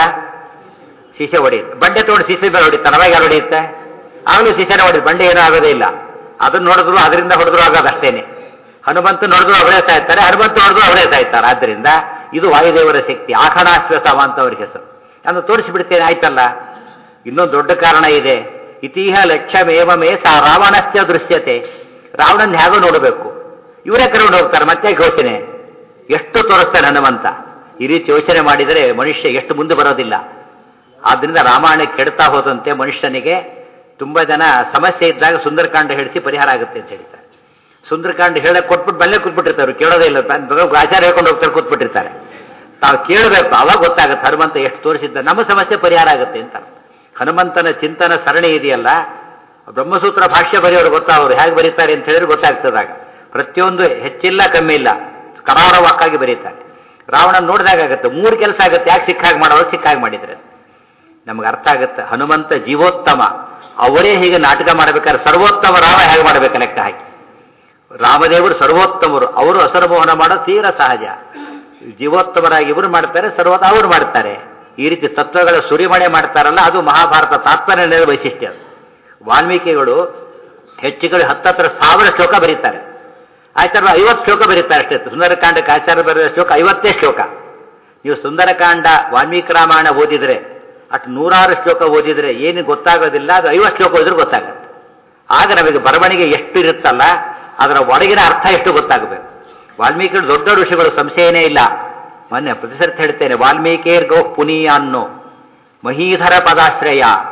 ಸೀಸೆ ಹೊಡೆಯುತ್ತೆ. ಬಂಡೆ ತಗೊಂಡು ಸೀಸೆ ಮೇಲೆ ಹೊಡಿತಾನೆ, ಅವಾಗ ಯಾರು ಹೊಡೆಯುತ್ತೆ? ಆಗಲೂ ಸೀಸೆನ ಹೊಡೆಯುತ್ತೆ, ಬಂಡೆ ಏನೂ ಆಗೋದೇ ಇಲ್ಲ. ಅದನ್ನು ನೋಡಿದ್ರು ಅದರಿಂದ ಹೊಡೆದ್ರು ಆಗೋದು ಅಷ್ಟೇನೆ. ಹನುಮಂತ ನೋಡಿದ್ರು ಅವರೇ ಸಾಯ್ತಾರೆ, ಹನುಮಂತ ನೋಡಿದ್ರು ಅವರೇ ಸಾಯ್ತಾರೆ. ಆದ್ದರಿಂದ ಇದು ವಾಯುದೇವರ ಶಕ್ತಿ. ಆಖಣಾಶ್ವಸವ ಅಂತ ಅವ್ರಿಗೆ ಹೆಸರು. ನಾನು ತೋರಿಸಿಬಿಡ್ತೇನೆ, ಆಯ್ತಲ್ಲ. ಇನ್ನೊಂದು ದೊಡ್ಡ ಕಾರಣ ಇದೆ. ಇತಿಹ ಲಕ್ಷ್ಯಮೇವಮೇ ಸಾ ರಾವಣಶ್ಚ ದೃಶ್ಯತೆ. ರಾವಣನ್ ಹೇಗೋ ನೋಡಬೇಕು, ಇವರೇ ಕರ್ಕೊಂಡು ಹೋಗ್ತಾರೆ, ಮತ್ತೆ ಯೋಚನೆ ಎಷ್ಟು ತೋರಿಸ್ತಾನೆ ಹನುಮಂತ. ಈ ರೀತಿ ಯೋಚನೆ ಮಾಡಿದರೆ ಮನುಷ್ಯ ಎಷ್ಟು ಮುಂದೆ ಬರೋದಿಲ್ಲ. ಆದ್ರಿಂದ ರಾಮಾಯಣ ಕೆಡ್ತಾ ಹೋದಂತೆ ಮನುಷ್ಯನಿಗೆ ತುಂಬಾ ಜನ ಸಮಸ್ಯೆ ಇದ್ದಾಗ ಸುಂದರಕಾಂಡ ಹೇಳಿಸಿ ಪರಿಹಾರ ಆಗುತ್ತೆ ಅಂತ ಹೇಳ್ತಾರೆ. ಸುಂದರಕಾಂಡ ಹೇಳಕ್ ಕೊಟ್ಬಿಟ್ಟು ಬಲ್ಲೆ ಕೂತ್ಬಿಟ್ಟಿರ್ತಾರೆ, ಕೇಳೋದೇ ಇಲ್ಲ. ಆಚಾರ ಹೇಳ್ಕೊಂಡು ಹೋಗ್ತಾರೆ, ಕೂತ್ಬಿಟ್ಟಿರ್ತಾರೆ. ತಾವು ಕೇಳಬೇಕು, ಅವಾಗ ಗೊತ್ತಾಗುತ್ತೆ ಹನುಮಂತ ಎಷ್ಟು ತೋರಿಸಿದ್ದ, ನಮ್ಮ ಸಮಸ್ಯೆ ಪರಿಹಾರ ಆಗುತ್ತೆ ಅಂತ. ಹನುಮಂತನ ಚಿಂತನ ಸರಣಿ ಇದೆಯಲ್ಲ, ಬ್ರಹ್ಮಸೂತ್ರ ಭಾಷ್ಯ ಬರೆಯೋರು ಗೊತ್ತಾವರು ಹೇಗೆ ಬರೀತಾರೆ ಅಂತ ಹೇಳಿದ್ರೆ ಗೊತ್ತಾಗ್ತದಾಗ. ಪ್ರತಿಯೊಂದು ಹೆಚ್ಚಿಲ್ಲ ಕಮ್ಮಿ ಇಲ್ಲ, ಕರಾರವಾಕ್ಕಾಗಿ ಬರೀತಾರೆ. ರಾವಣನ ನೋಡಿದಾಗತ್ತೆ, 3 ಕೆಲಸ ಆಗುತ್ತೆ. ಯಾಕೆ ಸಿಕ್ಕಾಗಿ ಮಾಡೋರು, ಸಿಕ್ಕಾಗಿ ಮಾಡಿದ್ರೆ ನಮ್ಗೆ ಅರ್ಥ ಆಗುತ್ತೆ. ಹನುಮಂತ ಜೀವೋತ್ತಮ, ಅವರೇ ಹೀಗೆ ನಾಟಕ ಮಾಡಬೇಕಾದ್ರೆ ಸರ್ವೋತ್ತಮ ರಾಮ ಹೇಗೆ ಮಾಡಬೇಕು ಲೆಕ್ಕ ಹಾಕಿ. ರಾಮದೇವರು ಸರ್ವೋತ್ತಮರು, ಅವರು ಅಸರ್ಮೋಹನ ಮಾಡೋದು ತೀರ ಸಹಜ. ಜೀವೋತ್ತಮರಾಗಿ ಇವರು ಮಾಡ್ತಾರೆ, ಸರ್ವೋತ್ತ ಅವರು ಮಾಡ್ತಾರೆ. ಈ ರೀತಿ ತತ್ವಗಳ ಸುರಿಮಣೆ ಮಾಡ್ತಾರಲ್ಲ, ಅದು ಮಹಾಭಾರತ ತಾತ್ಪರ್ಯ ವೈಶಿಷ್ಟ್ಯ. ವಾಲ್ಮೀಕಿಗಳು ಹೆಚ್ಚುಗಳು 10,000 ಶ್ಲೋಕ ಬರೀತಾರೆ. ಆಚಾರ್ಯ 50 ಶ್ಲೋಕ ಬರೀತಾರೆ ಅಷ್ಟೇ. ಸುಂದರಕಾಂಡಕ್ಕೆ ಆಚಾರ್ಯ ಬರೆದ ಶ್ಲೋಕ 50 ಶ್ಲೋಕ. ನೀವು ಸುಂದರಕಾಂಡ ವಾಲ್ಮೀಕಿ ರಾಮಾಯಣ ಓದಿದ್ರೆ, ಅಷ್ಟು 100 ಶ್ಲೋಕ ಓದಿದ್ರೆ ಏನು ಗೊತ್ತಾಗೋದಿಲ್ಲ. ಅದು 50 ಶ್ಲೋಕ ಓದಿದ್ರೆ ಗೊತ್ತಾಗುತ್ತೆ. ಆಗ ನಮಗೆ ಬರವಣಿಗೆ ಎಷ್ಟು ಇರುತ್ತಲ್ಲ, ಅದರ ಒಳಗಿನ ಅರ್ಥ ಎಷ್ಟು ಗೊತ್ತಾಗಬೇಕು. ವಾಲ್ಮೀಕಿಗಳು ದೊಡ್ಡ ಋಷಿಗಳು, ಸಂಶಯನೇ ಇಲ್ಲ. ಮೊನ್ನೆ ಪ್ರತಿಸರ್ತಿ ಹೇಳ್ತೇನೆ, ವಾಲ್ಮೀಕಿರ್ಗೋ ಪುನೀಯಾನ್ನೋ ಮಹೀಧರ ಪದಾಶ್ರಯ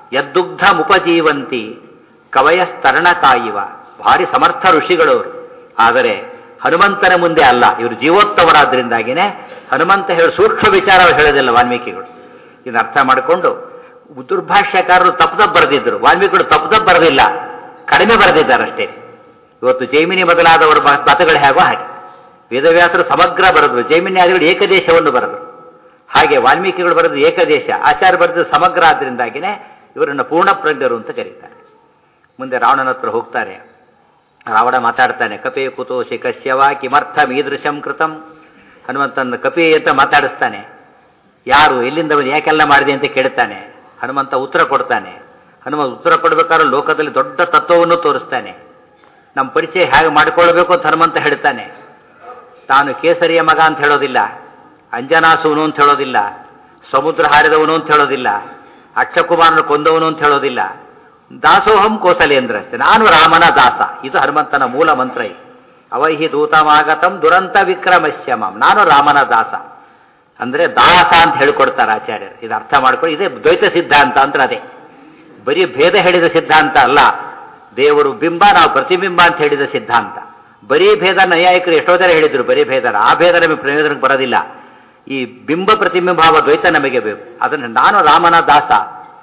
ಯದ್ದುಗ್ಧಮುಪಜೀವಂತಿ ಕವಯಸ್ತರಣಕಾಯಿವ. ಭಾರಿ ಸಮರ್ಥ ಋಷಿಗಳವರು. ಆದರೆ ಹನುಮಂತನ ಮುಂದೆ ಅಲ್ಲ, ಇವರು ಜೀವೋತ್ತಮರಾದ್ರಿಂದಾಗಿನೇ ಹನುಮಂತ ಹೇಳಿ ಸೂಕ್ಷ್ಮ ವಿಚಾರ ಹೇಳೋದಿಲ್ಲ ವಾಲ್ಮೀಕಿಗಳು. ಇದನ್ನ ಅರ್ಥ ಮಾಡಿಕೊಂಡು ದುರ್ಭಾಷ್ಯಕಾರರು ತಪ್ಪದಪ್ಪ ಬರೆದಿದ್ರು, ವಾಲ್ಮೀಕಿಗಳು ತಪ್ಪದಪ್ಪ ಬರೆದಿಲ್ಲ, ಕಡಿಮೆ ಬರೆದಿದ್ದಾರಷ್ಟೇ. ಇವತ್ತು ಜೈಮಿನಿ ಮೊದಲಾದವರ ಮತಗಳು ಹೇಗೋ ಹಾಗೆ. ವೇದವ್ಯಾಸರು ಸಮಗ್ರ ಬರೆದ್ರು, ಜೈಮಿನ್ಯಾದಿಗಳು ಏಕದೇಶವನ್ನು ಬರೆದರು. ಹಾಗೆ ವಾಲ್ಮೀಕಿಗಳು ಬರೆದು ಏಕದೇಶ, ಆಚಾರ್ಯ ಬರೆದು ಸಮಗ್ರ ಆದ್ರಿಂದಾಗಿನೇ ಇವರನ್ನು ಪೂರ್ಣ ಪ್ರಜ್ಞರು ಅಂತ ಕರೀತಾರೆ. ಮುಂದೆ ರಾವಣನ ಹತ್ರ ಹೋಗ್ತಾರೆ. ರಾವಣ ಮಾತಾಡ್ತಾನೆ, ಕಪಿ ಕುತೋಷಿ ಕಶ್ಯವ ಕಿಮರ್ಥ ಮೀದೃಶಂ ಕೃತಂ. ಹನುಮಂತನ ಕಪಿ ಅಂತ ಮಾತಾಡಿಸ್ತಾನೆ. ಯಾರು, ಎಲ್ಲಿಂದ ಯಾಕೆಲ್ಲ ಮಾಡಿದೆ ಅಂತ ಕೇಳ್ತಾನೆ. ಹನುಮಂತ ಉತ್ತರ ಕೊಡ್ತಾನೆ. ಹನುಮಂತ ಉತ್ತರ ಕೊಡಬೇಕಾದ್ರೆ ಲೋಕದಲ್ಲಿ ದೊಡ್ಡ ತತ್ವವನ್ನು ತೋರಿಸ್ತಾನೆ. ನಮ್ಮ ಪರಿಚಯ ಹೇಗೆ ಮಾಡಿಕೊಳ್ಬೇಕು ಅಂತ ಹನುಮಂತ ಹೇಳ್ತಾನೆ. ತಾನು ಕೇಸರಿಯ ಮಗ ಅಂತ ಹೇಳೋದಿಲ್ಲ, ಅಂಜನಾಸುವನು ಅಂತ ಹೇಳೋದಿಲ್ಲ, ಸಮುದ್ರ ಹಾರಿದವನು ಅಂತ ಹೇಳೋದಿಲ್ಲ, ಅಕ್ಷಕುಮಾರನ ಕೊಂದವನು ಅಂತ ಹೇಳೋದಿಲ್ಲ. ದಾಸೋಹಂ ಕೋಸಲೇಂದ್ರ, ನಾನು ರಾಮನ ದಾಸ. ಇದು ಹನುಮಂತನ ಮೂಲ ಮಂತ್ರ. ಅವೈಹಿ ದೂತಮಾಗತಂ ದುರಂತ ವಿಕ್ರಮಶ್ಯಮಂ, ನಾನು ರಾಮನ ದಾಸ ಅಂದ್ರೆ ದಾಸ ಅಂತ ಹೇಳಿಕೊಡ್ತಾರೆ ಆಚಾರ್ಯರು. ಇದು ಅರ್ಥ ಮಾಡ್ಕೊಂಡು, ಇದೇ ದ್ವೈತ ಸಿದ್ಧಾಂತ ಅಂದ್ರೆ ಅದೇ. ಬರೀ ಭೇದ ಹೇಳಿದ ಸಿದ್ಧಾಂತ ಅಲ್ಲ, ದೇವರು ಬಿಂಬ, ನಾವು ಪ್ರತಿಬಿಂಬ ಅಂತ ಹೇಳಿದ ಸಿದ್ಧಾಂತ. ಬರೀ ಭೇದ ನೈಯಾಯಿಕರು ಎಷ್ಟೋ ಜನ ಹೇಳಿದ್ರು, ಬರೀ ಭೇದ, ಆ ಭೇದ ನಮಗೆ ಪ್ರಯೋಜನಕ್ಕೆ ಬರೋದಿಲ್ಲ. ಈ ಬಿಂಬ ಪ್ರತಿಬಿಂಬಾವ ದ್ವೈತ ನಮಗೆ ಬೇಕು. ಅದನ್ನು ನಾನು ರಾಮನ ದಾಸ,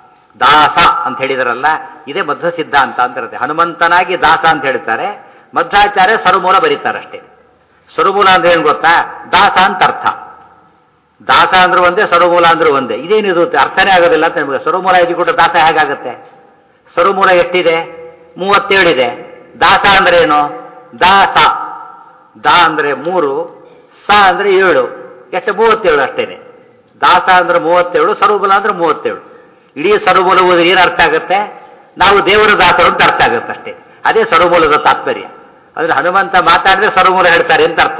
ದಾಸ ಅಂತ ಹೇಳಿದಾರಲ್ಲ, ಇದೇ ಮಧ್ವ ಸಿದ್ಧಾಂತ ಅಂತ ಇರುತ್ತೆ. ಹನುಮಂತನಾಗಿ ದಾಸ ಅಂತ ಹೇಳ್ತಾರೆ, ಮಧ್ವಾಚಾರ್ಯ ಸರುಮೂಲ ಬರೀತಾರಷ್ಟೇ. ಸರುಮೂಲ ಅಂದ್ರೆ ಏನು ಗೊತ್ತಾ, ದಾಸ ಅಂತ ಅರ್ಥ. ದಾಸ ಅಂದ್ರೆ ಒಂದೇ, ಸರುಮೂಲ ಅಂದ್ರೆ ಒಂದೇ. ಇದೇನಿದು ಅರ್ಥನೇ ಆಗೋದಿಲ್ಲ ಅಂತ ನಿಮಗೆ. ಸರುಮೂಲ ಕೂಡ ದಾಸ ಹೇಗಾಗುತ್ತೆ? ಸರುಮೂಲ ಎಷ್ಟಿದೆ? 37 ಇದೆ. ದಾಸ ಅಂದ್ರೆ ಏನು? ದಾಸ, ದಾ ಅಂದ್ರೆ 3, ಸ ಅಂದ್ರೆ 7, ಎಷ್ಟು? 37 ಅಷ್ಟೇನೆ. ದಾಸ ಅಂದ್ರೆ 37, ಸರುಮೂಲ ಅಂದ್ರೆ 37. ಇಡೀ ಸರುಮೂಲ ಓದಿದ್ರೆ ಏನು ಅರ್ಥ ಆಗುತ್ತೆ? ನಾವು ದೇವರ ದಾಸರು ಅಂತ ಅರ್ಥ ಆಗುತ್ತೆ ಅಷ್ಟೇ. ಅದೇ ಸರುಮೂಲದ ತಾತ್ಪರ್ಯ. ಅಂದ್ರೆ ಹನುಮಂತ ಮಾತಾಡಿದ್ರೆ ಸರುಮೂಲ ಹೇಳ್ತಾರೆ ಅಂತ ಅರ್ಥ.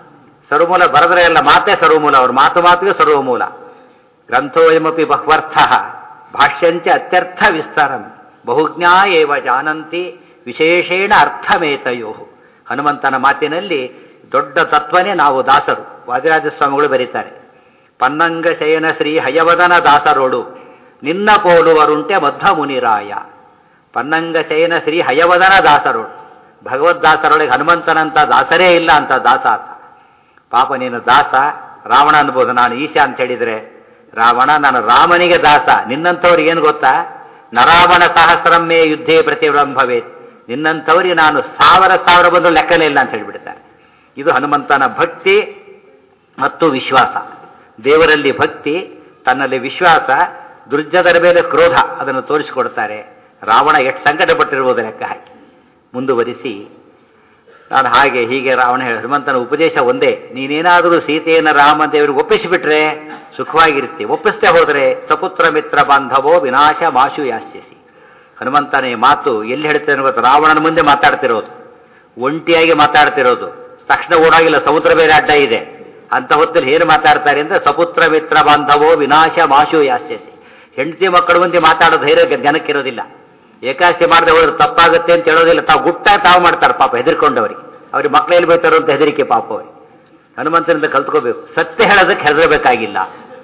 ಸರುಮೂಲ ಬರೆದ್ರೆ ಎಲ್ಲ ಮಾತೇ ಸರುಮೂಲ, ಅವ್ರ ಮಾತಿಗೆ ಸರ್ವಮೂಲ. ಗ್ರಂಥೋಯಮಪಿ ಬಹ್ವರ್ಥ ಭಾಷ್ಯಂಚ ಅತ್ಯರ್ಥ ವಿಸ್ತಾರಂ ಬಹುಜ್ಞಾ ಏವ ಜಾನಂತಿ ವಿಶೇಷೇಣ ಅರ್ಥಮೇತಯೋ. ಹನುಮಂತನ ಮಾತಿನಲ್ಲಿ ದೊಡ್ಡ ತತ್ವನೇ ನಾವು ದಾಸರು. ವಾದಿರಾಜ ಸ್ವಾಮಿಗಳು ಬರೀತಾರೆ, ಪನ್ನಂಗ ಶಯನ ಶ್ರೀ ಹಯವದನ ದಾಸರೋಡು ನಿನ್ನ ಪೋಲುವರುಂಟೆ ಮಧ್ವ ಮುನಿರಾಯ. ಪನ್ನಂಗ ಶಯನ ಶ್ರೀ ಹಯವದನ ದಾಸರೋಡು, ಭಗವದ್ದಾಸರೊಳಗೆ ಹನುಮಂತನಂತ ದಾಸರೇ ಇಲ್ಲ ಅಂತ ದಾಸ ಆತ. ಪಾಪ ನೀನು ದಾಸ. ರಾವಣ ಅನ್ಬೋದು, ನಾನು ಈಶ ಅಂತ ಹೇಳಿದ್ರೆ ರಾವಣ, ನಾನು ರಾಮನಿಗೆ ದಾಸ. ನಿನ್ನಂಥವ್ರಿಗೆ ಏನು ಗೊತ್ತಾ, ನರಾವಣ ಸಹಸ್ರಮ್ಮೇ ಯುದ್ಧೇ ಪ್ರತಿರಂಭವೇತ್, ನಿನ್ನಂಥವ್ರಿಗೆ ನಾನು 1000 ಬಂದು ಲೆಕ್ಕನೇ ಇಲ್ಲ ಅಂತ ಹೇಳಿಬಿಡ್ತಾರೆ. ಇದು ಹನುಮಂತನ ಭಕ್ತಿ ಮತ್ತು ವಿಶ್ವಾಸ. ದೇವರಲ್ಲಿ ಭಕ್ತಿ, ತನ್ನಲ್ಲಿ ವಿಶ್ವಾಸ, ದುರ್ಜನರ ಮೇಲೆ ಕ್ರೋಧ, ಅದನ್ನು ತೋರಿಸಿಕೊಡ್ತಾರೆ. ರಾವಣ ಎಷ್ಟು ಸಂಕಟಪಟ್ಟಿರ್ಬೋದು ಲೆಕ್ಕ ಹಾಕಿ. ಮುಂದುವರಿಸಿ, ನಾನು ಹಾಗೆ ಹೀಗೆ ರಾವಣ ಹನುಮಂತನ ಉಪದೇಶ ಒಂದೇ, ನೀನೇನಾದರೂ ಸೀತೆಯನ್ನು ರಾಮದೇವರಿಗೆ ಒಪ್ಪಿಸಿಬಿಟ್ರೆ ಸುಖವಾಗಿರುತ್ತೆ, ಒಪ್ಪಿಸ್ತೇ ಹೋದರೆ ಸಪುತ್ರ ಮಿತ್ರ ಬಾಂಧವೋ ವಿನಾಶ ಮಾಶು ಯಾಸ್ಯಸಿ. ಹನುಮಂತನ ಮಾತು ಎಲ್ಲಿ ಹೇಳ್ತೇನೆ ಗೊತ್ತು? ರಾವಣನ ಮುಂದೆ ಮಾತಾಡ್ತಿರೋದು, ಒಂಟಿಯಾಗಿ ಮಾತಾಡ್ತಿರೋದು. ತಕ್ಷಣ ಓಡಾಗಿಲ್ಲ, ಸಮುದ್ರ ಬೇರೆ ಅಡ್ಡ ಇದೆ ಅಂತ ಹೊತ್ತಲ್ಲಿ ಏನು ಮಾತಾಡ್ತಾರೆ ಅಂದ್ರೆ ಸಪುತ್ರ ಮಿತ್ರ ಬಾಂಧವೋ ವಿನಾಶ ಮಾಶು ಯಾಸ್ಯಸಿ. ಹೆಂಡತಿ ಮಕ್ಕಳು ಮುಂದೆ ಮಾತಾಡೋ ಧೈರ್ಯ ಜನಕ್ಕಿರೋದಿಲ್ಲ. ಏಕಾಶಿ ಮಾಡದೆ ಹೋದ್ರೆ ತಪ್ಪಾಗುತ್ತೆ ಅಂತ ಹೇಳೋದಿಲ್ಲ, ತಾವು ಗುಟ್ಟಾಗಿ ತಾವು ಮಾಡ್ತಾರೆ ಪಾಪ, ಹೆದರ್ಕೊಂಡವ್ರಿಗೆ. ಅವ್ರಿಗೆ ಮಕ್ಕಳಲ್ಲಿ ಬೈತಾರೋ ಅಂತ ಹೆದರಿಕೆ ಪಾಪ ಅವ್ರಿಗೆ. ಹನುಮಂತನಿಂದ ಕಲ್ತ್ಕೋಬೇಕು. ಸತ್ಯ ಹೇಳೋದಕ್ಕೆ ಹೆದರಬೇಕಾಗಿಲ್ಲ.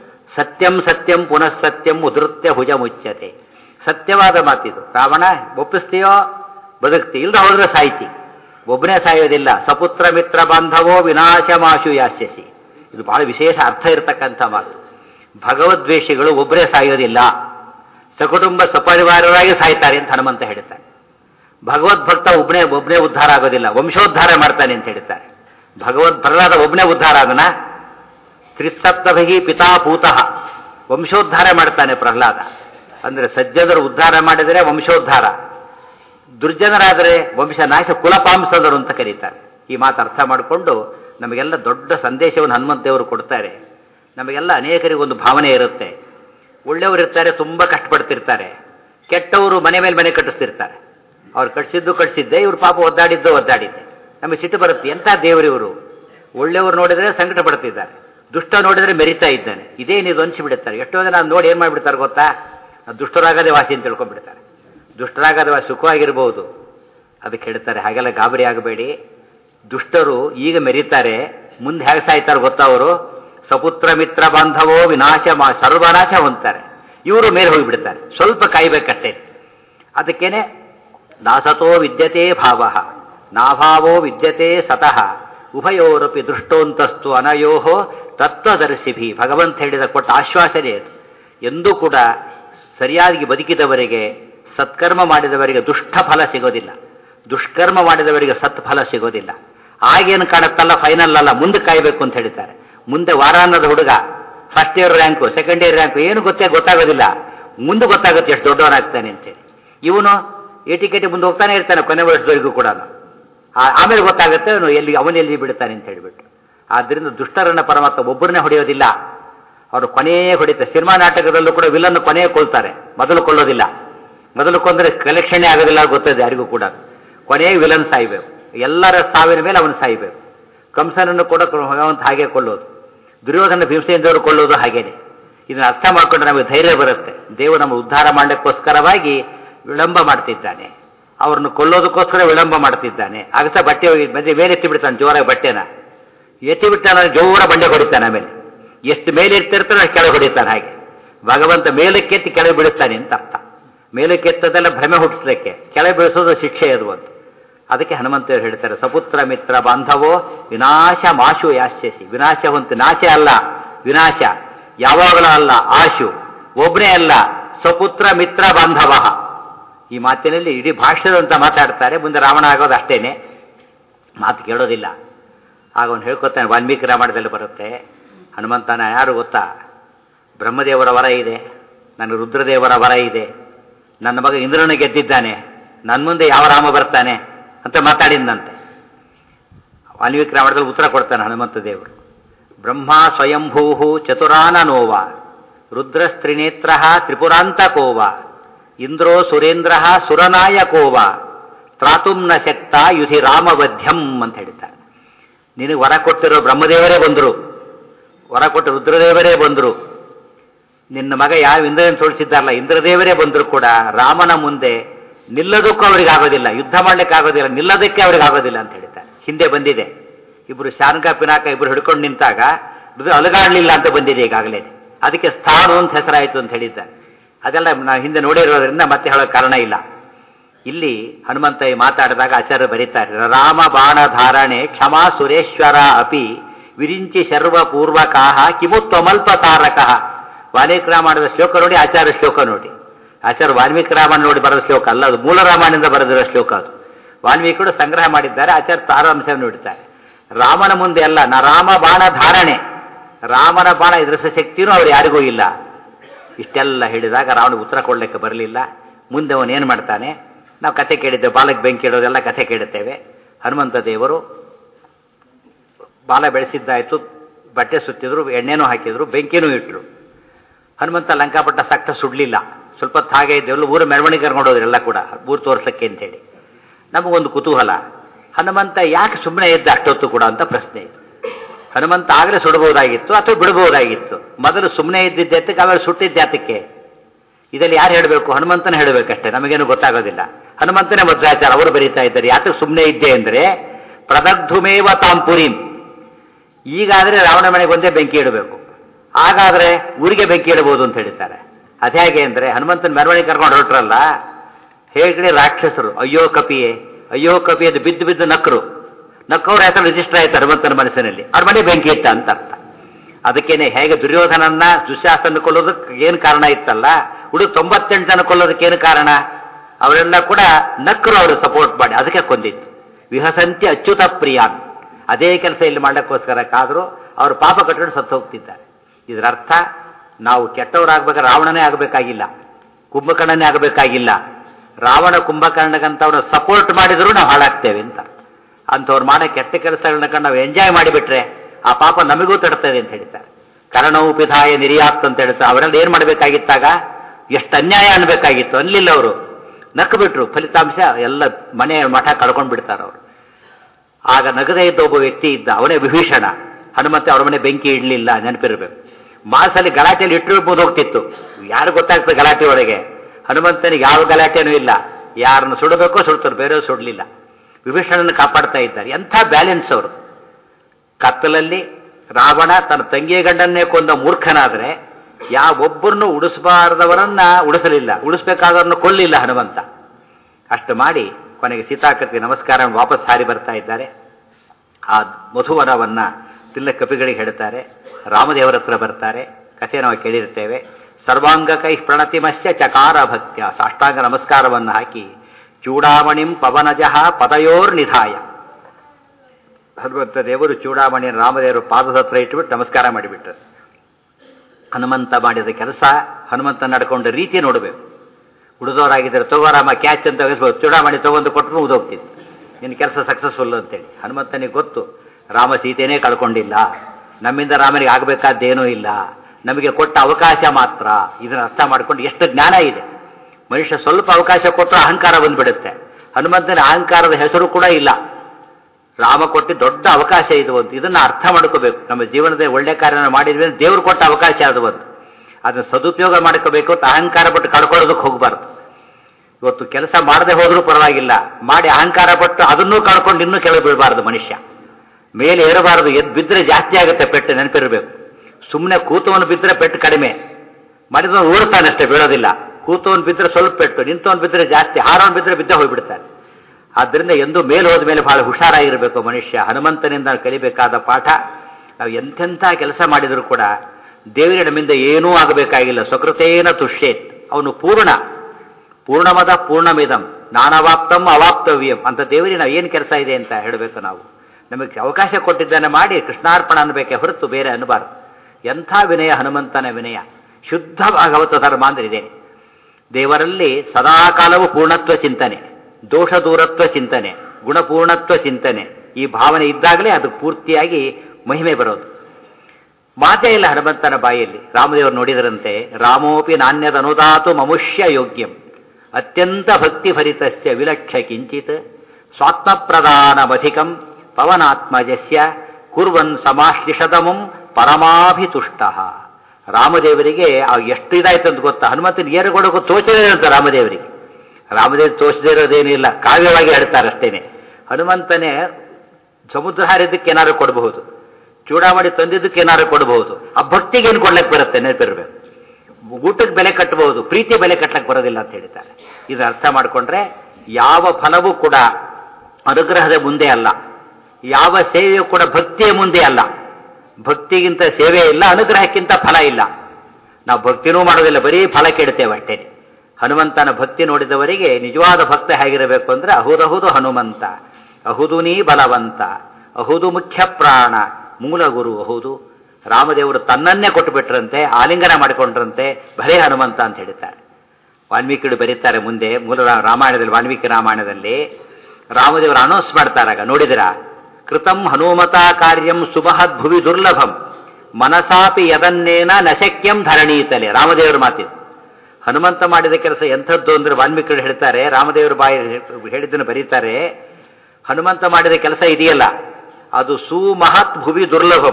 ಸತ್ಯಂ ಸತ್ಯಂ ಪುನಃ ಸತ್ಯಂ ಉದೃತ್ಯ ಭುಜ ಮುಚ್ಚತೆ. ಸತ್ಯವಾದ ಮಾತಿದು. ರಾವಣ ಒಪ್ಪಿಸ್ತೀಯೋ ಬದುಕ್ತಿ, ಇಲ್ದ ಹೋದ್ರೆ ಸಾಯ್ತಿ. ಒಬ್ಬನೇ ಸಾಯೋದಿಲ್ಲ. ಸಪುತ್ರ ಮಿತ್ರ ಬಾಂಧವೋ ವಿನಾಶ ಮಾಶು ಯಾಸ್ಯಸಿ. ಇದು ಬಹಳ ವಿಶೇಷ ಅರ್ಥ ಇರತಕ್ಕಂಥ ಮಾತು. ಭಗವದ್ವೇಷಿಗಳು ಒಬ್ಬರೇ ಸಾಯೋದಿಲ್ಲ, ಸಕುಟುಂಬ ಸಪರಿವಾರರಾಗಿ ಸಾಯ್ತಾರೆ ಅಂತ ಹನುಮಂತ ಹೇಳ್ತಾರೆ. ಭಗವದ್ಭಕ್ತ ಒಬ್ಬನೇ ಉದ್ಧಾರ ಆಗೋದಿಲ್ಲ, ವಂಶೋದ್ಧಾರ ಮಾಡ್ತಾನೆ ಅಂತ ಹೇಳ್ತಾರೆ. ಪ್ರಹ್ಲಾದ ಒಬ್ಬನೇ ಉದ್ಧಾರ ಆದನ, ತ್ರಿಸಪ್ತಭಿ ಪಿತಾ ಪೂತಃ, ವಂಶೋದ್ಧಾರ ಮಾಡ್ತಾನೆ ಪ್ರಹ್ಲಾದ. ಅಂದ್ರೆ ಸಜ್ಜನರು ಉದ್ಧಾರ ಮಾಡಿದರೆ ವಂಶೋದ್ಧಾರ, ದುರ್ಜನರಾದರೆ ವಂಶನಾಶ, ಕುಲಪಾಂಸದರು ಅಂತ ಕರೀತಾರೆ. ಈ ಮಾತು ಅರ್ಥ ಮಾಡಿಕೊಂಡು ನಮಗೆಲ್ಲ ದೊಡ್ಡ ಸಂದೇಶವನ್ನು ಹನುಮಂತೇವರು ಕೊಡ್ತಾರೆ. ನಮಗೆಲ್ಲ ಅನೇಕರಿಗೆ ಒಂದು ಭಾವನೆ ಇರುತ್ತೆ. ಒಳ್ಳೆಯವರು ಇರ್ತಾರೆ, ತುಂಬ ಕಷ್ಟಪಡ್ತಿರ್ತಾರೆ. ಕೆಟ್ಟವರು ಮನೆ ಮೇಲೆ ಮನೆ ಕಟ್ಟಿಸ್ತಿರ್ತಾರೆ. ಅವ್ರು ಕಟ್ಟಿಸಿದ್ದೇ, ಇವ್ರು ಪಾಪ ಒದ್ದಾಡಿದ್ದೆ. ನಮಗೆ ಸಿಟ್ಟು ಬರುತ್ತೆ, ಎಂಥ ದೇವರಿವರು. ಒಳ್ಳೆಯವರು ನೋಡಿದರೆ ಸಂಕಟ ಪಡ್ತಿದ್ದಾರೆ, ದುಷ್ಟ ನೋಡಿದರೆ ಮೆರಿತಾ ಇದ್ದಾನೆ. ಇದೇನಿದು ಅನಿಸಿಬಿಡುತ್ತಾರೆ. ಎಷ್ಟೋ ಜನ ನೋಡಿ ಏನು ಮಾಡಿಬಿಡ್ತಾರೆ ಗೊತ್ತಾ, ದುಷ್ಟರಾಗದೆ ವಾಸಿ ಅಂತ ತಿಳ್ಕೊಂಡ್ಬಿಡ್ತಾರೆ. ದುಷ್ಟರಾಗದೆ ವಾಸಿ ಸುಖವಾಗಿರ್ಬೋದು, ಅದಕ್ಕೆ ಹೇಳ್ತಾರೆ ಹಾಗೆಲ್ಲ ಗಾಬರಿ ಆಗಬೇಡಿ. ದುಷ್ಟರು ಈಗ ಮೆರೀತಾರೆ, ಮುಂದೆ ಹೇಗೆ ಸಾಯ್ತಾರೆ ಗೊತ್ತಾ ಅವರು? ಸಪುತ್ರ ಮಿತ್ರ ಬಾಂಧವೋ ವಿನಾಶ ಸರ್ವನಾಶ ಹೊಂದ್ತಾರೆ. ಇವರು ಮೇಲೆ ಹೋಗಿಬಿಡ್ತಾರೆ. ಸ್ವಲ್ಪ ಕಾಯ್ಬೇಕಷ್ಟೇ. ಅದಕ್ಕೇನೆ ನಾಸತೋ ವಿದ್ಯತೆ ಭಾವ ನಾಭಾವೋ ವಿದ್ಯತೆ ಸತಃ ಉಭಯೋರಪಿ ದೃಷ್ಟೋಂತಸ್ತು ಅನಯೋಹೋ ತತ್ವದರ್ಶಿಭಿ. ಭಗವಂತ ಹೇಳಿದ ಕೊಟ್ಟ ಆಶ್ವಾಸನೆ ಅದು. ಎಂದೂ ಕೂಡ ಸರಿಯಾಗಿ ಬದುಕಿದವರಿಗೆ, ಸತ್ಕರ್ಮ ಮಾಡಿದವರಿಗೆ ದುಷ್ಟ ಫಲ ಸಿಗೋದಿಲ್ಲ, ದುಷ್ಕರ್ಮ ಮಾಡಿದವರಿಗೆ ಸತ್ಫಲ ಸಿಗೋದಿಲ್ಲ. ಆಗೇನು ಕಾಣುತ್ತಲ್ಲ ಫೈನಲ್ ಅಲ್ಲ, ಮುಂದೆ ಕಾಯಬೇಕು ಅಂತ ಹೇಳ್ತಾರೆ. ಮುಂದೆ ವಾರಾನ್ನದ ಹುಡುಗ first year rank, second year rank ಏನು ಗೊತ್ತಾಗೋದಿಲ್ಲ. ಮುಂದೆ ಗೊತ್ತಾಗುತ್ತೆ ಎಷ್ಟು ದೊಡ್ಡವನಾಗ್ತಾನೆ ಅಂತೇಳಿ. ಇವನು ಏಟಿಕೆಟಿ ಮುಂದೆ ಹೋಗ್ತಾನೆ ಇರ್ತಾನೆ ಕೊನೆ ವರ್ಷದವರೆಗೂ ಕೂಡ. ಆಮೇಲೆ ಗೊತ್ತಾಗುತ್ತೆ ಅವನೆಲ್ಲಿ ಬಿಡ್ತಾನೆ ಅಂತ ಹೇಳಿಬಿಟ್ಟು. ಆದ್ದರಿಂದ ದುಷ್ಟರನ್ನ ಪರಮಾತ್ಮ ಒಬ್ಬರನ್ನೇ ಹೊಡೆಯೋದಿಲ್ಲ, ಅವರು ಕೊನೆಯೇ ಹೊಡಿತಾರೆ. ಸಿನಿಮಾ ನಾಟಕದಲ್ಲೂ ಕೂಡ ವಿಲನ್ ಕೊನೆಯೇ ಕೊಲ್ತಾರೆ, ಮೊದಲು ಕೊಲ್ಲೋದಿಲ್ಲ. ಮೊದಲು ಕೊಂದರೆ ಕಲೆಕ್ಷನ್ನೇ ಆಗೋದಿಲ್ಲ, ಗೊತ್ತದೆ ಯಾರಿಗೂ ಕೂಡ. ಕೊನೆಯೇ ವಿಲನ್ ಸಾಯ್ಬೇಕು, ಎಲ್ಲರ ಸಾವಿನ ಮೇಲೆ ಅವನು ಸಾಯ್ಬೇಕು. ಕಂಸನನ್ನು ಕೂಡ ಭಗವಂತ ಹಾಗೆ ಕೊಳ್ಳೋದು, ದುರ್ಯೋಧನ ಭೀಮಸೇನದವರು ಕೊಳ್ಳೋದು ಹಾಗೇನೆ. ಇದನ್ನು ಅರ್ಥ ಮಾಡಿಕೊಂಡ್ರೆ ನಮಗೆ ಧೈರ್ಯ ಬರುತ್ತೆ. ದೇವರು ನಮ್ಮ ಉದ್ಧಾರ ಮಾಡಲಿಕ್ಕೋಸ್ಕರವಾಗಿ ವಿಳಂಬ ಮಾಡ್ತಿದ್ದಾನೆ, ಅವ್ರನ್ನು ಕೊಲ್ಲೋದಕ್ಕೋಸ್ಕರ ವಿಳಂಬ ಮಾಡ್ತಿದ್ದಾನೆ. ಆಗಸ ಬಟ್ಟೆ ಮೇಲೆ ಎತ್ತಿ ಬಿಡ್ತಾನೆ, ಜೋರಾಗಿ ಬಟ್ಟೆನ ಎತ್ತಿ ಬಿಡ್ತಾನೆ, ಜೋರ ಬಂಡೆ ಹೊಡಿತಾನೆ. ಆಮೇಲೆ ಎಷ್ಟು ಮೇಲೆ ಎತ್ತಿರ್ತಾನೆ ಅಷ್ಟು ಕೆಳಗೆ ಹೊಡಿತಾನೆ. ಹಾಗೆ ಭಗವಂತ ಮೇಲಕ್ಕೆತ್ತಿ ಕೆಳಗೆ ಬಿಡುತ್ತಾನೆ ಅಂತ ಅರ್ಥ. ಮೇಲಕ್ಕೆತ್ತದೆಲ್ಲ ಭ್ರಮೆ ಹುಟ್ಟಿಸ್ಲಿಕ್ಕೆ, ಕೆಳಗೆ ಬೀಳಿಸೋದು ಶಿಕ್ಷೆ ಅದು ಅಂತ. ಅದಕ್ಕೆ ಹನುಮಂತರು ಹೇಳ್ತಾರೆ, ಸಪುತ್ರ ಮಿತ್ರ ಬಾಂಧವೋ ವಿನಾಶ ಮಾಶು ಯಾಸ್ಯಸಿ. ವಿನಾಶ ಹೊಂತು ನಾಶ ಅಲ್ಲ, ವಿನಾಶ ಯಾವಾಗಲೂ ಅಲ್ಲ, ಆಶು ಒಬ್ಬನೇ ಅಲ್ಲ, ಸಪುತ್ರ ಮಿತ್ರ ಬಾಂಧವ. ಈ ಮಾತಿನಲ್ಲಿ ಇಡೀ ಭಾಷ್ಯದಂತ ಮಾತಾಡ್ತಾರೆ. ಮುಂದೆ ರಾವಣ ಆಗೋದು ಅಷ್ಟೇನೆ, ಮಾತು ಕೇಳೋದಿಲ್ಲ. ಆಗ ಅವನು ಹೇಳ್ಕೊತಾನೆ, ವಾಲ್ಮೀಕಿ ರಾಮಾಯಣದಲ್ಲಿ ಬರುತ್ತೆ, ಹನುಮಂತನ ಯಾರು ಗೊತ್ತಾ, ಬ್ರಹ್ಮದೇವರ ವರ ಇದೆ, ನನಗೆ ರುದ್ರದೇವರ ವರ ಇದೆ, ನನ್ನ ಮಗ ಇಂದ್ರನ ಗೆದ್ದಿದ್ದಾನೆ, ನನ್ನ ಮುಂದೆ ಯಾವ ರಾಮ ಬರ್ತಾನೆ ಅಂತ ಮಾತಾಡಿದಂತೆ. ವಾಲ್ಮೀಕಿ ರಾಮಾಯಣದಲ್ಲಿ ಉತ್ತರ ಕೊಡ್ತಾನೆ ಹನುಮಂತ ದೇವರು. ಬ್ರಹ್ಮ ಸ್ವಯಂಭೂ ಚತುರಾನನೋವ ರುದ್ರಸ್ತ್ರಿನೇತ್ರ ತ್ರಿಪುರಾಂತಕೋವ ಇಂದ್ರೋ ಸುರೇಂದ್ರ ಸುರನಾಯಕೋವ ತ್ರಾತುಂ ನ ಶಕ್ತ ಯುಧಿ ರಾಮವಧ್ಯಂ ಅಂತ ಹೇಳ್ತಾರೆ. ನಿನಗೆ ವರ ಕೊಟ್ಟಿರೋ ಬ್ರಹ್ಮದೇವರೇ ಬಂದರು, ವರ ಕೊಟ್ಟ ರುದ್ರದೇವರೇ ಬಂದರು, ನಿನ್ನ ಮಗ ಯಾವ ಇಂದ್ರನ ಸೋಲಿಸಿದ್ದಾರಲ್ಲ ಇಂದ್ರದೇವರೇ ಬಂದರೂ ಕೂಡ ರಾಮನ ಮುಂದೆ ನಿಲ್ಲೋದಕ್ಕೂ ಅವ್ರಿಗೆ ಆಗೋದಿಲ್ಲ, ಯುದ್ಧ ಮಾಡ್ಲಿಕ್ಕೆ ಆಗೋದಿಲ್ಲ, ನಿಲ್ಲೋದಕ್ಕೆ ಅವ್ರಿಗೆ ಆಗೋದಿಲ್ಲ ಅಂತ ಹೇಳ್ತಾರೆ. ಹಿಂದೆ ಬಂದಿದೆ, ಇಬ್ಬರು ಶಾನಕ ಪಿನಾಕ ಇಬ್ಬರು ಹಿಡ್ಕೊಂಡು ನಿಂತಾಗ ಅಲುಗಾಡ್ಲಿಲ್ಲ ಅಂತ ಬಂದಿದೆ ಈಗಾಗಲೇ. ಅದಕ್ಕೆ ಸ್ಥಾನು ಅಂತ ಹೆಸರಾಯಿತು ಅಂತ ಹೇಳಿದ್ದಾರೆ. ಅದೆಲ್ಲ ನಾವು ಹಿಂದೆ ನೋಡಿರೋದ್ರಿಂದ ಮತ್ತೆ ಹೇಳೋ ಕಾರಣ ಇಲ್ಲ. ಇಲ್ಲಿ ಹನುಮಂತ ಮಾತಾಡಿದಾಗ ಆಚಾರ್ಯ ಬರೀತಾರೆ, ರಾಮ ಬಾಣ ಧಾರಣೆ ಕ್ಷಮಾ ಸುರೇಶ್ವರ ಅಪಿ ವಿರಿಂಚಿ ಶರ್ವ ಪೂರ್ವಕಾಹ ಕಿಮುತ್ವಮಲ್ಪ ತಾರಕಃ. ವಾಲ್ಮೀಕಿ ರಾಮಾಯಣದ ಶ್ಲೋಕ ನೋಡಿ, ಆಚಾರ್ಯ ಶ್ಲೋಕ ನೋಡಿ. ಆಚಾರ್ಯ ವಾಲ್ಮೀಕಿ ರಾಮಾಯಣ ನೋಡಿ ಬರೆದ ಶ್ಲೋಕ ಅಲ್ಲ, ಅದು ಮೂಲ ರಾಮಾಯಣದಿಂದ ಬರೆದಿರೋ ಶ್ಲೋಕ ಅದು. ವಾಲ್ಮೀಕಿಗಳು ಸಂಗ್ರಹ ಮಾಡಿದ್ದಾರೆ, ಆಚಾರ್ಯ ಸಾರಾಂಶ ನೋಡ್ತಾರೆ. ರಾಮನ ಮುಂದೆ ಅಲ್ಲ, ನ ರಾಮ ಬಾಣ ಧಾರಣೆ, ರಾಮನ ಬಾಣ ಎದುರಿಸ ಶಕ್ತಿನೂ ಅವ್ರು ಯಾರಿಗೂ ಇಲ್ಲ. ಇಷ್ಟೆಲ್ಲ ಹೇಳಿದಾಗ ರಾವಣ ಉತ್ತರ ಕೊಡ್ಲಿಕ್ಕೆ ಬರಲಿಲ್ಲ. ಮುಂದೆ ಅವನೇನು ಮಾಡ್ತಾನೆ, ನಾವು ಕಥೆ ಕೇಳಿದ್ದೇವೆ, ಬಾಲಕ್ಕೆ ಬೆಂಕಿ ಇಡೋದೆಲ್ಲ ಕಥೆ ಕೇಳುತ್ತೇವೆ. ಹನುಮಂತ ದೇವರು ಬಾಲ ಬೆಳೆಸಿದ್ದಾಯ್ತು, ಬಟ್ಟೆ ಸುತ್ತಿದ್ರು, ಎಣ್ಣೆನೂ ಹಾಕಿದ್ರು, ಬೆಂಕಿನೂ ಇಟ್ಟರು. ಹನುಮಂತ ಲಂಕಾಪಟ್ಟ ಸಕ್ತ ಸುಡಲಿಲ್ಲ. ಸ್ವಲ್ಪ ಹೊತ್ತು ಹಾಗೆ ಇದ್ದೇವಲ್ಲ, ಊರು ಮೆರವಣಿಗೆ ಕರ್ಕೊಂಡು ಹೋದ್ರೆಲ್ಲ ಕೂಡ ಊರು ತೋರಿಸಕ್ಕೆ ಅಂತೇಳಿ. ನಮಗೊಂದು ಕುತೂಹಲ, ಹನುಮಂತ ಯಾಕೆ ಸುಮ್ಮನೆ ಎದ್ದ ಅಷ್ಟೊತ್ತು ಕೂಡ ಅಂತ ಪ್ರಶ್ನೆ ಇತ್ತು. ಹನುಮಂತ ಆಗಲೇ ಸುಡಬಹುದಾಗಿತ್ತು ಅಥವಾ ಬಿಡಬಹುದಾಗಿತ್ತು. ಮೊದಲು ಸುಮ್ಮನೆ ಇದ್ದಿದ್ದಕ್ಕೆ ಆಮೇಲೆ ಸುಟ್ಟಿದ್ದಾತಕ್ಕೆ, ಇದರಲ್ಲಿ ಯಾರು ಹೇಳಬೇಕು? ಹನುಮಂತನೇ ಹೇಳಬೇಕಷ್ಟೇ, ನಮಗೇನು ಗೊತ್ತಾಗೋದಿಲ್ಲ. ಹನುಮಂತನೇ ಮಧ್ವಾಚಾರ ಅವರು ಬರೀತಾ ಇದ್ದಾರೆ, ಯಾತಕ್ಕೆ ಸುಮ್ಮನೆ ಇದ್ದೆ ಅಂದರೆ ಪ್ರದಗ್ಧುಮೇವ ತಾಂಪುರಿಂ. ಈಗಾದರೆ ರಾವಣ ಮನೆಗೆ ಒಂದೇ ಬೆಂಕಿ ಇಡಬೇಕು, ಹಾಗಾದರೆ ಊರಿಗೆ ಬೆಂಕಿ ಇಡಬಹುದು ಅಂತ ಹೇಳ್ತಾರೆ. ಅದ್ಯಾಗೆ ಅಂದರೆ ಹನುಮಂತನ ಮೆರವಣಿಗೆ ಕರ್ಕೊಂಡು ಹೊರಟ್ರಲ್ಲ, ಹೇಳಿ ರಾಕ್ಷಸರು ಅಯ್ಯೋ ಕಪಿಯೇ ಅಯ್ಯೋ ಕಪಿ ಅದು ಬಿದ್ದು ಬಿದ್ದು ನಕ್ಕವ್ರ ಹೆಸರು ರಿಜಿಸ್ಟರ್ ಆಯ್ತು ಹನುಮಂತನ ಮನಸ್ಸಿನಲ್ಲಿ, ಅವ್ರ ಮನೆ ಬೆಂಕಿ ಇಟ್ಟ ಅಂತ ಅರ್ಥ. ಅದಕ್ಕೇನೆ ಹೇಗೆ ದುರ್ಯೋಧನನ್ನ ದುಶ್ಯಾಸನ ಕೊಲ್ಲೋದಕ್ಕೆ ಏನು ಕಾರಣ ಇತ್ತಲ್ಲ, ಹುಡುಗ 98 ಜನ ಕೊಲ್ಲೋದಕ್ಕೆ ಏನು ಕಾರಣ? ಅವರೆಲ್ಲ ಕೂಡ ನಕ್ಕರು, ಅವರು ಸಪೋರ್ಟ್ ಮಾಡಿ ಅದಕ್ಕೆ ಕೊಂದಿತ್ತು. ವಿಹಸಂತಿ ಅಚ್ಯುತ ಪ್ರಿಯಾನ್, ಅದೇ ಕೆಲಸ ಇಲ್ಲಿ ಮಾಡಕ್ಕೋಸ್ಕರ ಕಾದರೂ ಅವರು ಪಾಪ ಕಟ್ಟಿಕೊಂಡು ಸತ್ತು ಹೋಗ್ತಿದ್ದಾರೆ. ಇದರ ಅರ್ಥ ನಾವು ಕೆಟ್ಟವರಾಗಬೇಕಾದ್ರೆ ರಾವಣನೇ ಆಗಬೇಕಾಗಿಲ್ಲ, ಕುಂಭಕರ್ಣನೇ ಆಗಬೇಕಾಗಿಲ್ಲ. ರಾವಣ ಕುಂಭಕರ್ಣಗಂತವ್ರನ್ನ ಸಪೋರ್ಟ್ ಮಾಡಿದ್ರು ನಾವು ಹಾಳಾಗ್ತೇವೆ ಅಂತ. ಅಂಥವ್ರು ಮಾಡೋ ಕೆಟ್ಟ ಕೆಲಸಗಳನ್ನ ಕಂಡು ನಾವು ಎಂಜಾಯ್ ಮಾಡಿಬಿಟ್ರೆ ಆ ಪಾಪ ನಮಗೂ ತಡ್ತದೆ ಅಂತ ಹೇಳ್ತಾರೆ. ಕರ್ಣವು ಪಿಧಾಯ ನಿರ್ಯಾತ್ ಅಂತ ಹೇಳ್ತಾರೆ. ಅವರೆಲ್ಲ ಏನು ಮಾಡಬೇಕಾಗಿತ್ತಾಗ, ಎಷ್ಟು ಅನ್ಯಾಯ ಅನ್ಬೇಕಾಗಿತ್ತು, ಅನ್ಲಿಲ್ಲ. ಅವರು ನಕ್ಕು ಬಿಟ್ರು, ಫಲಿತಾಂಶ ಎಲ್ಲ ಮನೆ ಮಠ ಕಳ್ಕೊಂಡು ಬಿಡ್ತಾರೆ ಅವರು. ಆಗ ನಗದೇ ಇದ್ದ ಒಬ್ಬ ವ್ಯಕ್ತಿ ಇದ್ದ, ಅವನೇ ವಿಭೀಷಣ. ಹನುಮಂತ ಅವ್ರ ಮನೆ ಬೆಂಕಿ ಇಡಲಿಲ್ಲ, ನೆನಪಿರ್ಬೇಕು. ಮಾಸಲ್ಲಿ ಗಲಾಟೆಯಲ್ಲಿ ಇಟ್ಟಿರ್ಬೋದು ಹೋಗ್ತಿತ್ತು, ಯಾರು ಗೊತ್ತಾಗ್ತದೆ ಗಲಾಟೆ ಒಳಗೆ. ಹನುಮಂತನಿಗೆ ಯಾವ ಗಲಾಟೆನೂ ಇಲ್ಲ, ಯಾರನ್ನು ಸುಡಬೇಕೋ ಸುಡ್ತಾರೆ, ಬೇರೆಯವ್ರು ಸುಡಲಿಲ್ಲ. ವಿಭೀಷಣನ ಕಾಪಾಡ್ತಾ ಇದ್ದಾರೆ. ಎಂಥ ಬ್ಯಾಲೆನ್ಸ್ ಅವರು. ಕತ್ತಲಲ್ಲಿ ರಾವಣ ತನ್ನ ತಂಗಿಯ ಗಂಡನ್ನೇ ಕೊಂದ ಮೂರ್ಖನಾದರೆ ಯಾವೊಬ್ಬರನ್ನು ಉಡಿಸಬಾರದವರನ್ನ ಉಡಿಸಲಿಲ್ಲ, ಉಡಿಸ್ಬೇಕಾದವ್ರನ್ನ ಕೊಲ್ಲಿಲ್ಲ ಹನುಮಂತ. ಅಷ್ಟು ಮಾಡಿ ಕೊನೆಗೆ ಸೀತಾಕೃತಿಗೆ ನಮಸ್ಕಾರ ವಾಪಸ್ ಹಾರಿ ಬರ್ತಾ ಇದ್ದಾರೆ. ಆ ಮಧುವನವನ್ನ ತಿಲ್ಲ ಕಪಿಗಳಿಗೆ ಹೇಳ್ತಾರೆ. ರಾಮದೇವರ ಹತ್ರ ಬರ್ತಾರೆ. ಕಥೆ ನಾವು ಕೇಳಿರ್ತೇವೆ. ಸರ್ವಾಂಗ ಕೈ ಪ್ರಣತಿಮಸ್ಯ ಚಕಾರ ಭಕ್ತ್ಯ, ಸಾಷ್ಟಾಂಗ ನಮಸ್ಕಾರವನ್ನು ಹಾಕಿ ಚೂಡಾಮಣಿಂ ಪವನಜಃ ಪದಯೋರ್ ನಿಧಾಯ. ಹನುಮಂತ ದೇವರು ಚೂಡಾಮಣಿ ರಾಮದೇವರು ಪಾದದ ಹತ್ರ ಇಟ್ಟುಬಿಟ್ಟು ನಮಸ್ಕಾರ ಮಾಡಿಬಿಟ್ರು. ಹನುಮಂತ ಮಾಡಿದ ಕೆಲಸ, ಹನುಮಂತ ನಡ್ಕೊಂಡ ರೀತಿ ನೋಡಬೇಕು. ಉಳಿದವರಾಗಿದ್ದರೆ ತಗೋರಾಮ ಕ್ಯಾಚ್ ಅಂತ ಚೂಡಾಮಣಿ ತಗೊಂಡು ಕೊಟ್ಟರು ಉದೋಗ್ತಿತ್ತು, ನಿನ್ನ ಕೆಲಸ ಸಕ್ಸಸ್ಫುಲ್ ಅಂತೇಳಿ. ಹನುಮಂತನಿಗೆ ಗೊತ್ತು ರಾಮ ಸೀತೆನೇ ಕಳ್ಕೊಂಡಿಲ್ಲ, ನಮ್ಮಿಂದ ರಾಮನಿಗೆ ಆಗಬೇಕಾದ್ದೇನೂ ಇಲ್ಲ, ನಮಗೆ ಕೊಟ್ಟ ಅವಕಾಶ ಮಾತ್ರ. ಇದನ್ನು ಅರ್ಥ ಮಾಡ್ಕೊಂಡು ಎಷ್ಟು ಜ್ಞಾನ ಇದೆ. ಮನುಷ್ಯ ಸ್ವಲ್ಪ ಅವಕಾಶ ಕೊಟ್ಟರೆ ಅಹಂಕಾರ ಬಂದ್ಬಿಡುತ್ತೆ. ಹನುಮಂತನ ಅಹಂಕಾರದ ಹೆಸರು ಕೂಡ ಇಲ್ಲ. ರಾಮ ಕೊಟ್ಟು ದೊಡ್ಡ ಅವಕಾಶ ಇದು ಒಂದು. ಇದನ್ನು ಅರ್ಥ ಮಾಡ್ಕೋಬೇಕು. ನಮ್ಮ ಜೀವನದ ಒಳ್ಳೆ ಕಾರ್ಯನ ಮಾಡಿದ್ವಿ ಅಂದ್ರೆ ದೇವರು ಕೊಟ್ಟ ಅವಕಾಶ ಅದು ಒಂದು. ಅದನ್ನು ಸದುಪಯೋಗ ಮಾಡ್ಕೋಬೇಕು. ಅಹಂಕಾರ ಪಟ್ಟು ಕಳ್ಕೊಳ್ಳೋದಕ್ಕೆ ಹೋಗಬಾರ್ದು. ಇವತ್ತು ಕೆಲಸ ಮಾಡದೆ ಹೋದ್ರೂ ಪರವಾಗಿಲ್ಲ, ಮಾಡಿ ಅಹಂಕಾರ ಪಟ್ಟು ಅದನ್ನೂ ಕಳ್ಕೊಂಡು ಇನ್ನೂ ಕೆಳಗೆ ಬೀಳಬಾರ್ದು. ಮನುಷ್ಯ ಮೇಲೆ ಏರಬಾರದು. ಎದ್ದು ಬಿದ್ದರೆ ಜಾಸ್ತಿ ಆಗುತ್ತೆ ಪೆಟ್ಟು, ನೆನಪಿರಬೇಕು. ಸುಮ್ಮನೆ ಕೂತವನು ಬಿದ್ದರೆ ಪೆಟ್ಟು ಕಡಿಮೆ, ಮಾಡಿದವನು ಓಡಿಸ್ತಾನಷ್ಟೇ, ಬೀಳೋದಿಲ್ಲ. ಕೂತವನು ಬಿದ್ದರೆ ಸ್ವಲ್ಪ ಪೆಟ್ಟು, ನಿಂತವನು ಬಿದ್ದರೆ ಜಾಸ್ತಿ, ಹಾರೋನು ಬಿದ್ದರೆ ಬಿದ್ದ ಹೋಗ್ಬಿಡ್ತಾನೆ. ಆದ್ದರಿಂದ ಎಂದು ಮೇಲೆ ಹೋದ ಮೇಲೆ ಬಹಳ ಹುಷಾರಾಗಿರಬೇಕು ಮನುಷ್ಯ. ಹನುಮಂತನಿಂದ ಕಲಿಬೇಕಾದ ಪಾಠ, ನಾವು ಎಂತೆಂಥ ಕೆಲಸ ಮಾಡಿದರೂ ಕೂಡ ದೇವರ ನಮ್ಮಿಂದ ಏನೂ ಆಗಬೇಕಾಗಿಲ್ಲ. ಸ್ವಕೃತೇನ ತುಷ್ಯೇತ್, ಅವನು ಪೂರ್ಣಮದ ಪೂರ್ಣಮಿದಂ ನಾನವಾಪ್ತಂ ಅವಾಪ್ತವ್ಯಂ ಅಂತ ದೇವರಿಗೆ ನಾವು ಏನು ಕೆಲಸ ಇದೆ ಅಂತ ಹೇಳಬೇಕು. ನಾವು ನಮಗೆ ಅವಕಾಶ ಕೊಟ್ಟಿದ್ದನ್ನು ಮಾಡಿ ಕೃಷ್ಣಾರ್ಪಣ ಅನ್ನಬೇಕೆ ಹೊರತು ಬೇರೆ ಅನ್ನಬಾರ್ದು. ಎಂಥ ವಿನಯ ಹನುಮಂತನ ವಿನಯ. ಶುದ್ಧ ಭಾಗವತ ಧರ್ಮ ಅಂದ್ರೆ ಇದೆ. ದೇವರಲ್ಲಿ ಸದಾಕಾಲವೂ ಪೂರ್ಣತ್ವ ಚಿಂತನೆ, ದೋಷ ದೂರತ್ವ ಚಿಂತನೆ, ಗುಣಪೂರ್ಣತ್ವ ಚಿಂತನೆ, ಈ ಭಾವನೆ ಇದ್ದಾಗಲೇ ಅದು ಪೂರ್ತಿಯಾಗಿ ಮಹಿಮೆ ಬರೋದು. ಮಾತೇ ಇಲ್ಲ ಹನುಮಂತನ ಬಾಯಲ್ಲಿ. ರಾಮದೇವರು ನೋಡಿದರಂತೆ, ರಾಮೋಪಿ ನಾಣ್ಯದನುದಾತು ಮಮುಷ್ಯ ಯೋಗ್ಯಂ ಅತ್ಯಂತ ಭಕ್ತಿಭರಿತಸ್ಯ ವಿಲಕ್ಷ ಕಿಂಚಿತ್ ಸ್ವಾತ್ಮಪ್ರದಾನಮಧಿಕಂ ಪವನಾತ್ಮಜಸ್ಯ ಕುರ್ವನ್ ಸಮಾಶ್ಲಿಷದಮಂ ಪರಮಾಭಿತುಷ್ಟ. ರಾಮದೇವರಿಗೆ ಎಷ್ಟು ಇದಾಯ್ತು ಅಂತ ಗೊತ್ತಾ? ಹನುಮಂತನ ಏರುಗೊಳಗೂ ತೋಚದೇ ಇರುತ್ತೆ ರಾಮದೇವರಿಗೆ. ರಾಮದೇವ್ ತೋಚದೇ ಇರೋದೇನಿಲ್ಲ, ಕಾವ್ಯವಾಗಿ ಹೇಳ್ತಾರೆ ಅಷ್ಟೇನೆ. ಹನುಮಂತನೇ ಸಮುದ್ರ ಹಾರಿದ್ದಕ್ಕೆ ಏನಾದ್ರು ಕೊಡಬಹುದು, ಚೂಡಾಮಣಿ ತಂದಿದ್ದಕ್ಕೆ ಏನಾದ್ರು ಕೊಡಬಹುದು. ಆ ಭಕ್ತಿಗೆ ಏನು ಕೊಡ್ಲಿಕ್ಕೆ ಬರುತ್ತೆ ನೆನಪಿರ್ಬೇಕು. ಊಟಕ್ಕೆ ಬೆಲೆ ಕಟ್ಟಬಹುದು, ಪ್ರೀತಿ ಬೆಲೆ ಕಟ್ಟಕ್ಕೆ ಬರೋದಿಲ್ಲ ಅಂತ ಹೇಳ್ತಾರೆ. ಇದು ಅರ್ಥ ಮಾಡಿಕೊಂಡ್ರೆ ಯಾವ ಫಲವೂ ಕೂಡ ಅನುಗ್ರಹದ ಮುಂದೆ ಅಲ್ಲ, ಯಾವ ಸೇವೆಯೂ ಕೂಡ ಭಕ್ತಿಯ ಮುಂದೆ ಅಲ್ಲ. ಭಕ್ತಿಗಿಂತ ಸೇವೆ ಇಲ್ಲ, ಅನುಗ್ರಹಕ್ಕಿಂತ ಫಲ ಇಲ್ಲ. ನಾವು ಭಕ್ತಿನೂ ಮಾಡೋದಿಲ್ಲ, ಬರೀ ಫಲ ಕೆಡ್ತೇವೆ ಅಷ್ಟೇ. ಹನುಮಂತನ ಭಕ್ತಿ ನೋಡಿದವರಿಗೆ ನಿಜವಾದ ಭಕ್ತ ಹೇಗಿರಬೇಕು ಅಂದ್ರೆ ಅಹುದಹುದು ಹನುಮಂತ, ಅಹುದು ನೀ ಬಲವಂತ, ಅಹುದು ಮುಖ್ಯ ಪ್ರಾಣ, ಮೂಲ ಗುರು ಅಹುದು. ರಾಮದೇವರು ತನ್ನನ್ನೇ ಕೊಟ್ಟು ಬಿಟ್ರಂತೆ, ಆಲಿಂಗನ ಮಾಡಿಕೊಂಡ್ರಂತೆ, ಭರೇ ಹನುಮಂತ ಅಂತ ಹೇಳ್ತಾರೆ. ವಾಲ್ಮೀಕಿಗಳು ಬರೀತಾರೆ ಮುಂದೆ ಮೂಲ ರಾಮಾಯಣದಲ್ಲಿ, ವಾಲ್ಮೀಕಿ ರಾಮಾಯಣದಲ್ಲಿ ರಾಮದೇವರು ಅನೌನ್ಸ್ ಮಾಡ್ತಾರಾಗ ನೋಡಿದಿರ, ಕೃತಂ ಹನುಮತ ಕಾರ್ಯಂ ಸುಮಹದ್ ಭುವಿ ದುರ್ಲಭಂ ಮನಸಾಪಿ ಯದನ್ನೇನ ನಶಕ್ಯಂ ಧರಣೀತಲೆ. ರಾಮದೇವರ ಮಾತಿದೆ. ಹನುಮಂತ ಮಾಡಿದ ಕೆಲಸ ಎಂಥದ್ದು ಅಂದ್ರೆ ವಾಲ್ಮೀಕಿಗಳು ಹೇಳ್ತಾರೆ, ರಾಮದೇವರ ಬಾಯಿ ಹೇಳಿದ್ದನ್ನು ಬರೀತಾರೆ. ಹನುಮಂತ ಮಾಡಿದ ಕೆಲಸ ಇದೆಯಲ್ಲ, ಅದು ಸುಮಹತ್ ಭುವಿ ದುರ್ಲಭಂ.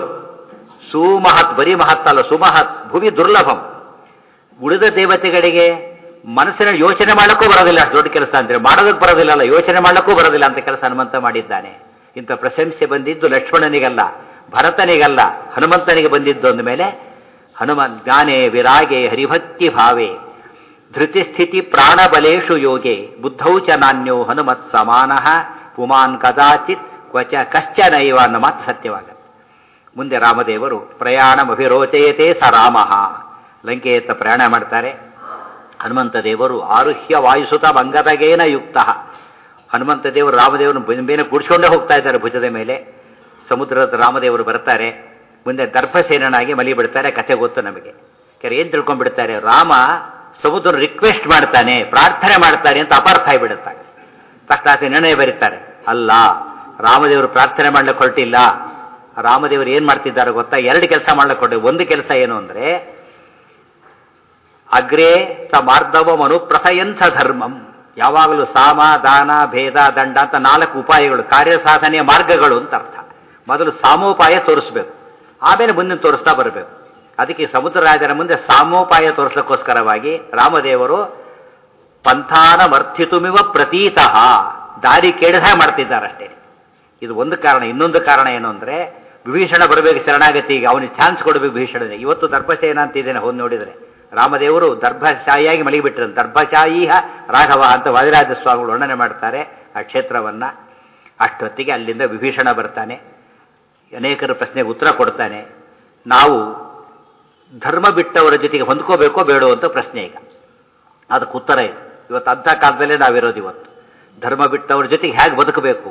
ಸುಮಹತ್, ಬರೀ ಮಹತ್ ಅಲ್ಲ, ಸುಮಹತ್ ಭುವಿ ದುರ್ಲಭಂ. ಉಳಿದ ದೇವತೆಗಳಿಗೆ ಮನಸ್ಸಿನ ಯೋಚನೆ ಮಾಡಕ್ಕೂ ಬರೋದಿಲ್ಲ, ಅಷ್ಟು ದೊಡ್ಡ ಕೆಲಸ ಅಂದ್ರೆ ಮಾಡೋದಕ್ಕೆ ಬರೋದಿಲ್ಲ, ಅಲ್ಲ ಯೋಚನೆ ಮಾಡಕ್ಕೂ ಬರೋದಿಲ್ಲ ಅಂತ ಕೆಲಸ ಹನುಮಂತ ಮಾಡಿದ್ದಾನೆ. ಇಂಥ ಪ್ರಶಂಸೆ ಬಂದಿದ್ದು ಲಕ್ಷ್ಮಣನಿಗಲ್ಲ, ಭರತನಿಗಲ್ಲ, ಹನುಮಂತನಿಗೆ ಬಂದಿದ್ದು ಅಂದ ಮೇಲೆ ಹನುಮನ್ ಜ್ಞಾನೇ ವಿರಾಗೆ ಹರಿಭಕ್ತಿ ಭಾವೇ ಧೃತಿಸ್ಥಿತಿ ಪ್ರಾಣಬಲೇಶು ಯೋಗೆ ಬುದ್ಧೌ ಚ ನಾನ್ಯೋ ಹನುಮತ್ ಸಮಾನಃ ಪುಮಾನ್ ಕದಾಚಿತ್ ಕ್ವಚ ಕಶ್ಚನೈವ ಅನ್ನೋ ಮಾತು ಸತ್ಯವಾಗತ್ತೆ. ಮುಂದೆ ರಾಮದೇವರು ಪ್ರಯಾಣಮಭಿರೋಚಯತೆ ಸ ರಾಮಃ, ಲಂಕೆಯತ್ತ ಪ್ರಯಾಣ ಮಾಡ್ತಾರೆ. ಹನುಮಂತ ದೇವರು ಆರುಹ್ಯ ವಾಯುಸುತ ಮಂಗದಗೇನ ಯುಕ್ತ. ಹನುಮಂತ ದೇವರು ರಾಮದೇವರನ್ನು ಬೇನೆ ಕುಡಿಸ್ಕೊಂಡೇ ಹೋಗ್ತಾ ಇದ್ದಾರೆ ಭುಜದ ಮೇಲೆ. ಸಮುದ್ರದ ರಾಮದೇವರು ಬರ್ತಾರೆ. ಮುಂದೆ ದರ್ಭಸೇನಾಗಿ ಮಲಿ ಬಿಡ್ತಾರೆ. ಕಥೆ ಗೊತ್ತು ನಮಗೆ. ಏನ್ ತಿಳ್ಕೊಂಡ್ಬಿಡ್ತಾರೆ, ರಾಮ ಸಮುದ್ರ ರಿಕ್ವೆಸ್ಟ್ ಮಾಡ್ತಾನೆ, ಪ್ರಾರ್ಥನೆ ಮಾಡ್ತಾನೆ ಅಂತ ಅಪಾರ್ಥ ಆಗಿಬಿಡುತ್ತಾರೆ. ತಕ್ಷಣ ನಿರ್ಣಯ ಬರೀತಾರೆ, ಅಲ್ಲ ರಾಮದೇವರು ಪ್ರಾರ್ಥನೆ ಮಾಡ್ಲಿಕ್ಕೆ ಹೊರಟಿಲ್ಲ. ರಾಮದೇವರು ಏನ್ ಮಾಡ್ತಿದ್ದಾರೆ ಗೊತ್ತಾ? ಎರಡು ಕೆಲಸ ಮಾಡ್ಲಿಕ್ಕೆ ಹೊರಟೆ. ಒಂದು ಕೆಲಸ ಏನು ಅಂದ್ರೆ ಅಗ್ರೇ ಸ ಮಾರ್ಧವಂ ಅನುಪ್ರಥಯನ್ ಸ ಧರ್ಮಂ. ಯಾವಾಗಲೂ ಸಾಮ ದಾನ ಭೇದ ದಂಡ ಅಂತ 4 ಉಪಾಯಗಳು, ಕಾರ್ಯಸಾಧನೆಯ ಮಾರ್ಗಗಳು ಅಂತ ಅರ್ಥ. ಮೊದಲು ಸಾಮೋಪಾಯ ತೋರಿಸ್ಬೇಕು, ಆಮೇಲೆ ಮುಂದೆ ತೋರಿಸ್ತಾ ಬರಬೇಕು. ಅದಕ್ಕೆ ಸಮುದ್ರ ರಾಜನ ಮುಂದೆ ಸಾಮೋಪಾಯ ತೋರಿಸ್ಲಿಕ್ಕೋಸ್ಕರವಾಗಿ ರಾಮದೇವರು ಪಂಥಾನ ವರ್ಧಿತುಮಿವ ಪ್ರತೀತಃ, ದಾರಿ ಕೇಳಿದ ಮಾಡ್ತಿದ್ದಾರಷ್ಟೇ. ಇದು ಒಂದು ಕಾರಣ. ಇನ್ನೊಂದು ಕಾರಣ ಏನು ಅಂದ್ರೆ ವಿಭೀಷಣ ಬರಬೇಕು ಶರಣಾಗತಿಗೆ, ಅವನಿಗೆ ಚಾನ್ಸ್ ಕೊಡಬೇಕು ಭೀಷಣನಿಗೆ. ಇವತ್ತು ದರ್ಭಶಯನ ಅಂತಿದ್ದೇನೆ ಹೋಗಿ ನೋಡಿದರೆ, ರಾಮದೇವರು ದರ್ಭಶಾಹಿಯಾಗಿ ಮಲಗಿಬಿಟ್ರು. ದರ್ಭಶಾಯಿಹ ರಾಘವ ಅಂತ ವಾದಿರಾಜ ಸ್ವಾಮಿಗಳು ವರ್ಣನೆ ಮಾಡ್ತಾರೆ ಆ ಕ್ಷೇತ್ರವನ್ನ. ಅಷ್ಟೊತ್ತಿಗೆ ಅಲ್ಲಿಂದ ವಿಭೀಷಣ ಬರ್ತಾನೆ, ಅನೇಕರ ಪ್ರಶ್ನೆಗೆ ಉತ್ತರ ಕೊಡ್ತಾನೆ. ನಾವು ಧರ್ಮ ಬಿಟ್ಟವರ ಜೊತೆಗೆ ಹೊಂದ್ಕೋಬೇಕೋ ಬೇಡೋ ಅಂತ ಪ್ರಶ್ನೆ. ಈಗ ಅದಕ್ಕೆ ಉತ್ತರ ಇದೆ. ಇವತ್ತು ಅಂಥ ಕಾಲದಲ್ಲೇ ನಾವಿರೋದು. ಇವತ್ತು ಧರ್ಮ ಬಿಟ್ಟವ್ರ ಜೊತೆಗೆ ಹೇಗೆ ಬದುಕಬೇಕು.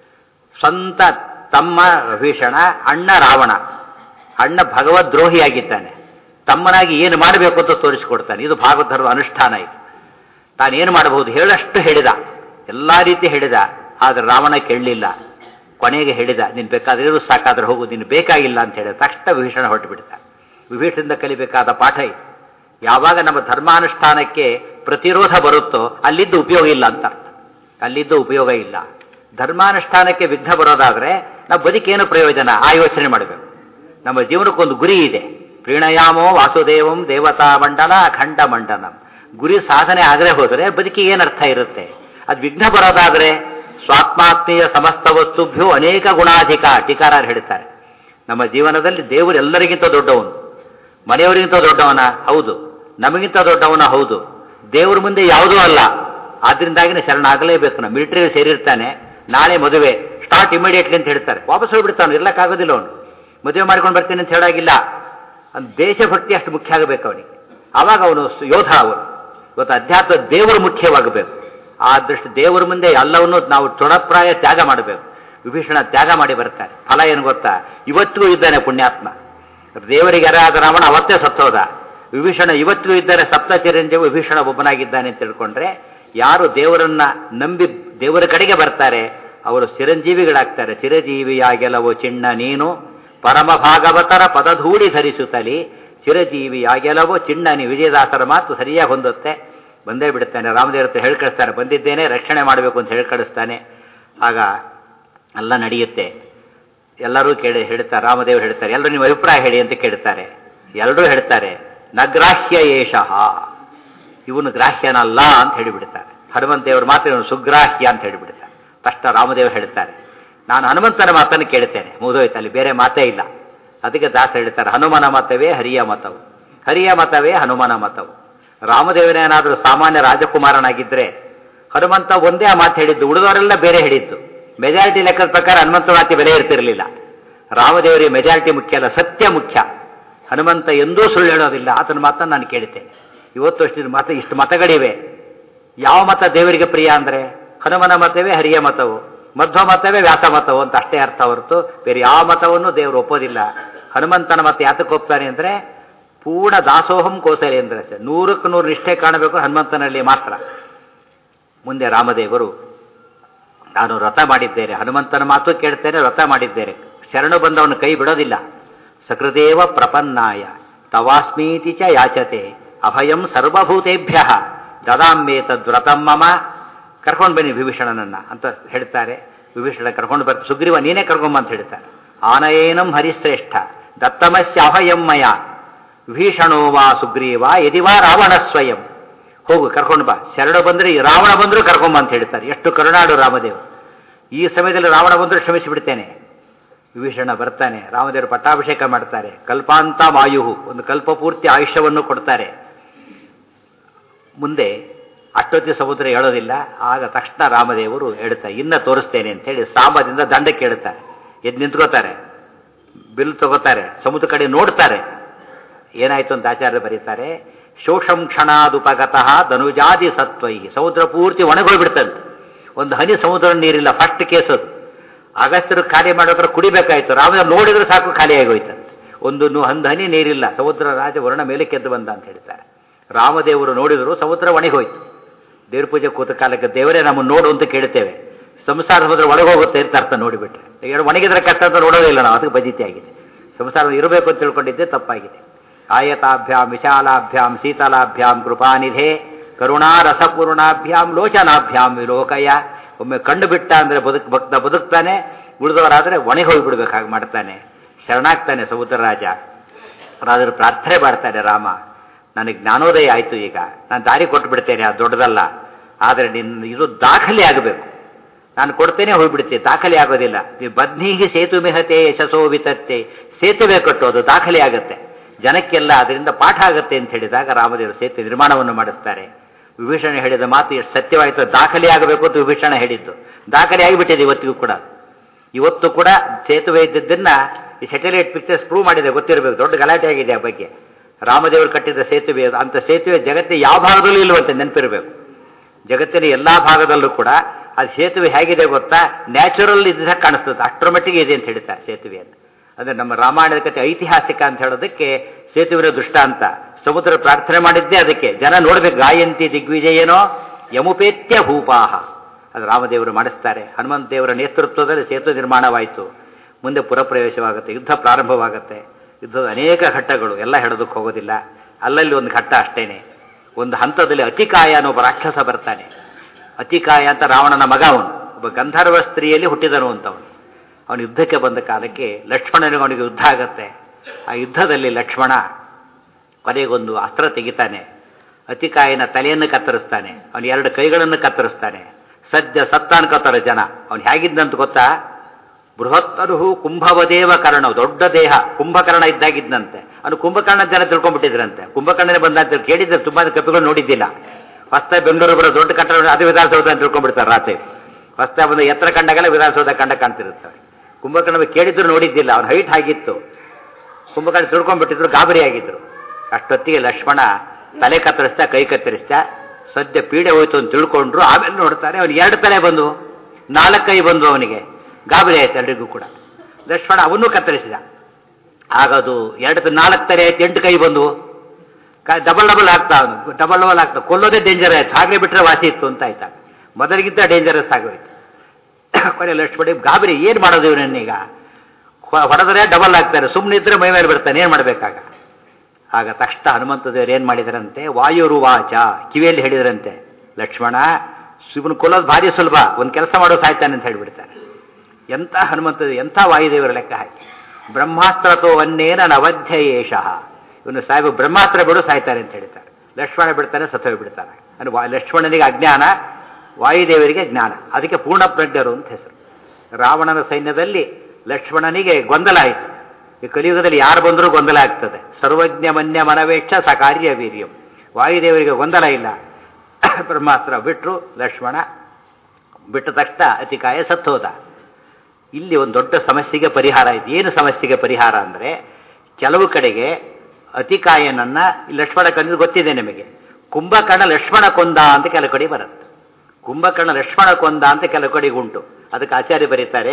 ಸ್ವಂತ ತಮ್ಮ ವಿಭೀಷಣ, ಅಣ್ಣ ರಾವಣ, ಅಣ್ಣ ಭಗವದ್ರೋಹಿಯಾಗಿದ್ದಾನೆ, ತಮ್ಮನಾಗಿ ಏನು ಮಾಡಬೇಕು ಅಂತ ತೋರಿಸಿಕೊಡ್ತಾನೆ. ಇದು ಭಾಗವತ ಧರ್ಮ ಅನುಷ್ಠಾನ. ಇದು ತಾನೇನು ಮಾಡಬಹುದು ಹೇಳಷ್ಟು ಹೇಳಿದ, ಎಲ್ಲ ರೀತಿ ಹೇಳಿದ. ಆದರೆ ರಾವಣ ಕೇಳಲಿಲ್ಲ. ಕೊನೆಗೆ ಹೇಳಿದ, ನೀನು ಬೇಕಾದ್ರೆ ಸಾಕಾದ್ರೆ ಹೋಗು, ನೀನು ಬೇಕಾಗಿಲ್ಲ ಅಂತ ಹೇಳಿದ ತಕ್ಷಣ ವಿಭೀಷಣ ಹೊರಟು ಬಿಡ್ತಾನೆ. ವಿಭೀಷಣದಿಂದ ಕಲಿಬೇಕಾದ ಪಾಠ ಇದು. ಯಾವಾಗ ನಮ್ಮ ಧರ್ಮಾನುಷ್ಠಾನಕ್ಕೆ ಪ್ರತಿರೋಧ ಬರುತ್ತೋ ಅಲ್ಲಿದ್ದು ಉಪಯೋಗ ಇಲ್ಲ ಅಂತ ಅರ್ಥ. ಅಲ್ಲಿದ್ದು ಉಪಯೋಗ ಇಲ್ಲ. ಧರ್ಮಾನುಷ್ಠಾನಕ್ಕೆ ವಿಘ್ನ ಬರೋದಾದ್ರೆ ನಾವು ಬದುಕೇನು ಪ್ರಯೋಜನ, ಆ ಯೋಚನೆ ಮಾಡಬೇಕು. ನಮ್ಮ ಜೀವನಕ್ಕೊಂದು ಗುರಿ ಇದೆ. ಪ್ರೀಣಯಾಮೋ ವಾಸುದೇವಂ ದೇವತಾ ಮಂಡಲ ಅಖಂಡ ಮಂಡನಂ. ಗುರಿ ಸಾಧನೆ ಆಗದೆ ಹೋದರೆ ಬದುಕಿಗೆ ಏನರ್ಥ ಇರುತ್ತೆ. ಅದು ವಿಘ್ನ ಬರೋದಾದ್ರೆ ಸ್ವಾತ್ಮಾತ್ಮೀಯ ಸಮಸ್ತ ವಸ್ತುಭ್ಯೋ ಅನೇಕ ಗುಣಾಧಿಕ ಟೀಕಾರಾರ್ ಹೇಳ್ತಾರೆ. ನಮ್ಮ ಜೀವನದಲ್ಲಿ ದೇವರು ಎಲ್ಲರಿಗಿಂತ ದೊಡ್ಡವನು. ಮನೆಯವರಿಗಿಂತ ದೊಡ್ಡವನ ಹೌದು, ನಮಗಿಂತ ದೊಡ್ಡವನ ಹೌದು. ದೇವ್ರ ಮುಂದೆ ಯಾವುದೂ ಅಲ್ಲ. ಆದ್ರಿಂದಾಗಿನೇ ಶರಣಾಗಲೇಬೇಕು. ನಾವು ಮಿಲಿಟರಿಗೆ ಸೇರಿರ್ತಾನೆ, ನಾಳೆ ಮದುವೆ ಸ್ಟಾರ್ಟ್ ಇಮಿಡಿಯೇಟ್ಲಿ ಅಂತ ಹೇಳ್ತಾರೆ, ವಾಪಸ್ ಹೋಗ್ಬಿಡ್ತಾನೆ, ಇರ್ಲಕ್ಕಾಗೋದಿಲ್ಲ ಅವನು. ಮದುವೆ ಮಾಡ್ಕೊಂಡು ಬರ್ತೀನಿ ಅಂತ ಹೇಳಾಗಿಲ್ಲ. ದೇಶಭಕ್ತಿ ಅಷ್ಟು ಮುಖ್ಯ ಆಗಬೇಕು ಅವನಿಗೆ. ಆವಾಗ ಅವನು ಯೋಧ. ಅವರು ಇವತ್ತು ಅಧ್ಯಾತ್ಮ ದೇವರು ಮುಖ್ಯವಾಗಬೇಕು. ಆ ದೃಷ್ಟಿ ದೇವರ ಮುಂದೆ ಎಲ್ಲವನ್ನೂ ನಾವು ತೃಣಪ್ರಾಯ ತ್ಯಾಗ ಮಾಡಬೇಕು. ವಿಭೀಷಣ ತ್ಯಾಗ ಮಾಡಿ ಬರ್ತಾರೆ. ಫಲ ಏನು ಗೊತ್ತಾ, ಇವತ್ತಿಗೂ ಇದ್ದಾನೆ ಪುಣ್ಯಾತ್ಮ. ದೇವರಿಗೆ ಯಾರಾದ ರಾವಣ ಅವತ್ತೇ ಸತ್ತೋದ. ವಿಭೀಷಣ ಇವತ್ತಿಗೂ ಇದ್ದಾರೆ. ಸಪ್ತ ಚಿರಂಜೀವಿ ವಿಭೀಷಣ ಒಬ್ಬನಾಗಿದ್ದಾನೆ ಅಂತ ತಿಳ್ಕೊಂಡ್ರೆ, ಯಾರು ದೇವರನ್ನ ನಂಬಿ ದೇವರ ಕಡೆಗೆ ಬರ್ತಾರೆ ಅವರು ಚಿರಂಜೀವಿಗಳಾಗ್ತಾರೆ. ಚಿರಜೀವಿಯಾಗೆಲವೋ ಚಿಣ್ಣ ನೀನು ಪರಮ ಭಾಗವತರ ಪದಧೂಳಿ ಧರಿಸುತ್ತಲಿ, ಚಿರಜೀವಿಯಾಗೆಲವೋ ಚಿಣ್ಣ ನೀ. ವಿಜಯದಾಸರ ಮಾತು ಸರಿಯಾಗಿ ಹೊಂದುತ್ತೆ. ಬಂದೇ ಬಿಡುತ್ತಾನೆ. ರಾಮದೇವ್ರ ಹತ್ರ ಹೇಳಿ ಕಳಿಸ್ತಾರೆ, ಬಂದಿದ್ದೇನೆ ರಕ್ಷಣೆ ಮಾಡಬೇಕು ಅಂತ ಹೇಳಿ ಕಳಿಸ್ತಾನೆ. ಆಗ ಎಲ್ಲ ನಡೆಯುತ್ತೆ. ಎಲ್ಲರೂ ಹೇಳ್ತಾರೆ, ರಾಮದೇವರು ಹೇಳ್ತಾರೆ, ಎಲ್ಲರೂ ನಿಮ್ಮ ಅಭಿಪ್ರಾಯ ಹೇಳಿ ಅಂತ ಕೇಳ್ತಾರೆ. ಎಲ್ಲರೂ ಹೇಳ್ತಾರೆ ನಗ್ರಾಹ್ಯ ಏಷಃ, ಇವನು ಗ್ರಾಹ್ಯನಲ್ಲ ಅಂತ ಹೇಳಿಬಿಡ್ತಾರೆ. ಹನುಮಂತೇವ್ರ ಮಾತ್ರ ಇವನು ಸುಗ್ರಾಹ್ಯ ಅಂತ ಹೇಳಿಬಿಡ್ತಾರೆ. ತಕ್ಷಣ ರಾಮದೇವರು ಹೇಳ್ತಾರೆ, ನಾನು ಹನುಮಂತನ ಮಾತನ್ನು ಕೇಳ್ತೇನೆ, ಮುಗಿದೋಯ್ತು, ಅಲ್ಲಿ ಬೇರೆ ಮಾತೇ ಇಲ್ಲ. ಅದಕ್ಕೆ ದಾಸ ಹೇಳ್ತಾರೆ, ಹನುಮನ ಮತವೇ ಹರಿಯ ಮತವು, ಹರಿಯ ಮತವೇ ಹನುಮನ ಮತವು. ರಾಮದೇವನೇನಾದರೂ ಸಾಮಾನ್ಯ ರಾಜಕುಮಾರನಾಗಿದ್ದರೆ ಹನುಮಂತ ಒಂದೇ ಆ ಮಾತು ಹೇಳಿದ್ದು, ಉಳಿದವರೆಲ್ಲ ಬೇರೆ ಹೇಳಿದ್ದು. ಮೆಜಾರಿಟಿ ಲೆಕ್ಕದ ಪ್ರಕಾರ ಹನುಮಂತ ಮಾತಿ ಬೆಲೆ ಇರ್ತಿರಲಿಲ್ಲ. ರಾಮದೇವರಿಗೆ ಮೆಜಾರಿಟಿ ಮುಖ್ಯ ಅಲ್ಲ, ಸತ್ಯ ಮುಖ್ಯ. ಹನುಮಂತ ಎಂದೂ ಸುಳ್ಳು ಹೇಳೋದಿಲ್ಲ. ಆತನ ಮಾತನ್ನು ನಾನು ಕೇಳ್ತೇನೆ. ಇವತ್ತು ಇಷ್ಟು ಮತಗಳಿವೆ. ಯಾವ ಮತ ದೇವರಿಗೆ ಪ್ರಿಯ ಅಂದರೆ ಹನುಮನ ಮತವೇ ಹರಿಯ ಮತವು, ಮಧ್ವ ಮತವೇ ವ್ಯಾಸ ಮತವು ಅಂತ ಅಷ್ಟೇ ಅರ್ಥ ಹೊರತು ಬೇರೆ ಯಾವ ಮತವನ್ನು ದೇವರು ಒಪ್ಪೋದಿಲ್ಲ. ಹನುಮಂತನ ಮತ ಯಾತಕ್ಕೆ ಒಪ್ತಾನೆ ಅಂದರೆ ಪೂರ್ಣ ದಾಸೋಹಂ ಕೋಸಲೇಂದ್ರ, 100ಕ್ಕೆ 100 ನಿಷ್ಠೆ ಕಾಣಬೇಕು ಹನುಮಂತನಲ್ಲಿ ಮಾತ್ರ. ಮುಂದೆ ರಾಮದೇವರು, ನಾನು ವ್ರತ ಮಾಡಿದ್ದೇನೆ, ಹನುಮಂತನ ಮಾತು ಕೇಳ್ತೇನೆ, ವ್ರತ ಮಾಡಿದ್ದೇನೆ, ಶರಣು ಬಂದವನು ಕೈ ಬಿಡೋದಿಲ್ಲ. ಸಕೃದೇವ ಪ್ರಪನ್ನಾಯ ತವಾಸ್ಮೀತಿ ಚ ಯಾಚತೆ ಅಭಯಂ ಸರ್ವಭೂತೇಭ್ಯ ದದಾಮ್ಯೇತದ್ವ್ರತಂ ಮಮ. ಕರ್ಕೊಂಡು ಬನ್ನಿ ವಿಭೀಷಣನನ್ನ ಅಂತ ಹೇಳ್ತಾರೆ. ವಿಭೀಷಣ ಕರ್ಕೊಂಡು ಬರ್ತಾರೆ. ಸುಗ್ರೀವ ನೀನೇ ಕರ್ಕೊಂಬ ಅಂತ ಹೇಳ್ತಾರೆ. ಆನಯೇನಂ ಹರಿಶ್ರೇಷ್ಠ ದತ್ತಮಸ್ಯ ಅಭಯಂ ಮಯ ವಿಭೀಷಣೋ ವಾ ಸುಗ್ರೀವ ಯದಿವಾ ರಾವಣ ಸ್ವಯಂ. ಹೋಗು ಕರ್ಕೊಂಡು ಬಾ. ಶರಣ ಬಂದ್ರೆ ರಾವಣ ಬಂದರೂ ಕರ್ಕೊಂಬ ಅಂತ ಹೇಳ್ತಾರೆ. ಎಷ್ಟು ಕರುಣಾಡು ರಾಮದೇವರು. ಈ ಸಮಯದಲ್ಲಿ ರಾವಣ ಬಂದರೂ ಕ್ಷಮಿಸಿಬಿಡ್ತೇನೆ. ವಿಭೀಷಣ ಬರ್ತಾನೆ. ರಾಮದೇವರು ಪಟ್ಟಾಭಿಷೇಕ ಮಾಡ್ತಾರೆ. ಕಲ್ಪಾಂತ ಮಾಯುಹು, ಒಂದು ಕಲ್ಪ ಪೂರ್ತಿ ಆಯುಷ್ಯವನ್ನು ಕೊಡ್ತಾರೆ. ಮುಂದೆ ಅಷ್ಟೊತ್ತಿ ಸಮುದ್ರ ಹೇಳೋದಿಲ್ಲ. ಆಗ ತಕ್ಷಣ ರಾಮದೇವರು ಹೇಳ್ತಾರೆ, ಇನ್ನ ತೋರಿಸ್ತೇನೆ ಅಂತ ಹೇಳಿ ಸಾಮದಿಂದ ದಂಡಕ್ಕೆ ಹೇಳ್ತಾರೆ. ಎದ್ದು ನಿಂತ್ಕೋತಾರೆ, ಬಿಲ್ ತಗೋತಾರೆ, ಸಮುದ್ರ ಕಡೆ ನೋಡ್ತಾರೆ. ಏನಾಯ್ತು ಅಂತ ಆಚಾರ್ಯರು ಬರೀತಾರೆ, ಶೋಷಂ ಕ್ಷಣಾದುಪಗತಃ ಧನುಜಾದಿ ಸತ್ವೈ. ಸಮುದ್ರ ಪೂರ್ತಿ ಒಣಗೋಗ್ಬಿಡ್ತಂತೆ. ಒಂದು ಹನಿ ಸಮುದ್ರ ನೀರಿಲ್ಲ. ಫಸ್ಟ್ ಕೇಸ್ ಅದು. ಅಗಸ್ತ್ಯರು ಖಾಲಿ ಮಾಡೋದ್ರೆ ಕುಡಿಬೇಕಾಯ್ತು. ರಾಮದೇವರು ನೋಡಿದ್ರೆ ಸಾಕು ಖಾಲಿ ಆಗೋಯ್ತಂತೆ. ಒಂದು ಹನಿ ನೀರಿಲ್ಲ. ಸಮುದ್ರ ರಾಜ ವರ್ಣ ಮೇಲೆ ಕೆದ್ದು ಬಂದ ಅಂತ ಹೇಳ್ತಾರೆ. ರಾಮದೇವರು ನೋಡಿದ್ರು ಸಮುದ್ರ ಒಣಗೋಯ್ತು. ದೇವ್ರ ಪೂಜೆ ಕೂತ ಕಾಲಕ್ಕೆ ದೇವರೇ ನಮ್ಮನ್ನು ನೋಡು ಅಂತ ಕೇಳ್ತೇವೆ. ಸಂಸಾರ ಸಮುದ್ರ ಒಳಗೋಗುತ್ತೆ ಅಂತ ಅರ್ಥ ನೋಡಿಬಿಟ್ರೆ. ಒಣಗಿದ್ರೆ ಕಷ್ಟ ಅಂತ ನೋಡೋದಿಲ್ಲ ನಾವು. ಅದಕ್ಕೆ ಬದಿತಿ ಆಗಿದೆ. ಸಂಸಾರ ಇರಬೇಕು ಅಂತ ತಿಳ್ಕೊಂಡಿದ್ದೆ ತಪ್ಪಾಗಿದೆ. ಆಯತಾಭ್ಯಾಂ ವಿಶಾಲಾಭ್ಯಾಂ ಶೀತಲಾಭ್ಯಾಂ ಕೃಪಾನಿಧೆ ಕರುಣಾ ರಸಪೂರ್ಣಾಭ್ಯಾಂ ಲೋಚನಾಭ್ಯಾಂ ವಿಲೋಕಯ. ಒಮ್ಮೆ ಕಂಡು ಬಿಟ್ಟ ಅಂದರೆ ಭಕ್ತ ಬದುಕ್ತಾನೆ, ಉಳಿದವರಾದರೆ ಒಣಗಿ ಹೋಗಿಬಿಡ್ಬೇಕಾಗಿ ಮಾಡ್ತಾನೆ. ಶರಣಾಗ್ತಾನೆ ಸಮುದ್ರ ರಾಜ. ರಾಜರು ಪ್ರಾರ್ಥನೆ ಮಾಡ್ತಾನೆ, ರಾಮ ನನಗೆ ಜ್ಞಾನೋದಯ ಆಯಿತು, ಈಗ ನಾನು ದಾರಿ ಕೊಟ್ಟು ಬಿಡ್ತೇನೆ, ಅದು ದೊಡ್ಡದಲ್ಲ. ಆದರೆ ಇದು ದಾಖಲೆ ಆಗಬೇಕು. ನಾನು ಕೊಡ್ತೇನೆ ಹೋಗ್ಬಿಡ್ತೆ, ದಾಖಲೆ ಆಗೋದಿಲ್ಲ. ನೀವು ಬದ್ನೀಗೆ ಸೇತು ಮೆಹತೆ ಯಶಸೋ ವಿತತ್ತೆ, ಸೇತುವೆ ಕಟ್ಟೋದು ದಾಖಲೆ ಆಗುತ್ತೆ, ಜನಕ್ಕೆಲ್ಲ ಅದರಿಂದ ಪಾಠ ಆಗುತ್ತೆ ಅಂತ ಹೇಳಿದಾಗ ರಾಮದೇವರು ಸೇತುವೆ ನಿರ್ಮಾಣವನ್ನು ಮಾಡಿಸ್ತಾರೆ. ವಿಭೀಷಣ ಹೇಳಿದ ಮಾತು ಎಷ್ಟು ಸತ್ಯವಾಯಿತು, ದಾಖಲೆ ಆಗಬೇಕು ಅಂತ ವಿಭೀಷಣ ಹೇಳಿದ್ದು ದಾಖಲೆ ಆಗಿಬಿಟ್ಟಿದೆ ಇವತ್ತಿಗೂ ಕೂಡ. ಇವತ್ತು ಕೂಡ ಸೇತುವೆ ಇದ್ದದ್ದನ್ನ ಈ ಸ್ಯಾಟಲೈಟ್ ಪಿಕ್ಚರ್ಸ್ ಪ್ರೂವ್ ಮಾಡಿದೆ, ಗೊತ್ತಿರಬೇಕು, ದೊಡ್ಡ ಗಲಾಟೆ ಆಗಿದೆ ಆ ಬಗ್ಗೆ. ರಾಮದೇವರು ಕಟ್ಟಿದ ಸೇತುವೆ, ಅಂತ ಸೇತುವೆ ಜಗತ್ತಿನ ಯಾವ ಭಾಗದಲ್ಲೂ ಇಲ್ಲವಂತೆ, ನೆನಪಿರಬೇಕು. ಜಗತ್ತಿನ ಎಲ್ಲಾ ಭಾಗದಲ್ಲೂ ಕೂಡ ಅದು ಸೇತುವೆ ಹೇಗಿದೆ ಗೊತ್ತಾ, ನ್ಯಾಚುರಲ್ ಇದ್ದಾಗ ಕಾಣಿಸ್ತದೆ, ಅಷ್ಟರ ಮಟ್ಟಿಗೆ ಇದೆ ಅಂತ ಹೇಳ್ತಾರೆ ಸೇತುವೆಯನ್ನು. ಅಂದ್ರೆ ನಮ್ಮ ರಾಮಾಯಣದ ಕಥೆ ಐತಿಹಾಸಿಕ ಅಂತ ಹೇಳೋದಕ್ಕೆ ಸೇತುವೆ ದೃಷ್ಟಾಂತ. ಸಮುದ್ರ ಪ್ರಾರ್ಥನೆ ಮಾಡಿದ್ದೇ ಅದಕ್ಕೆ, ಜನ ನೋಡ್ಬೇಕು, ಗಾಯಂತಿ ದಿಗ್ವಿಜಯನೋ ಯಮುಪೇತ್ಯ ಭೂಪಾಹ, ಅದು ರಾಮದೇವರು ಮಾಡಿಸ್ತಾರೆ. ಹನುಮಂತ ದೇವರ ನೇತೃತ್ವದಲ್ಲಿ ಸೇತುವೆ ನಿರ್ಮಾಣವಾಯಿತು. ಮುಂದೆ ಪುರಪ್ರವೇಶವಾಗುತ್ತೆ, ಯುದ್ಧ ಪ್ರಾರಂಭವಾಗುತ್ತೆ. ಯುದ್ಧದ ಅನೇಕ ಘಟ್ಟಗಳು, ಎಲ್ಲ ಹೇಳೋದಕ್ಕೆ ಹೋಗೋದಿಲ್ಲ. ಅಲ್ಲಲ್ಲಿ ಒಂದು ಘಟ್ಟ ಅಷ್ಟೇನೆ. ಒಂದು ಹಂತದಲ್ಲಿ ಅತಿಕಾಯ ಅನ್ನೋ ಒಬ್ಬ ರಾಕ್ಷಸ ಬರ್ತಾನೆ. ಅತಿಕಾಯ ಅಂತ ರಾವಣನ ಮಗ, ಅವನು ಒಬ್ಬ ಗಂಧರ್ವ ಸ್ತ್ರೀಯಲ್ಲಿ ಹುಟ್ಟಿದನು ಅಂತವನು. ಅವನು ಯುದ್ಧಕ್ಕೆ ಬಂದ ಕಾಲಕ್ಕೆ ಲಕ್ಷ್ಮಣನಿಗೆ ಅವನಿಗೆ ಯುದ್ಧ ಆಗತ್ತೆ. ಆ ಯುದ್ಧದಲ್ಲಿ ಲಕ್ಷ್ಮಣ ಕೊನೆಗೊಂದು ಅಸ್ತ್ರ ತೆಗಿತಾನೆ, ಅತಿಕಾಯನ ತಲೆಯನ್ನು ಕತ್ತರಿಸ್ತಾನೆ, ಅವನ 2 ಕೈಗಳನ್ನು ಕತ್ತರಿಸ್ತಾನೆ. ಸದ್ಯ ಸತ್ತ ಅನ್ಕೋತಾರೆ ಜನ. ಅವನು ಹೇಗಿದ್ದಂತ ಗೊತ್ತಾ, ಬೃಹತ್ತರುಹು ಕುಂಭವದೇವ ಕರ್ಣ, ದೊಡ್ಡ ದೇಹ, ಕುಂಭಕರ್ಣ ಇದ್ದಾಗಿದ್ದಂತೆ. ಅವನು ಕುಂಭಕರ್ಣ ಜನ ತಿಳ್ಕೊಂಡ್ಬಿಟ್ಟಿದ್ರಂತೆ. ಕುಂಭಕರ್ಣನೇ ಬಂದಂತ ಕೇಳಿದ್ರೆ ತುಂಬಾ ಕಪಿಗಳು ನೋಡಿದ್ದಿಲ್ಲ. ಹೊಸ್ತಾಗಿ ಬೆಂಗಳೂರು ಬರೋ ದೊಡ್ಡ ಕಟ್ಟಡ ಅದು ವಿಧಾನಸೌಧ ಅಂತ ತಿಳ್ಕೊಂಡ್ಬಿಡ್ತಾರೆ. ರಾತ್ರಿ ಹೊಸ್ತಾಗಿ ಬಂದು ಎತ್ತರ ಕಂಡಾಗೆಲ್ಲ ವಿಧಾನಸೌಧ ಕಾಣ್ತಿರುತ್ತವೆ. ಕುಂಭಕರ್ಣ ಕೇಳಿದ್ರು ನೋಡಿದ್ದಿಲ್ಲ, ಅವನ ಹೈಟ್ ಆಗಿತ್ತು. ಕುಂಭಕರ್ಣ ತಿಳ್ಕೊಂಡ್ಬಿಟ್ಟಿದ್ರು, ಗಾಬರಿ ಆಗಿದ್ರು. ಅಷ್ಟೊತ್ತಿಗೆ ಲಕ್ಷ್ಮಣ ತಲೆ ಕತ್ತರಿಸ್ತಾ, ಕೈ ಕತ್ತರಿಸ್ತಾ, ಸದ್ಯ ಪೀಡೆ ಹೋಯ್ತು ಅಂತ ತಿಳ್ಕೊಂಡ್ರು. ಆಮೇಲೆ ನೋಡ್ತಾರೆ ಅವನು 2 ತಲೆ ಬಂದು 4 ಕೈ ಬಂದು, ಅವನಿಗೆ ಗಾಬರಿ ಆಯ್ತು ಎಲ್ರಿಗೂ ಕೂಡ. ಲಕ್ಷ್ಮಣ ಅವನ್ನೂ ಕತ್ತರಿಸಿದ. ಆಗದು 4 ತಲೆ ಆಯ್ತು, 8 ಕೈ ಬಂದು, ಡಬಲ್ ಆಗ್ತಾ, ಅವನು ಡಬಲ್ ಆಗ್ತಾ, ಕೊಲ್ಲೋದೇ ಡೇಂಜರ್ ಆಯ್ತು. ಹಾಗೆ ಬಿಟ್ಟರೆ ವಾಸಿ ಇತ್ತು ಅಂತ ಆಯ್ತಾ, ಮೊದಲಿಗಿಂತ ಡೇಂಜರಸ್ ಆಗೋಯ್ತು. ಕೊನೆ ಲಕ್ಷ್ಮಣ ಗಾಬರಿ, ಏನು ಮಾಡೋದು ಇವನನ್ನೀಗ, ಹೊಡೆದ್ರೆ ಡಬಲ್ ಆಗ್ತಾರೆ, ಸುಮ್ಮನೆ ಇದ್ರೆ ಮೈ ಮೇಲೆ ಬಿಡ್ತಾನೆ, ಏನು ಮಾಡಬೇಕಾಗ. ಆಗ ತಕ್ಷಣ ಹನುಮಂತ ದೇವರು ಏನು ಮಾಡಿದರಂತೆ, ವಾಯುರುವಾಚ, ಕಿವಿಯಲ್ಲಿ ಹೇಳಿದ್ರಂತೆ, ಲಕ್ಷ್ಮಣ ಶಿವನ ಕೊಲ್ಲೋದು ಭಾರಿ ಸುಲಭ, ಒಂದು ಕೆಲಸ ಮಾಡೋ ಸಾಯ್ತಾನೆ ಅಂತ ಹೇಳಿಬಿಡ್ತಾರೆ. ಎಂಥ ಹನುಮಂತ, ಎಂಥ ವಾಯುದೇವರ ಲೆಕ್ಕ ಹಾಕಿ, ಬ್ರಹ್ಮಾಸ್ತ್ರತೋ ವನ್ನೇನ ನವಧ್ಯ ಏಷಃ, ಇವನು ಸಾಹೇಬ ಬ್ರಹ್ಮಾಸ್ತ್ರ ಬಿಡು ಸಾಯ್ತಾನೆ ಅಂತ ಹೇಳ್ತಾರೆ. ಲಕ್ಷ್ಮಣ ಬಿಡ್ತಾನೆ, ಸತ್ತೋಗಿ ಬಿಡ್ತಾನೆ. ಅಂದ್ರೆ ಲಕ್ಷ್ಮಣನಿಗೆ ಅಜ್ಞಾನ, ವಾಯುದೇವರಿಗೆ ಜ್ಞಾನ, ಅದಕ್ಕೆ ಪೂರ್ಣ ಪ್ರಜ್ಞರು ಅಂತ ಹೆಸರು. ರಾವಣನ ಸೈನ್ಯದಲ್ಲಿ ಲಕ್ಷ್ಮಣನಿಗೆ ಗೊಂದಲ ಆಯಿತು. ಈ ಕಲಿಯುಗದಲ್ಲಿ ಯಾರು ಬಂದರೂ ಗೊಂದಲ ಆಗ್ತದೆ. ಸರ್ವಜ್ಞ ಮನ್ಯ ಮನವೇಕ್ಷ ಸಕಾರ್ಯ ವೀರ್ಯಂ. ವಾಯುದೇವರಿಗೆ ಗೊಂದಲ ಇಲ್ಲ, ಬ್ರಹ್ಮಾಸ್ತ್ರ ಬಿಟ್ಟರು. ಲಕ್ಷ್ಮಣ ಬಿಟ್ಟ ತಕ್ಷಣ ಅತಿಕಾಯ ಸತ್ತೋದ. ಇಲ್ಲಿ ಒಂದು ದೊಡ್ಡ ಸಮಸ್ಯೆಗೆ ಪರಿಹಾರ ಇದೆ. ಏನು ಸಮಸ್ಯೆಗೆ ಪರಿಹಾರ ಅಂದರೆ, ಕೆಲವು ಕಡೆಗೆ ಅತಿಕಾಯನನ್ನ ಲಕ್ಷ್ಮಣ ಕೊಂದ ಗೊತ್ತಿದೆ ನಿಮಗೆ. ಕುಂಭಕರ್ಣ ಲಕ್ಷ್ಮಣ ಕೊಂದ ಅಂತ ಕೆಲವು ಕಡೆ ಬರುತ್ತೆ. ಕುಂಭಕರ್ಣ ಲಕ್ಷ್ಮಣ ಕೊಂದ ಅಂತ ಕೆಲವು ಕಡೆಗೆ ಉಂಟು. ಅದಕ್ಕೆ ಆಚಾರ್ಯ ಬರೀತಾರೆ,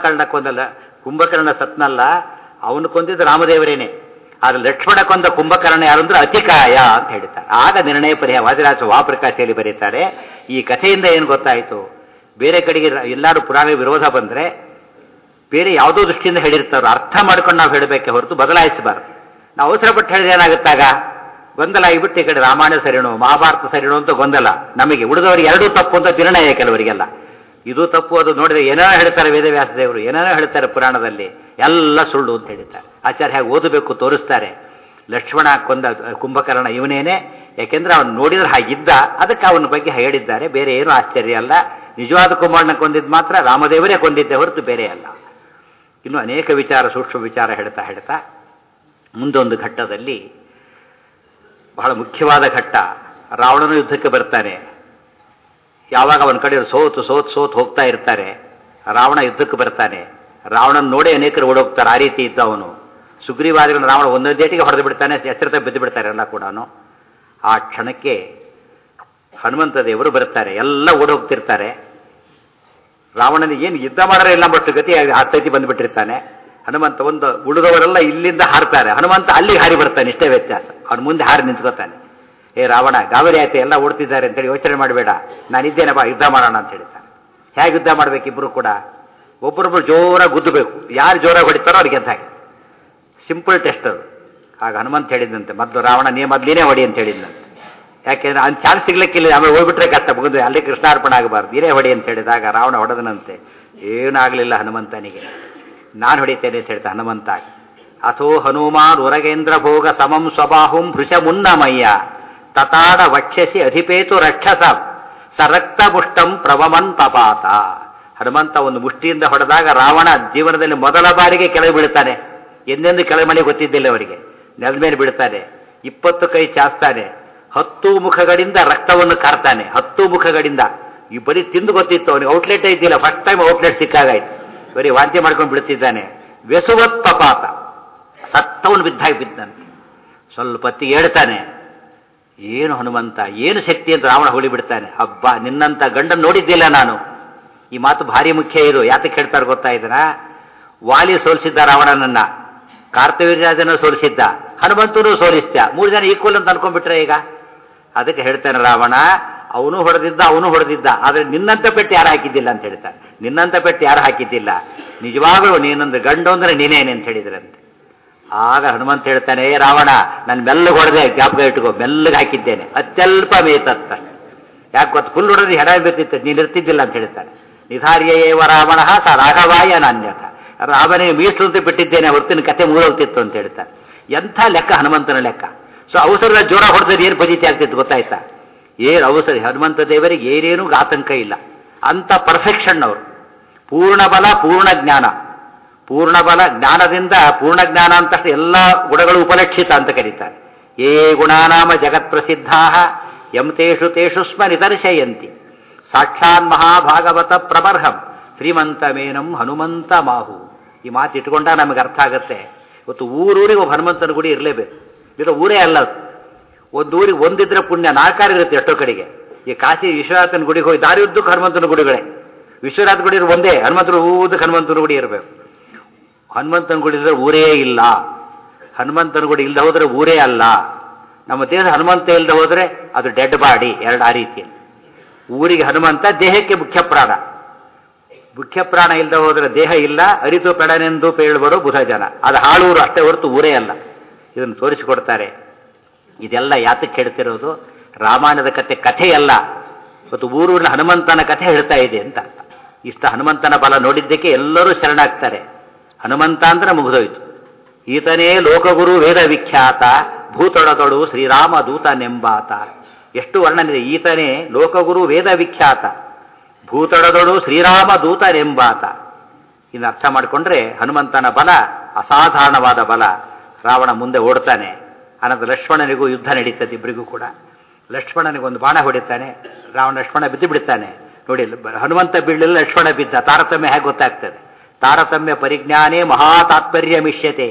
ಕುಂಭಕರ್ಣ ಸತ್ನಲ್ಲ, ಅವನು ಕೊಂದಿದ್ದು ರಾಮದೇವರೇನೆ. ಆದ್ರೆ ಲಕ್ಷ್ಮಣ ಕೊಂದ ಕುಂಭಕರ್ಣ ಯಾರು ಅಂದ್ರೆ ಅತಿಕಾಯ ಅಂತ ಹೇಳ್ತಾರೆ. ಆಗ ನಿರ್ಣಯ ಪರಿಹಾರ ವಾದಿರಾಜ ವಾಪ್ರಕಾಶಿಯಲ್ಲಿ ಬರೀತಾರೆ. ಈ ಕಥೆಯಿಂದ ಏನು ಗೊತ್ತಾಯಿತು, ಬೇರೆ ಕಡೆಗೆ ಎಲ್ಲರೂ ಪುರಾಣ ವಿರೋಧ ಬಂದರೆ ಬೇರೆ ಯಾವುದೋ ದೃಷ್ಟಿಯಿಂದ ಹೇಳಿರ್ತಾರೋ ಅರ್ಥ ಮಾಡ್ಕೊಂಡು ನಾವು ಹೇಳಬೇಕೆ ಹೊರತು ಬದಲಾಯಿಸಬಾರ್ದು. ನಾವು ಅವಸರಪಟ್ಟು ಹೇಳಿದ್ರೆ ಏನಾಗುತ್ತಾಗ ಗೊಂದಲ ಆಗಿಬಿಟ್ಟು ಈ ಕಡೆ ರಾಮಾಯಣ ಸರಿನೋ ಮಹಾಭಾರತ ಸರಿನೋ ಅಂತ ಗೊಂದಲ. ನಮಗೆ ಉಳಿದವರಿಗೆ ಎರಡೂ ತಪ್ಪು ಅಂತ ನಿರ್ಣಯ ಕೆಲವರಿಗೆಲ್ಲ. ಇದು ತಪ್ಪು, ಅದು ನೋಡಿದ್ರೆ ಏನೇನೋ ಹೇಳ್ತಾರೆ ವೇದವ್ಯಾಸ ದೇವರು, ಏನೇನೋ ಹೇಳ್ತಾರೆ ಪುರಾಣದಲ್ಲಿ, ಎಲ್ಲ ಸುಳ್ಳು ಅಂತ ಹೇಳ್ತಾರೆ. ಆಚಾರ್ಯ ಹೇಗೆ ಓದಬೇಕು ತೋರಿಸ್ತಾರೆ. ಲಕ್ಷ್ಮಣ ಕೊಂದ ಕುಂಭಕರ್ಣ ಇವನೇನೆ, ಯಾಕೆಂದ್ರೆ ಅವನು ನೋಡಿದ್ರೆ ಹಾಗಿದ್ದ, ಅದಕ್ಕೆ ಅವನ ಬಗ್ಗೆ ಹೇಳಿದ್ದಾರೆ. ಬೇರೆ ಏನೂ ಆಶ್ಚರ್ಯ ಅಲ್ಲ. ನಿಜವಾದ ಕುಂಭಕರ್ಣ ಕೊಂದಿದ್ದು ಮಾತ್ರ ರಾಮದೇವರೇ ಕೊಂದಿದ್ದೆ ಹೊರತು ಬೇರೆ ಅಲ್ಲ. ಇನ್ನು ಅನೇಕ ವಿಚಾರ, ಸೂಕ್ಷ್ಮ ವಿಚಾರ ಹೇಳ್ತಾ ಮುಂದೊಂದು ಘಟ್ಟದಲ್ಲಿ ಬಹಳ ಮುಖ್ಯವಾದ ಘಟ್ಟ. ರಾವಣನು ಯುದ್ಧಕ್ಕೆ ಬರ್ತಾನೆ. ಯಾವಾಗ ಅವನ ಕಡೆ ಸೋತು ಹೋಗ್ತಾ ಇರ್ತಾರೆ. ರಾವಣ ಯುದ್ಧಕ್ಕೆ ಬರ್ತಾನೆ. ರಾವಣನ ನೋಡಿ ಅನೇಕರು ಓಡೋಗ್ತಾರೆ. ಆ ರೀತಿ ಇದ್ದ ಅವನು. ಸುಗ್ರೀವಾದಿಗಳನ್ನು ರಾವಣ ಒಂದೊಂದು ಏಟಿಗೆ ಹೊಡೆದು ಬಿಡ್ತಾನೆ, ಎಚ್ಚರತೆ ಬಿದ್ದು ಬಿಡ್ತಾರೆ ಎಲ್ಲ ಕೂಡ. ಆ ಕ್ಷಣಕ್ಕೆ ಹನುಮಂತ ದೇವರು ಬರ್ತಾರೆ. ಎಲ್ಲ ಓಡೋಗ್ತಿರ್ತಾರೆ. ರಾವಣನಿಗೆ ಏನು ಯುದ್ಧ ಮಾಡರೇ ಇಲ್ಲ ಬಟ್ಟು ಗತಿ ಹತ್ತೈತಿ ಬಂದುಬಿಟ್ಟಿರ್ತಾನೆ. ಹನುಮಂತ ಒಂದು ಉಳಿದವರೆಲ್ಲ ಇಲ್ಲಿಂದ ಹಾರ್ತಾರೆ, ಹನುಮಂತ ಅಲ್ಲಿಗೆ ಹಾರಿ ಬರ್ತಾನೆ. ಇಷ್ಟೇ ವ್ಯತ್ಯಾಸ. ಅವನು ಮುಂದೆ ಹಾರಿ ನಿಂತ್ಕೋತಾನೆ. ಏ ರಾವಣ, ಗಾಬರಿ ಆಯ್ತು, ಎಲ್ಲ ಓಡ್ತಿದ್ದಾರೆ ಅಂತೇಳಿ ಯೋಚನೆ ಮಾಡಬೇಡ, ನಾನಿದ್ದೇನೆ ಬಾ, ಯುದ್ಧ ಮಾಡೋಣ ಅಂತ ಹೇಳ್ತಾನೆ. ಹೇಗೆ ಯುದ್ಧ ಮಾಡಬೇಕಿಬ್ಬರು ಕೂಡ? ಒಬ್ಬರೊಬ್ಬರು ಜೋರಾಗಿ ಗುದ್ದಬೇಕು. ಯಾರು ಜೋರಾಗಿ ಹೊಡಿತಾರೋ ಅವ್ರಿಗೆ ಗೆದ್ದ ಹಾಗೆ. ಸಿಂಪಲ್ ಟೆಸ್ಟ್ ಅದು. ಆಗ ಹನುಮಂತ ಹೇಳಿದಂತೆ, ಮೊದಲು ರಾವಣ ಮೊದಲೇನೇ ಹೊಡಿ ಅಂತ ಹೇಳಿದಂತೆ. ಯಾಕೆಂದ್ರೆ ಅವ್ನು ಚಾನ್ಸ್ ಸಿಗ್ಲಿಕ್ಕಿಲ್ಲ, ಆಮೇಲೆ ಹೋಗ್ಬಿಟ್ರೆ ಕಷ್ಟ, ಮುಗಿದು ಅಲ್ಲಿ ಕೃಷ್ಣಾರ್ಪಣ ಆಗಬಾರ್ದು, ನೀನೇ ಹೊಡಿ ಅಂತ ಹೇಳಿದಾಗ ರಾವಣ ಹೊಡೆದನಂತೆ. ಏನಾಗಲಿಲ್ಲ ಹನುಮಂತನಿಗೆ. ನಾನು ಹೊಡಿತೇನೆ ಅಂತ ಹೇಳ್ತಾ ಹನುಮಂತ. ಅಥೋ ಹನುಮಾನ್ ಉರಗೇಂದ್ರ ಭೋಗ ಸಮಂ ಸ್ವಬಾಹುಂ ಭೃಶ ಮುನ್ನಮಯ್ಯ ತತಾಡ ವಕ್ಷಸಿ ಅಧಿಪೇತು ರಕ್ಷಸ ಸರಕ್ತ ಮುಷ್ಟಂ ಪ್ರವಮನ್ ಪಪಾತ. ಹನುಮಂತ ಒಂದು ಮುಷ್ಟಿಯಿಂದ ಹೊಡೆದಾಗ ರಾವಣ ಜೀವನದಲ್ಲಿ ಮೊದಲ ಬಾರಿಗೆ ಕೆಳಗೆ ಬೀಳ್ತಾನೆ. ಎಂದೆಂದು ಕೆಳಗೆ ಮನೆ ಗೊತ್ತಿದ್ದಿಲ್ಲ ಅವರಿಗೆ. ನೆಲದ ಮೇಲೆ ಬೀಳ್ತಾನೆ, 20 ಕೈ ಚಾಸ್ತಾನೆ, 10 ಮುಖಗಳಿಂದ ರಕ್ತವನ್ನು ಕಾರ್ತಾನೆ. 10 ಮುಖಗಳಿಂದ ಈ ಬರೀ ತಿಂದು ಗೊತ್ತಿತ್ತು ಅವನಿಗೆ, ಔಟ್ಲೆಟ್ ಇದ್ದಿಲ್ಲ. ಫಸ್ಟ್ ಟೈಮ್ ಔಟ್ಲೆಟ್ ಸಿಕ್ಕಾಗಾಯ್ತು. ಬರೀ ವಾಂತಿ ಮಾಡ್ಕೊಂಡು ಬಿಡ್ತಿದ್ದಾನೆ. ವ್ಯಸುವತ್ ಪಪಾತ, ಸತ್ತವನು ಬಿದ್ದಾಗಿ ಬಿದ್ದಾನೆ. ಸ್ವಲ್ಪ ಹೊತ್ತಿಗೆ ಹೇಳ್ತಾನೆ, ಏನು ಹನುಮಂತ, ಏನು ಶಕ್ತಿ ಅಂತ ರಾವಣ ಹೊಳಿ ಬಿಡ್ತಾನೆ. ಹಬ್ಬ, ನಿನ್ನಂತ ಗಂಡನ ನೋಡಿದ್ದಿಲ್ಲ ನಾನು. ಈ ಮಾತು ಭಾರಿ ಮುಖ್ಯ. ಇದು ಯಾತಕ್ಕೆ ಹೇಳ್ತಾರೆ ಗೊತ್ತಾ ಇದನ್ನ? ವಾಲಿ ಸೋಲಿಸಿದ್ದ ರಾವಣನನ್ನ, ಕಾರ್ತವೀರ್ಯರಾಜನ ಸೋಲಿಸಿದ್ದ, ಹನುಮಂತನು ಸೋಲಿಸ್ತ. 3 ಜನ ಈಕ್ವಲ್ ಅಂತ ಅನ್ಕೊಂಡ್ಬಿಟ್ರೆ ಈಗ. ಅದಕ್ಕೆ ಹೇಳ್ತಾನೆ ರಾವಣ, ಅವನು ಹೊಡೆದಿದ್ದ, ಆದ್ರೆ ನಿನ್ನಂತ ಪೆಟ್ಟು ಯಾರು ಹಾಕಿದ್ದಿಲ್ಲ ಅಂತ ಹೇಳ್ತಾನೆ. ನಿನ್ನಂತ ಪೆಟ್ಟು ಯಾರು ಹಾಕಿದ್ದಿಲ್ಲ, ನಿಜವಾಗಲೂ ನೀನೊಂದು ಗಂಡು ಅಂದ್ರೆ ನೀನೇನೆ ಅಂತ ಹೇಳಿದ್ರಂತೆ. ಆಗ ಹನುಮಂತ ಹೇಳ್ತಾನೆ, ಏ ರಾವಣ, ನಾನು ಮೆಲ್ಲಗೆ ಹೊಡೆದೆ, ಜ್ಞಾಪಕ ಇಟ್ಕೋ, ಮೆಲ್ಲಗೆ ಹಾಕಿದ್ದೇನೆ, ಅತ್ಯಲ್ಪ ಮೇತತ್ತ. ಯಾಕೆ ಗೊತ್ತು, ಫುಲ್ ಹೊಡೆದ್ರೆ ಹೆಡ ಬೇಕಿತ್ತು, ನೀನು ಇರ್ತಿದ್ದಿಲ್ಲ ಅಂತ ಹೇಳ್ತಾನೆ. ನಿಧಾರ್ಯೇವ ರಾವಣ ಸ ರಾಘವಾಯ ನಾಣ್ಯಥ, ರಾಮನಿಗೆ ಮೀಸಲು ಅಂತ ಬಿಟ್ಟಿದ್ದೇನೆ, ಹೊರತಿನ ಕಥೆ ಮುಗಿದೋಗ್ತಿತ್ತು ಅಂತ ಹೇಳ್ತಾನೆ. ಎಂಥ ಲೆಕ್ಕ ಹನುಮಂತನ ಲೆಕ್ಕ. ಸೊ ಅವಸರದ ಜೋರ ಹೊಡೆದ್ರೆ ಏನು ಫಜಿತಿ ಆಗ್ತಿತ್ತು ಗೊತ್ತಾಯ್ತಾ? ಏನು ಅವಸರ, ಹನುಮಂತ ದೇವರಿಗೆ ಏನೇನೂ ಆತಂಕ ಇಲ್ಲ. ಅಂತ ಪರ್ಫೆಕ್ಷನ್ ಅವರು. ಪೂರ್ಣ ಬಲ ಪೂರ್ಣ ಜ್ಞಾನ. ಪೂರ್ಣ ಬಲ ಜ್ಞಾನದಿಂದ ಪೂರ್ಣ ಜ್ಞಾನ ಅಂತಷ್ಟು ಎಲ್ಲ ಗುಣಗಳು ಉಪಲಕ್ಷಿತ ಅಂತ ಕರೀತಾರೆ. ಏ ಗುಣಾನಾಮ ಜಗತ್ ಪ್ರಸಿದ್ಧಾ ಯಂ ತೇಷು ತೇಷು ಸ್ಮ ನಿದರ್ಶಯಂತಿ. ಸಾಕ್ಷಾನ್ ಮಹಾಭಾಗವತ ಪ್ರಬರ್ಹಂ ಶ್ರೀಮಂತಮೇನಂ ಹನುಮಂತ ಮಾಹು. ಈ ಮಾತು ಇಟ್ಕೊಂಡಾಗ ನಮಗೆ ಅರ್ಥ ಆಗುತ್ತೆ. ಇವತ್ತು ಊರೂರಿಗೆ ಒಬ್ಬ ಹನುಮಂತನ ಗುಡಿ ಇರಲೇಬೇಕು. ಇದು ಊರೇ ಅಲ್ಲ, ಒಂದು ಊರಿಗೆ ಒಂದಿದ್ರೆ ಪುಣ್ಯ 4 ಇರುತ್ತೆ ಎಷ್ಟೋ ಕಡೆಗೆ. ಈ ಕಾಶಿ ವಿಶ್ವನಾಥನ ಗುಡಿಗೆ ಹೋಗಿ ದಾರಿ ಉದ್ದಕ್ಕೆ ಹನುಮಂತನ ಗುಡಿಗಳೇ. ವಿಶ್ವನಾಥ ಗುಡಿ ಒಂದೇ, ಹನುಮಂತನ ಊದಕ್ಕೆ ಹನುಮಂತನ ಗುಡಿ ಇರಬೇಕು. ಹನುಮಂತನ ಗುಡಿ ಇದ್ರೆ ಊರೇ ಇಲ್ಲ. ಹನುಮಂತನ ಗುಡಿ ಇಲ್ಲದೆ ಹೋದ್ರೆ ಊರೇ ಅಲ್ಲ. ನಮ್ಮ ದೇಹದ ಹನುಮಂತ ಇಲ್ಲದೆ ಹೋದ್ರೆ ಅದು ಡೆಡ್ ಬಾಡಿ. ಎರಡು ಆ ರೀತಿ. ಊರಿಗೆ ಹನುಮಂತ, ದೇಹಕ್ಕೆ ಮುಖ್ಯ ಪ್ರಾಣ. ಮುಖ್ಯ ಪ್ರಾಣ ಇಲ್ಲದೆ ಹೋದ್ರೆ ದೇಹ ಇಲ್ಲ. ಅರಿತು ಪೆಡನೆಂದು ಪೇಳುವರು ಬುಧ ಜನ. ಅದು ಹಾಳೂರು ಅಷ್ಟೇ ಹೊರತು ಊರೇ ಅಲ್ಲ. ಇದನ್ನು ತೋರಿಸಿಕೊಡ್ತಾರೆ. ಇದೆಲ್ಲ ಯಾತಕ್ಕೆ ಹೇಳ್ತಿರೋದು? ರಾಮಾಯಣದ ಕಥೆಯಲ್ಲ, ಇವತ್ತು ಊರೂರಿನ ಹನುಮಂತನ ಕಥೆ ಹೇಳ್ತಾ ಇದೆ ಅಂತ. ಇಷ್ಟ ಹನುಮಂತನ ಬಲ ನೋಡಿದ್ದಕ್ಕೆ ಎಲ್ಲರೂ ಶರಣಾಗ್ತಾರೆ. ಹನುಮಂತ ಅಂದ್ರೆ ಮುಗಿದೋಯ್ತು. ಈತನೇ ಲೋಕಗುರು ವೇದ ವಿಖ್ಯಾತ, ಭೂತೊಡದೊಡು ಶ್ರೀರಾಮ ದೂತನೆಂಬಾತ. ಎಷ್ಟು ವರ್ಣನಿದೆ. ಈತನೇ ಲೋಕಗುರು ವೇದ ವಿಖ್ಯಾತ, ಭೂತೊಡದೊಡು ಶ್ರೀರಾಮ ದೂತನೆಂಬಾತ. ಇನ್ನು ಅರ್ಥ ಮಾಡಿಕೊಂಡ್ರೆ ಹನುಮಂತನ ಬಲ ಅಸಾಧಾರಣವಾದ ಬಲ. ರಾವಣ ಮುಂದೆ ಓಡ್ತಾನೆ. ಅನಂತರ ಲಕ್ಷ್ಮಣನಿಗೂ ಯುದ್ಧ ನಡೀತದೆ. ಇಬ್ಬರಿಗೂ ಕೂಡ. ಲಕ್ಷ್ಮಣನಿಗೊಂದು ಬಾಣ ಹೊಡಿತಾನೆ. ಲಕ್ಷ್ಮಣ ಬಿದ್ದು ಬಿಡ್ತಾನೆ. ನೋಡಿ, ಹನುಮಂತ ಬೀಳಲಿಲ್ಲ, ಲಕ್ಷ್ಮಣ ಬಿದ್ದ. ತಾರತಮ್ಯ ಹೇಗೆ ಗೊತ್ತಾಗ್ತದೆ? ತಾರತಮ್ಯ ಪರಿಜ್ಞಾನೇ ಮಹಾ ತಾತ್ಪರ್ಯ ಮಿಷ್ಯತೆ.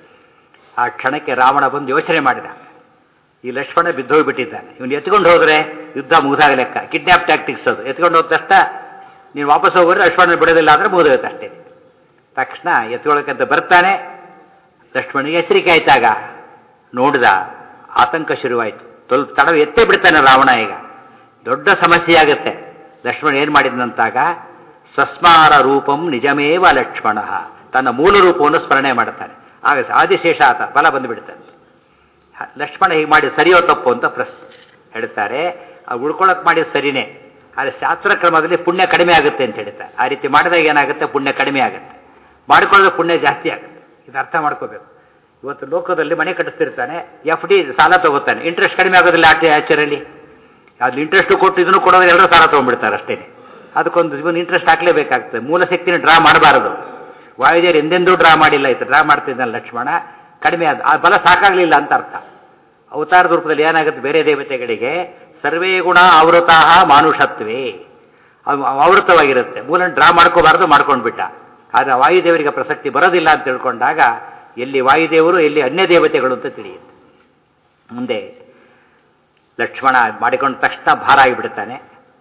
ಆ ಕ್ಷಣಕ್ಕೆ ರಾವಣ ಬಂದು ಯೋಚನೆ ಮಾಡಿದ, ಈ ಲಕ್ಷ್ಮಣ ಬಿದ್ದೋಗ್ಬಿಟ್ಟಿದ್ದಾನೆ, ಇವನು ಎತ್ಕೊಂಡು ಹೋದ್ರೆ ಯುದ್ಧ ಮುಗಿದಾಗ ಲೆಕ್ಕ. ಕಿಡ್ನಾಪ್ ಟ್ಯಾಕ್ಟಿಕ್ಸ್ ಅದು. ಎತ್ಕೊಂಡು ಹೋದ ತಕ್ಷಣ ನೀನು ವಾಪಸ್ ಹೋಗೋದ್ರೆ ಲಕ್ಷ್ಮಣ ಬಿಡೋದಿಲ್ಲ ಅಂದರೆ ಮುಗಿದೋಗುತ್ತೆ ಅಷ್ಟೇ. ತಕ್ಷಣ ಎತ್ಕೊಳ್ಳೋಕ್ಕಂತ ಬರ್ತಾನೆ. ಲಕ್ಷ್ಮಣಿಗೆ ಎಚ್ಚರಿಕೆ ಆಯ್ತಾಗ ನೋಡಿದ, ಆತಂಕ ಶುರುವಾಯಿತು. ಸ್ವಲ್ಪ ತಡ ಎತ್ತೇ ಬಿಡ್ತಾನೆ ರಾವಣ. ಈಗ ದೊಡ್ಡ ಸಮಸ್ಯೆ ಆಗುತ್ತೆ. ಲಕ್ಷ್ಮಣ ಏನು ಮಾಡಿದ್ನಂತಾಗ, ಸಸ್ಮಾರ ರೂಪಂ ನಿಜಮೇವ ಲಕ್ಷ್ಮಣ, ತನ್ನ ಮೂಲ ರೂಪವನ್ನು ಸ್ಮರಣೆ ಮಾಡ್ತಾನೆ. ಆಗ ಆದಿಶೇಷ ಆತ ಬಲ ಬಂದುಬಿಡ್ತಾನೆ. ಲಕ್ಷ್ಮಣ ಹೀಗೆ ಮಾಡಿ ಸರಿಯೋ ತಪ್ಪು ಅಂತ ಪ್ರಶ್ನೆ ಹೇಳ್ತಾರೆ. ಉಳ್ಕೊಳಕ್ಕೆ ಮಾಡಿದ ಸರಿನೇ, ಆದರೆ ಶಾಸ್ತ್ರಕ್ರಮದಲ್ಲಿ ಪುಣ್ಯ ಕಡಿಮೆ ಆಗುತ್ತೆ ಅಂತ ಹೇಳ್ತಾರೆ. ಆ ರೀತಿ ಮಾಡಿದಾಗ ಏನಾಗುತ್ತೆ? ಪುಣ್ಯ ಕಡಿಮೆ ಆಗುತ್ತೆ. ಮಾಡಿಕೊಳ್ಳೋದು ಪುಣ್ಯ ಜಾಸ್ತಿ ಆಗುತ್ತೆ. ಇದು ಅರ್ಥ ಮಾಡ್ಕೋಬೇಕು. ಇವತ್ತು ಲೋಕದಲ್ಲಿ ಮನೆ ಕಟ್ಟಿಸ್ತಿರ್ತಾನೆ, FD ಸಾಲ ತಗೋತಾನೆ, ಇಂಟ್ರೆಸ್ಟ್ ಕಡಿಮೆ ಆಗೋದಿಲ್ಲ. ಆಕ್ಚುಲಿ ಅದು ಇಂಟ್ರೆಸ್ಟ್ ಕೊಟ್ಟು ಇದನ್ನು ಕೊಡೋದ್ರೆ ಎಲ್ಲರೂ ಸಾಲ ತೊಗೊಂಡ್ಬಿಡ್ತಾರೆ ಅಷ್ಟೇ. ಅದಕ್ಕೊಂದು ಇವನು ಇಂಟ್ರೆಸ್ಟ್ ಹಾಕಲೇಬೇಕಾಗ್ತದೆ. ಮೂಲ ಶಕ್ತಿನ ಡ್ರಾ ಮಾಡಬಾರದು. ವಾಯುದೇವರು ಎಂದೆಂದೂ ಡ್ರಾ ಮಾಡಿಲ್ಲ. ಇತ್ತು ಡ್ರಾ ಮಾಡ್ತಿದ್ದಾನೆ ಲಕ್ಷ್ಮಣ. ಕಡಿಮೆ ಆದ ಆ ಬಲ ಸಾಕಾಗಲಿಲ್ಲ ಅಂತ ಅರ್ಥ. ಅವತಾರದ ರೂಪದಲ್ಲಿ ಏನಾಗುತ್ತೆ? ಬೇರೆ ದೇವತೆಗಳಿಗೆ ಸರ್ವೇ ಗುಣ ಆವೃತಾ ಮಾನುಷತ್ವೇ, ಆವೃತವಾಗಿರುತ್ತೆ. ಮೂಲ ಡ್ರಾ ಮಾಡ್ಕೋಬಾರ್ದು, ಮಾಡ್ಕೊಂಡ್ಬಿಟ್ಟ. ಆದರೆ ವಾಯುದೇವರಿಗೆ ಪ್ರಸಕ್ತಿ ಬರೋದಿಲ್ಲ ಅಂತ ತಿಳ್ಕೊಂಡಾಗ ಎಲ್ಲಿ ವಾಯುದೇವರು ಎಲ್ಲಿ ಅನ್ಯ ದೇವತೆಗಳು ಅಂತ ತಿಳಿಯುತ್ತೆ. ಮುಂದೆ ಲಕ್ಷ್ಮಣ ಮಾಡಿಕೊಂಡ ತಕ್ಷಣ ಭಾರ ಆಗಿಬಿಡ್ತಾನೆ.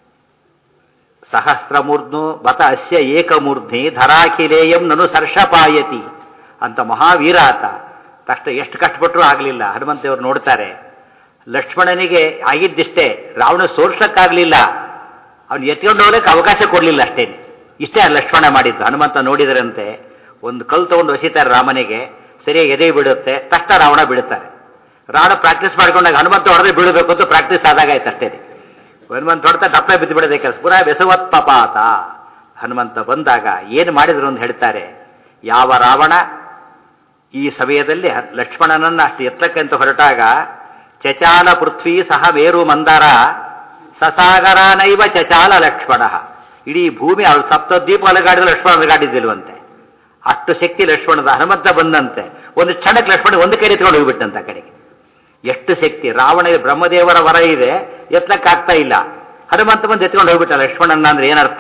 ಸಹಸ್ರಮೂರ್ಧ್ನು ಬತ ಅಸ್ಯ ಏಕಮೂರ್ಧ್ನಿ ಧರಾಖಿಲೇಯಂ ನನು ಸರ್ಷಪಾಯತಿ ಅಂತ ಮಹಾವೀರ ಆತ. ತಕ್ಷಣ ಎಷ್ಟು ಕಷ್ಟಪಟ್ಟರೂ ಆಗಲಿಲ್ಲ. ಹನುಮಂತೇವರು ನೋಡ್ತಾರೆ, ಲಕ್ಷ್ಮಣನಿಗೆ ಆಗಿದ್ದಿಷ್ಟೇ, ರಾವಣ ಸೋರ್ಸಕ್ಕಾಗಲಿಲ್ಲ. ಅವನು ಎತ್ಕೊಂಡು ಹೋಗ್ಲಿಕ್ಕೆ ಅವಕಾಶ ಕೊಡಲಿಲ್ಲ ಅಷ್ಟೇ. ಇಷ್ಟೇ ಲಕ್ಷ್ಮಣ ಮಾಡಿದ್ದು. ಹನುಮಂತ ನೋಡಿದರಂತೆ, ಒಂದು ಕಲ್ಲು ತಗೊಂಡು ಹೊಸಿತಾರೆ ರಾಮನಿಗೆ, ಸರಿಯಾಗಿ ಎದೆ ಬಿಡುತ್ತೆ. ತಕ್ಷಣ ರಾವಣ ಬೀಳುತ್ತಾರೆ. ರಾವಣ ಪ್ರಾಕ್ಟೀಸ್ ಮಾಡ್ಕೊಂಡಾಗ ಹನುಮಂತ ಹೊಡೆದ್ರೆ ಬೀಳಬೇಕು ಅಂತ ಪ್ರಾಕ್ಟೀಸ್ ಆದಾಗ ಆಯ್ತು ಅಷ್ಟೇ. ಹನುಮಂತ ಹೊಡ್ತಾ ದಪ್ಪ ಬಿದ್ದು ಬಿಡೋದೇ ಕೆಲಸ. ಪುರಾ ಬೆಸವತ್ ಪಪಾತ. ಹನುಮಂತ ಬಂದಾಗ ಏನು ಮಾಡಿದ್ರು ಅಂತ ಹೇಳ್ತಾರೆ. ಯಾವ ರಾವಣ ಈ ಸಮಯದಲ್ಲಿ ಲಕ್ಷ್ಮಣನನ್ನ ಅಷ್ಟು ಎತ್ತಕ್ಕಂತ ಹೊರಟಾಗ, ಚಚಾಲ ಪೃಥ್ವಿ ಸಹ ಮೇರು ಮಂದರ ಸಸಾಗರ ನೈವ ಚಚಾಲ ಲಕ್ಷ್ಮಣ. ಇಡೀ ಭೂಮಿ ಅವ್ರು ಸಪ್ತದ್ವೀಪ ಅಲಗಾಡಿದ್ರೆ ಲಕ್ಷ್ಮಣ ಅಲಗಾಡಿದ್ದಿಲ್ವಂತೆ. ಅಷ್ಟು ಶಕ್ತಿ ಲಕ್ಷ್ಮಣದ. ಹನುಮಂತ ಬಂದಂತೆ ಒಂದು ಕ್ಷಣಕ್ಕೆ ಲಕ್ಷ್ಮಣ ಒಂದು ಕೈ ಎತ್ಕೊಂಡು ಹೋಗ್ಬಿಟ್ಟಂತ ಆ ಕಡೆಗೆ. ಎಷ್ಟು ಶಕ್ತಿ! ರಾವಣ ಬ್ರಹ್ಮದೇವರ ವರ ಇದೆ, ಎತ್ತಕ್ಕಾಗ್ತಾ ಇಲ್ಲ. ಹನುಮಂತ ಬಂದು ಎತ್ಕೊಂಡು ಹೋಗ್ಬಿಟ್ಟ ಲಕ್ಷ್ಮಣನ. ಅಂದ್ರೆ ಏನರ್ಥ?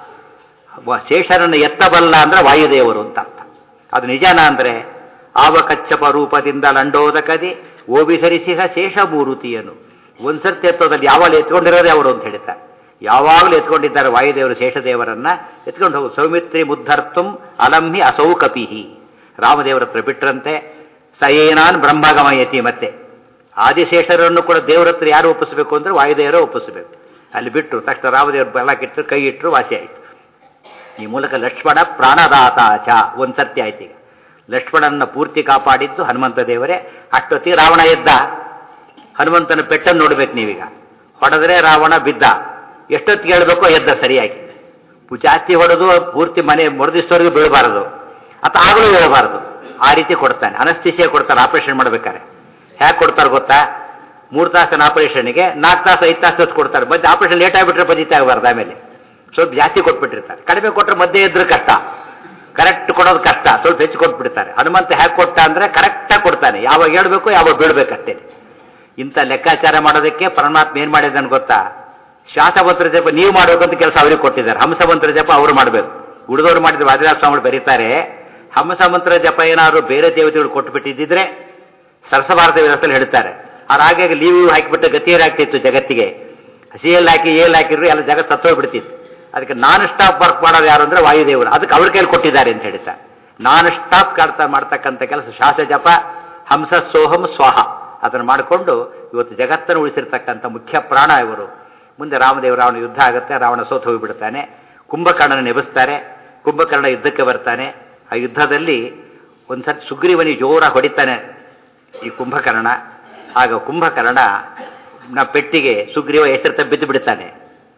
ಶೇಷರನ್ನು ಎತ್ತಬಲ್ಲ ಅಂದ್ರೆ ವಾಯುದೇವರು ಅಂತ ಅರ್ಥ. ಅದು ನಿಜಾನ ಅಂದ್ರೆ ಆವ ಕಚ್ಚಪ ರೂಪದಿಂದ ಲಂಡೋದಕದಿ ಓಬಿಸರಿಸಿಹ ಶೇಷ ಮೂರುತಿಯನು. ಒಂದ್ಸರ್ತಿ ಎತ್ತೋದಲ್ಲಿ ಯಾವಾಗಲೂ ಎತ್ಕೊಂಡಿರೋದೇ ಅವರು ಅಂತ ಹೇಳ್ತಾರೆ. ಯಾವಾಗಲೂ ಎತ್ಕೊಂಡಿದ್ದಾರೆ ವಾಯುದೇವರು ಶೇಷದೇವರನ್ನ ಎತ್ಕೊಂಡು ಹೋಗು. ಸೌಮಿತ್ರಿ ಮುದ್ಧರ್ತುಂ ಅಲಂಹಿ ಅಸೌ ಕಪಿಹಿ. ರಾಮದೇವರ ಹತ್ರ ಬಿಟ್ರಂತೆ. ಸಯೇನಾನ್ ಬ್ರಹ್ಮಗಮಯತಿ. ಮತ್ತೆ ಆದಿಶೇಷರನ್ನು ಕೂಡ ದೇವರ ಹತ್ರ ಯಾರು ಒಪ್ಪಿಸಬೇಕು ಅಂದ್ರೆ ವಾಯುದೇವರೇ ಒಪ್ಪಿಸಬೇಕು. ಅಲ್ಲಿ ಬಿಟ್ಟು ತಕ್ಷಣ ರಾಮದೇವರು ಬೆಳಕಿಟ್ಟರು, ಕೈ ಇಟ್ಟರು, ವಾಸಿ ಆಯಿತು. ಈ ಮೂಲಕ ಲಕ್ಷ್ಮಣ ಪ್ರಾಣದಾತಾಚ ಒಂದ್ಸರ್ತಿ ಆಯ್ತು. ಈಗ ಲಕ್ಷ್ಮಣನ ಪೂರ್ತಿ ಕಾಪಾಡಿದ್ದು ಹನುಮಂತ ದೇವರೇ. ಅಷ್ಟೊತ್ತಿಗೆ ರಾವಣ ಎದ್ದ. ಹನುಮಂತನ ಪೆಟ್ಟನ್ನು ನೋಡ್ಬೇಕು ನೀವೀಗ. ಹೊಡೆದ್ರೆ ರಾವಣ ಬಿದ್ದ. ಎಷ್ಟೊತ್ತಿಗೆ ಹೇಳ್ಬೇಕೋ ಎದ್ದ ಸರಿಯಾಗಿ. ಜಾಸ್ತಿ ಹೊಡೆದು ಪೂರ್ತಿ ಮನೆ ಮೊರದಿಸ್ತವರೆಗೂ ಬೀಳಬಾರದು, ಅಥವಾ ಆಗಲೂ ಹೇಳಬಾರದು. ಆ ರೀತಿ ಕೊಡ್ತಾನೆ. ಅನಸ್ಥಿಸಿಯಾ ಕೊಡ್ತಾರೆ ಆಪರೇಷನ್ ಮಾಡ್ಬೇಕಾರೆ. ಹೇಗೆ ಕೊಡ್ತಾರೆ ಗೊತ್ತಾ? 3 ತಾಸಿನ ಆಪರೇಷನ್ಗೆ 4 ತಾಸು 5 ತಾಸು ಹೊತ್ತು ಕೊಡ್ತಾರೆ. ಮಧ್ಯೆ ಆಪರೇಷನ್ ಲೇಟ್ ಆಗಿಬಿಟ್ರೆ ಬದಿತಾ ಆಗಬಾರ್ದು. ಆಮೇಲೆ ಸ್ವಲ್ಪ ಜಾಸ್ತಿ ಕೊಟ್ಬಿಟ್ಟಿರ್ತಾರೆ. ಕಡಿಮೆ ಕೊಟ್ಟರೆ ಮಧ್ಯೆ ಇದ್ರೆ ಕಷ್ಟ, ಕರೆಕ್ಟ್ ಕೊಡೋದು ಕಷ್ಟ. ಸ್ವಲ್ಪ ಹೆಚ್ಚು ಕೊಟ್ಬಿಡ್ತಾರೆ. ಹನುಮಂತ ಹೇಗೆ ಕೊಟ್ಟ ಅಂದ್ರೆ ಕರೆಕ್ಟಾಗಿ ಕೊಡ್ತಾನೆ. ಯಾವಾಗ ಹೇಳ್ಬೇಕು ಯಾವಾಗ ಬೀಳ್ಬೇಕಷ್ಟೇ. ಇಂಥ ಲೆಕ್ಕಾಚಾರ ಮಾಡೋದಕ್ಕೆ ಪರಮಾತ್ಮ ಏನ್ ಮಾಡಿದ್ದಾನೆ ಗೊತ್ತಾ? ಶ್ವಾಸಮಂತ್ರ ಜಪ ನೀವು ಮಾಡಬೇಕಂತ ಕೆಲಸ ಅವ್ರಿಗೆ ಕೊಟ್ಟಿದ್ದಾರೆ. ಹಂಸಮಂತ್ರ ಜಪ ಅವರು ಮಾಡಬೇಕು. ಉಳಿದವರು ಮಾಡಿದ್ರೆ ವಾದಿರಾಜ ಸ್ವಾಮಿಗಳು ಬರೀತಾರೆ, ಹಂಸಮಂತ್ರ ಜಪ ಏನಾದ್ರು ಬೇರೆ ದೇವತೆಗಳು ಕೊಟ್ಟುಬಿಟ್ಟಿದ್ದಿದ್ರೆ ಸರಸಭಾರತ ವ್ಯವಸ್ಥೆಯಲ್ಲಿ ಹೇಳ್ತಾರೆ. ಅವ್ರು ಹಾಗೆ ಲೀವ್ ಹಾಕಿಬಿಟ್ಟು ಗತಿಯರಾಗ್ತಿತ್ತು ಜಗತ್ತಿಗೆ. ಸಿಎಲ್ ಹಾಕಿ ಏಲ್ ಹಾಕಿದ್ರು ಎಲ್ಲ ಜಗತ್ತು ಸತ್ತೋಗ್ಬಿಡ್ತಿತ್ತು. ಅದಕ್ಕೆ ನಾನ್ ಸ್ಟಾಪ್ ವರ್ಕ್ ಮಾಡೋದು ಯಾರು ಅಂದ್ರೆ ವಾಯುದೇವರು. ಅದಕ್ಕೆ ಅವ್ರ ಕೈಲಿ ಕೊಟ್ಟಿದ್ದಾರೆ ಅಂತ ಹೇಳ್ತಾರೆ. ನಾನ್ ಸ್ಟಾಪ್ ಮಾಡ್ತಕ್ಕಂಥ ಕೆಲಸ ಶ್ವಾಸ ಜಪ, ಹಂಸ ಸೋಹಂ ಸ್ವಾಹ ಅದನ್ನು ಮಾಡಿಕೊಂಡು ಇವತ್ತು ಜಗತ್ತನ್ನು ಉಳಿಸಿರ್ತಕ್ಕಂಥ ಮುಖ್ಯ ಪ್ರಾಣ ಇವರು. ಮುಂದೆ ರಾಮದೇವರು ರಾವಣ ಯುದ್ಧ ಆಗುತ್ತೆ. ರಾವಣ ಸೋತು ಹೋಗಿಬಿಡ್ತಾನೆ. ಕುಂಭಕರ್ಣನ ನೆಬಸ್ತಾರೆ. ಕುಂಭಕರ್ಣ ಯುದ್ಧಕ್ಕೆ ಬರ್ತಾನೆ. ಆ ಯುದ್ಧದಲ್ಲಿ ಒಂದ್ಸತಿ ಸುಗ್ರೀವನಿಗೆ ಜೋರಾಗಿ ಹೊಡಿತಾನೆ ಈ ಕುಂಭಕರ್ಣ. ಆಗ ಕುಂಭಕರ್ಣ ಪೆಟ್ಟಿಗೆ ಸುಗ್ರೀವ ಹೆಸರು ಬಿದ್ದು ಬಿಡ್ತಾನೆ.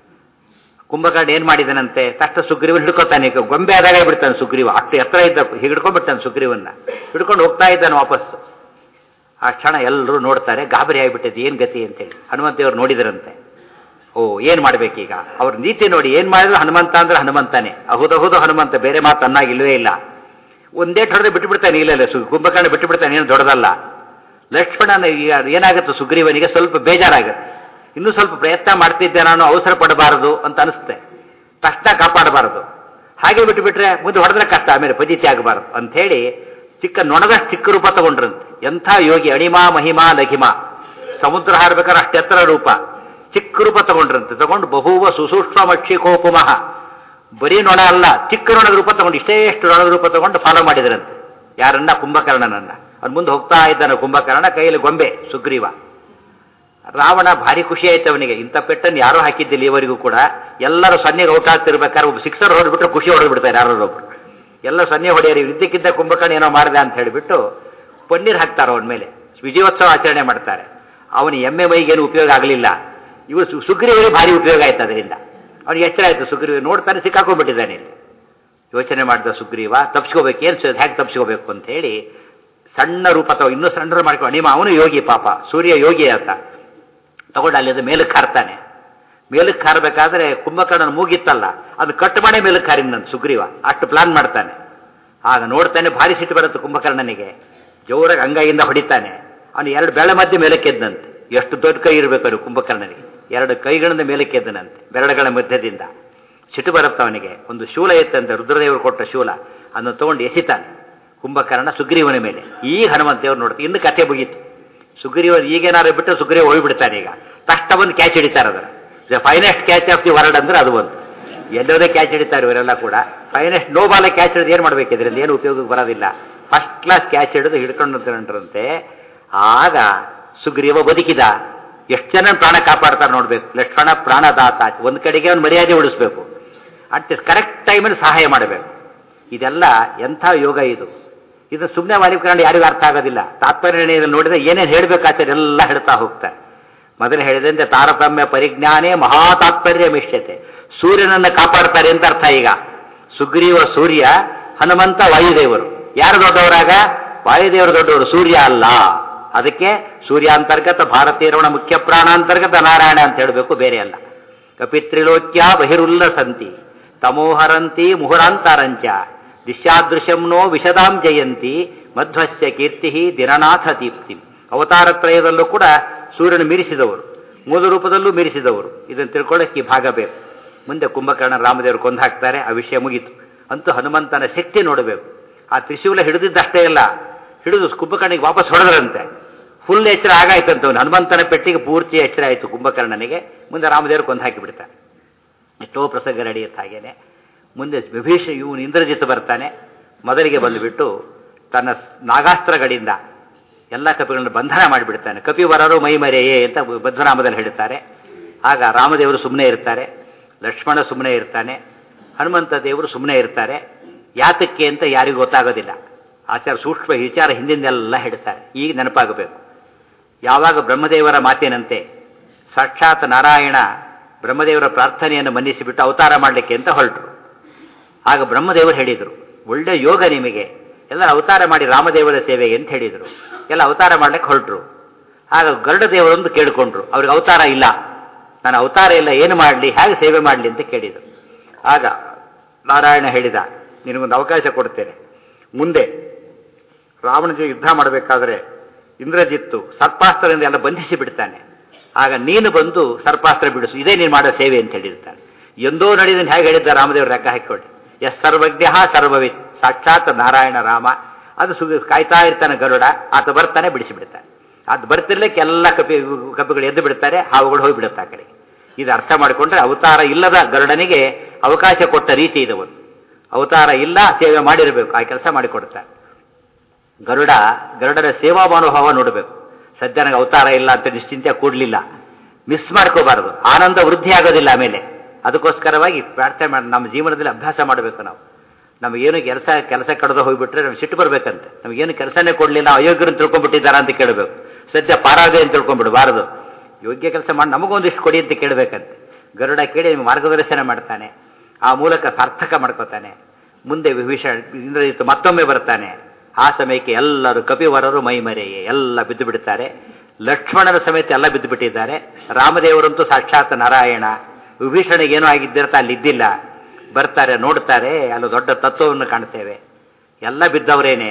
ಕುಂಭಕರ್ಣ ಏನ್ ಮಾಡಿದನಂತೆ? ತಕ್ಷಣ ಸುಗ್ರೀವನ್ ಹಿಡ್ಕೊತಾನೆ. ಈಗ ಗೊಂಬೆ ಆದಾಗ ಬಿಡ್ತಾನೆ ಸುಗ್ರೀವ. ಅಷ್ಟು ಎತ್ತರ ಇದ್ದ ಹಿಡ್ಕೊಂಡ್ಬಿಡ್ತಾನೆ ಸುಗ್ರೀವನ್ನ. ಹಿಡ್ಕೊಂಡು ಹೋಗ್ತಾ ಇದ್ದಾನೆ ವಾಪಸ್ಸು. ಆ ಕ್ಷಣ ಎಲ್ಲರೂ ನೋಡ್ತಾರೆ. ಗಾಬರಿ ಆಗಿಬಿಟ್ಟಿದ್ದು ಏನ್ ಗತಿ ಅಂತೇಳಿ. ಹನುಮಂತೇವರು ನೋಡಿದ್ರಂತೆ. ಓ ಏನ್ ಮಾಡ್ಬೇಕೀಗ? ಅವ್ರ ನೀತಿ ನೋಡಿ. ಏನ್ ಮಾಡಿದ್ರು ಹನುಮಂತ ಅಂದ್ರೆ ಹನುಮಂತಾನೆ. ಅಹುದಹುದು ಹನುಮಂತ, ಬೇರೆ ಮಾತು ಅನ್ನಾಗಿ ಇಲ್ವೇ ಇಲ್ಲ. ಒಂದೇ ಹೊಡೆದ್ರೆ ಬಿಟ್ಟು ಬಿಡ್ತಾನೆ. ಇಲ್ಲ ಕುಂಭಕರ್ಣ ಬಿಟ್ಟು ಬಿಡ್ತಾನೆ, ಏನು ದೊಡ್ಡದಲ್ಲ. ಲಕ್ಷ್ಮಣನ ಏನಾಗುತ್ತೆ? ಸುಗ್ರೀವನಿಗೆ ಸ್ವಲ್ಪ ಬೇಜಾರಾಗುತ್ತೆ. ಇನ್ನೂ ಸ್ವಲ್ಪ ಪ್ರಯತ್ನ ಮಾಡ್ತಿದ್ದೆ ನಾನು, ಅವಸರ ಪಡಬಾರದು ಅಂತ ಅನಿಸುತ್ತೆ. ತಕ್ಷಣ ಕಾಪಾಡಬಾರದು. ಹಾಗೆ ಬಿಟ್ಟು ಬಿಟ್ರೆ ಮುಂದೆ ಹೊಡೆದ್ರೆ ಕಷ್ಟ, ಆಮೇಲೆ ಫಜಿತಿ ಆಗಬಾರದು ಅಂತ ಹೇಳಿ ಚಿಕ್ಕ ನೊಣದಷ್ಟು ಚಿಕ್ಕ ರೂಪ ತಗೊಂಡ್ರಂತೆ. ಎಂಥ ಯೋಗಿ! ಅಣಿಮಾ ಮಹಿಮಾ ಲಘಿಮಾ. ಸಮುದ್ರ ಹಾರ್ಬೇಕಾದ್ರೆ ಅಷ್ಟೆತ್ತರ ರೂಪ, ಚಿಕ್ಕ ರೂಪ ತಗೊಂಡ್ರಂತೆ. ತಗೊಂಡು ಬಹುವ ಸುಸೂಕ್ಷ್ಮ ಮಕ್ಷಿಕೋಪುಮಃ. ಬರೀ ನೊಣ ಅಲ್ಲ, ಚಿಕ್ಕ ನೊಣದ ರೂಪ ತಗೊಂಡು ಇಷ್ಟೇಷ್ಟು ನೊಣದ ರೂಪ ತಗೊಂಡು ಫಾಲೋ ಮಾಡಿದ್ರಂತೆ. ಯಾರನ್ನ? ಕುಂಭಕರ್ಣನನ್ನ. ಅವ್ನು ಮುಂದೆ ಹೋಗ್ತಾ ಇದ್ದಾನೆ ಕುಂಭಕರ್ಣ, ಕೈಯಲ್ಲಿ ಗೊಂಬೆ ಸುಗ್ರೀವ. ರಾವಣ ಭಾರಿ ಖುಷಿ ಆಯ್ತು ಅವನಿಗೆ. ಇಂಥ ಪೆಟ್ಟನ್ನು ಯಾರೂ ಹಾಕಿದ್ದಿಲ್ಲ ಇವರಿಗೂ ಕೂಡ. ಎಲ್ಲರೂ ಸೊನ್ನೆಗೆ ಔಟ್ ಆಗ್ತಿರ್ಬೇಕಾದ್ರೆ ಒಬ್ಬ ಸಿಕ್ಸರ್ ಹೊಡೆದ್ಬಿಟ್ರೆ ಖುಷಿ ಹೊಡೆದು ಬಿಡ್ತಾರೆ ಯಾರೊಬ್ಬರು. ಎಲ್ಲ ಸೊನ್ನೆ ಹೊಡೆಯರಿ. ಇದ್ದಕ್ಕಿದ್ದ ಕುಂಭಕರ್ಣ ಏನೋ ಮಾಡಿದೆ ಅಂತ ಹೇಳಿಬಿಟ್ಟು ಪನ್ನೀರ್ ಹಾಕ್ತಾರೆ ಅವನ ಮೇಲೆ. ವಿಜಯೋತ್ಸವ ಆಚರಣೆ ಮಾಡ್ತಾರೆ. ಅವನು ಎಮ್ಮೆ ಮೈಗೇನು ಉಪಯೋಗ ಆಗಲಿಲ್ಲ. ಇವರು ಸುಗ್ರೀವರಿಗೆ ಭಾರಿ ಉಪಯೋಗ ಆಯ್ತು ಅದರಿಂದ. ಅವನಿಗೆ ಎಚ್ಚರ ಆಯ್ತು. ಸುಗ್ರೀವ ನೋಡ್ತಾನೆ, ಸಿಕ್ಕಾಕೊಂಡ್ಬಿಟ್ಟಿದ್ದಾನೆ. ಇಲ್ಲಿ ಯೋಚನೆ ಮಾಡಿದ ಸುಗ್ರೀವ, ತಪ್ಪಿಸ್ಕೋಬೇಕು. ಏನು ಹೇಗೆ ತಪ್ಪಿಸ್ಕೋಬೇಕು ಅಂತ ಹೇಳಿ ಸಣ್ಣ ರೂಪ ಇನ್ನೂ ಸಣ್ಣ ಮಾಡ್ಕೊಂಡು ನಿಮ್ಮ ಅವನು ಯೋಗಿ ಪಾಪ, ಸೂರ್ಯ ಯೋಗಿ ಆತ. ತಗೊಂಡು ಅಲ್ಲಿಂದ ಮೇಲಕ್ಕೆ ಹಾರ್ತಾನೆ. ಮೇಲಕ್ಕೆ ಹಾರಬೇಕಾದ್ರೆ ಕುಂಭಕರ್ಣನ ಮೂಗಿತ್ತಲ್ಲ, ಅದು ಕಟ್ ಮಾಡಿ ಮೇಲಕ್ಕೆ ಹಾರಿನಂತ ಸುಗ್ರೀವ. ಅಷ್ಟು ಪ್ಲಾನ್ ಮಾಡ್ತಾನೆ. ಆಗ ನೋಡ್ತಾನೆ, ಭಾರಿ ಸಿಟ್ಟು ಬರುತ್ತೆ ಕುಂಭಕರ್ಣನಿಗೆ. ಜೋರಾಗಿ ಅಂಗೈಯಿಂದ ಹೊಡಿತಾನೆ. ಅವನು 2 ಬೆರಳ ಮಧ್ಯೆ ಮೇಲಕ್ಕೆದ್ದಂತೆ. ಎಷ್ಟು ದೊಡ್ಡ ಕೈ ಇರಬೇಕು ಅವನು ಕುಂಭಕರ್ಣನಿಗೆ. 2 ಕೈಗಳಿಂದ ಮೇಲಕ್ಕೆದ್ದನಂತೆ, ಬೆರಳುಗಳ ಮಧ್ಯದಿಂದ. ಸಿಟ್ಟು ಬರುತ್ತೆ ಅವನಿಗೆ. ಒಂದು ಶೂಲ ಎತ್ತಂತೆ, ರುದ್ರದೇವರು ಕೊಟ್ಟ ಶೂಲ. ಅದನ್ನು ತಗೊಂಡು ಎಸಿತಾನೆ ಕುಂಭಕರ್ಣ ಸುಗ್ರೀವನ ಮೇಲೆ. ಈ ಹನುಮಂತೇವ್ರು ನೋಡ್ತಾರೆ. ಇನ್ನು ಕಥೆ ಮುಗೀತು. ಸುಗ್ರೀವ ಈಗೇನಾರು ಬಿಟ್ಟು ಸುಗ್ರೀವ ಹೋಗಿಬಿಡ್ತಾನೆ. ಈಗ ತಕ್ಷಣ ಬಂದು ಕ್ಯಾಚ್ ಹಿಡಿತಾರೆ. ಅದರ finest catch of the world ಅಂದ್ರೆ ಅದು ಒಂದು. ಎಲ್ಲೋದೇ ಕ್ಯಾಚ್ ಹಿಡಿತಾರೆ ಇವರೆಲ್ಲ ಕೂಡ. ಫೈನೆಸ್ಟ್ ನೋ ಬಾಲ ಕ್ಯಾಚ್ ಹಿಡಿದು ಏನು ಮಾಡಬೇಕು? ಇದರಿಂದ ಏನು ಉಪಯೋಗಕ್ಕೆ ಬರೋದಿಲ್ಲ. ಫಸ್ಟ್ ಕ್ಲಾಸ್ ಕ್ಯಾಚ್ ಹಿಡಿದು ಹಿಡ್ಕೊಂಡಂತೆ. ಆಗ ಸುಗ್ರೀವ ಬದುಕಿದ. ಎಷ್ಟು ಜನ ಪ್ರಾಣ ಕಾಪಾಡ್ತಾರೆ ನೋಡ್ಬೇಕು. ಲಕ್ಷ್ಮಣ ಪ್ರಾಣದಾತ. ಒಂದು ಕಡೆಗೆ ಅವ್ನು ಮರ್ಯಾದೆ ಉಳಿಸ್ಬೇಕು, ಅಟ್ ಕರೆಕ್ಟ್ ಟೈಮಲ್ಲಿ ಸಹಾಯ ಮಾಡಬೇಕು. ಇದೆಲ್ಲ ಎಂಥ ಯೋಗ ಇದು! ಇದು ಸುಮ್ಮನೆ ವಾಲಿಕರಣ ಯಾರಿಗೂ ಅರ್ಥ ಆಗೋದಿಲ್ಲ. ತಾತ್ಪರ್ಯ ನೋಡಿದ್ರೆ ಏನೇನು ಹೇಳಬೇಕಾಚಾರ ಎಲ್ಲ ಹೇಳ್ತಾ ಹೋಗ್ತಾರೆ. ಮೊದಲು ಹೇಳಿದಂತೆ ತಾರತಮ್ಯ ಪರಿಜ್ಞಾನೇ ಮಹಾ ತಾತ್ಪರ್ಯ ಮಿಷ್ಯತೆ. ಸೂರ್ಯನನ್ನು ಕಾಪಾಡ್ತಾರೆ ಅಂತ ಅರ್ಥ. ಈಗ ಸುಗ್ರೀವ ಸೂರ್ಯ, ಹನುಮಂತ ವಾಯುದೇವರು. ಯಾರು ದೊಡ್ಡವರಾಗ? ವಾಯುದೇವರು ದೊಡ್ಡವರು, ಸೂರ್ಯ ಅಲ್ಲ. ಅದಕ್ಕೆ ಸೂರ್ಯಾಂತರ್ಗತ ಭಾರತೀಯರವಣ ಮುಖ್ಯ ಪ್ರಾಣಾಂತರ್ಗತ ನಾರಾಯಣ ಅಂತ ಹೇಳಬೇಕು, ಬೇರೆ ಅಲ್ಲ. ಕಪಿತ್ರಿಲೋಕ್ಯ ಬಹಿರುಲ್ಲ ಸಂತಿ ತಮೋಹರಂತಿ ಮುಹುರಾಂತರಂಚ ದಿಶ್ಯಾದೃಶಂ ನೋ ವಿಶದಾಂ ಜಯಂತಿ ಮಧ್ವಸ್ಯ ಕೀರ್ತಿ ದಿನನಾಥ ದೀಪ್ತಿ. ಅವತಾರತ್ರಯದಲ್ಲೂ ಕೂಡ ಸೂರ್ಯನ ಮೀರಿಸಿದವರು, ಮೂಲ ರೂಪದಲ್ಲೂ ಮೀರಿಸಿದವರು. ಇದನ್ನು ತಿಳ್ಕೊಳ್ಳೋಕ್ಕೆ ಈ ಭಾಗ ಬೇಕು. ಮುಂದೆ ಕುಂಭಕರ್ಣ ರಾಮದೇವರು ಕೊಂದು ಹಾಕ್ತಾರೆ, ಆ ವಿಷಯ ಮುಗೀತು. ಅಂತೂ ಹನುಮಂತನ ಶಕ್ತಿ ನೋಡಬೇಕು. ಆ ತ್ರಿಶೂಲ ಹಿಡಿದಿದ್ದಷ್ಟೇ ಇಲ್ಲ, ಹಿಡಿದು ಕುಂಭಕರ್ಣಿಗೆ ವಾಪಸ್ ಹೊಡೆದ್ರಂತೆ. ಫುಲ್ ಎಚ್ಚರ ಆಗಾಯ್ತಂತ. ಹನುಮಂತನ ಪೆಟ್ಟಿಗೆ ಪೂರ್ತಿ ಎಚ್ಚರ ಆಯಿತು ಕುಂಭಕರ್ಣನಿಗೆ. ಮುಂದೆ ರಾಮದೇವರು ಕೊಂದು ಹಾಕಿಬಿಡ್ತಾರೆ. ಎಷ್ಟೋ ಪ್ರಸಂಗ ನಡೆಯುತ್ತೆ ಹಾಗೇನೆ. ಮುಂದೆ ಇವನು ಇಂದ್ರಜಿತ್ ಬರ್ತಾನೆ. ಮೊದಲಿಗೆ ಬಂದುಬಿಟ್ಟು ತನ್ನ ನಾಗಾಸ್ತ್ರಗಳಿಂದ ಎಲ್ಲ ಕಪಿಗಳನ್ನು ಬಂಧನ ಮಾಡಿಬಿಡ್ತಾನೆ. ಕಪಿವರರು ಮೈಮರೆಯೇ ಅಂತ ಬದ್ಧನಾಮದಲ್ಲಿ ಹೇಳ್ತಾರೆ. ಆಗ ರಾಮದೇವರು ಸುಮ್ಮನೆ ಇರ್ತಾರೆ, ಲಕ್ಷ್ಮಣ ಸುಮ್ಮನೆ ಇರ್ತಾನೆ, ಹನುಮಂತ ದೇವರು ಸುಮ್ಮನೆ ಇರ್ತಾರೆ. ಯಾತಕ್ಕೆ ಅಂತ ಯಾರಿಗೂ ಗೊತ್ತಾಗೋದಿಲ್ಲ. ಆಚಾರ ಸೂಕ್ಷ್ಮ ವಿಚಾರ ಹಿಂದಿಂದೆಲ್ಲ ಹೇಳ್ತಾರೆ. ಈಗ ನೆನಪಾಗಬೇಕು. ಯಾವಾಗ ಬ್ರಹ್ಮದೇವರ ಮಾತಿನಂತೆ ಸಾಕ್ಷಾತ್ ನಾರಾಯಣ ಬ್ರಹ್ಮದೇವರ ಪ್ರಾರ್ಥನೆಯನ್ನು ಮನ್ನಿಸಿಬಿಟ್ಟು ಅವತಾರ ಮಾಡಲಿಕ್ಕೆ ಅಂತ ಹೊರಟರು. ಆಗ ಬ್ರಹ್ಮದೇವರು ಹೇಳಿದರು, ಒಳ್ಳೆ ಯೋಗ ನಿಮಗೆ, ಎಲ್ಲ ಅವತಾರ ಮಾಡಿ ರಾಮದೇವರ ಸೇವೆಗೆ ಅಂತ ಹೇಳಿದರು. ಎಲ್ಲ ಅವತಾರ ಮಾಡ್ಲಿಕ್ಕೆ ಹೊರಟರು. ಆಗ ಗರುಡ ದೇವರೊಂದು ಕೇಳಿಕೊಂಡ್ರು, ಅವ್ರಿಗೆ ಅವತಾರ ಇಲ್ಲ, ನಾನು ಅವತಾರ ಇಲ್ಲ, ಏನು ಮಾಡಲಿ, ಹೇಗೆ ಸೇವೆ ಮಾಡಲಿ ಅಂತ ಕೇಳಿದರು. ಆಗ ನಾರಾಯಣ ಹೇಳಿದ, ನಿನಗೊಂದು ಅವಕಾಶ ಕೊಡ್ತೇನೆ. ಮುಂದೆ ರಾವಣ ಜೊತೆ ಯುದ್ಧ ಮಾಡಬೇಕಾದ್ರೆ ಇಂದ್ರಜಿತ್ತು ಸರ್ಪಾಸ್ತ್ರದಿಂದ ಎಲ್ಲ ಬಂಧಿಸಿ ಬಿಡ್ತಾನೆ. ಆಗ ನೀನು ಬಂದು ಸರ್ಪಾಸ್ತ್ರ ಬಿಡಿಸು, ಇದೇ ನೀನು ಮಾಡೋ ಸೇವೆ ಅಂತ ಹೇಳಿರ್ತಾನೆ. ಎಂದೋ ನಡೆದನ್ನು ಹೇಗೆ ಹೇಳಿದ್ದ ರಾಮದೇವರು ಲೆಕ್ಕ ಹಾಕಿಕೊಳ್ಳಿ. ಎಸ್ ಸರ್ವಜ್ಞ ಸರ್ವವಿತ್, ಸಾಕ್ಷಾತ್ ನಾರಾಯಣ ರಾಮ. ಅದು ಕಾಯ್ತಾ ಇರ್ತಾನೆ ಗರುಡ, ಆತ ಬರ್ತಾನೆ, ಬಿಡಿಸಿಬಿಡ್ತಾನೆ. ಅದು ಬರ್ತಿರ್ಲಿಕ್ಕೆ ಎಲ್ಲ ಕಪಿಗಳು ಎದ್ದು ಬಿಡ್ತಾರೆ, ಹಾವುಗಳು ಹೋಗಿಬಿಡುತ್ತೆ ಆ ಕಡೆ. ಇದು ಅರ್ಥ ಮಾಡಿಕೊಂಡ್ರೆ ಅವತಾರ ಇಲ್ಲದ ಗರುಡನಿಗೆ ಅವಕಾಶ ಕೊಟ್ಟ ರೀತಿ ಇದೆ. ಒಂದು ಅವತಾರ ಇಲ್ಲ, ಸೇವೆ ಮಾಡಿರಬೇಕು, ಆ ಕೆಲಸ ಮಾಡಿಕೊಡ್ತಾರೆ. ಗರುಡನ ಸೇವಾ ಮನೋಭಾವ ನೋಡಬೇಕು. ಸದ್ಯನಿಗೆ ಅವತಾರ ಇಲ್ಲ ಅಂತ ನಿಶ್ಚಿಂತೆ ಕೂಡಲಿಲ್ಲ, ಮಿಸ್ ಮಾಡ್ಕೋಬಾರದು. ಆನಂದ ವೃದ್ಧಿ ಆಗೋದಿಲ್ಲ ಆಮೇಲೆ. ಅದಕ್ಕೋಸ್ಕರವಾಗಿ ಪ್ರಾರ್ಥನೆ ಮಾಡಿ ನಮ್ಮ ಜೀವನದಲ್ಲಿ ಅಭ್ಯಾಸ ಮಾಡಬೇಕು. ನಮಗೇನು ಕೆಲಸ ಕಳೆದು ಹೋಗಿಬಿಟ್ರೆ ನಮ್ಗೆ ಸಿಟ್ಟು ಬರ್ಬೇಕಂತೆ. ನಮಗೇನು ಕೆಲಸನೇ ಕೊಡಲಿಲ್ಲ, ಅಯೋಗ್ಯರನ್ನು ತಿಳ್ಕೊಂಡ್ಬಿಟ್ಟಿದ್ದಾರ ಅಂತ ಕೇಳಬೇಕು. ಸದ್ಯ ಪಾರಾದೆ ಅಂತ ತಿಳ್ಕೊಂಡ್ಬಿಡಬಾರದು. ಯೋಗ್ಯ ಕೆಲಸ ಮಾಡಿ ನಮಗೊಂದಿಷ್ಟು ಕೊಡಿ ಅಂತ ಕೇಳಬೇಕಂತೆ. ಗರುಡ ಕೇಳಿ ನಿಮಗೆ ಮಾರ್ಗದರ್ಶನ ಮಾಡ್ತಾನೆ, ಆ ಮೂಲಕ ಸಾರ್ಥಕ ಮಾಡ್ಕೋತಾನೆ. ಮುಂದೆ ವಿಭೀಷಣ ಇಂದ್ರಜಿತ್ತು ಮತ್ತೊಮ್ಮೆ ಬರ್ತಾನೆ. ಆ ಸಮಯಕ್ಕೆ ಎಲ್ಲರೂ ಕಪಿವರರು ಮೈಮರೆಯೇ ಎಲ್ಲ ಬಿದ್ದು ಬಿಡ್ತಾರೆ. ಲಕ್ಷ್ಮಣನ ಸಮೇತ ಎಲ್ಲ ಬಿದ್ದು ಬಿಟ್ಟಿದ್ದಾರೆ. ರಾಮದೇವರಂತೂ ಸಾಕ್ಷಾತ್ ನಾರಾಯಣ. ವಿಭೀಷಣಿಗೇನೂ ಆಗಿದ್ದಿರತ್ತ ಅಲ್ಲಿದ್ದಿಲ್ಲ. ಬರ್ತಾರೆ, ನೋಡ್ತಾರೆ, ಅಲ್ಲಿ ದೊಡ್ಡ ತತ್ವವನ್ನು ಕಾಣ್ತೇವೆ. ಎಲ್ಲ ಬಿದ್ದವರೇನೆ.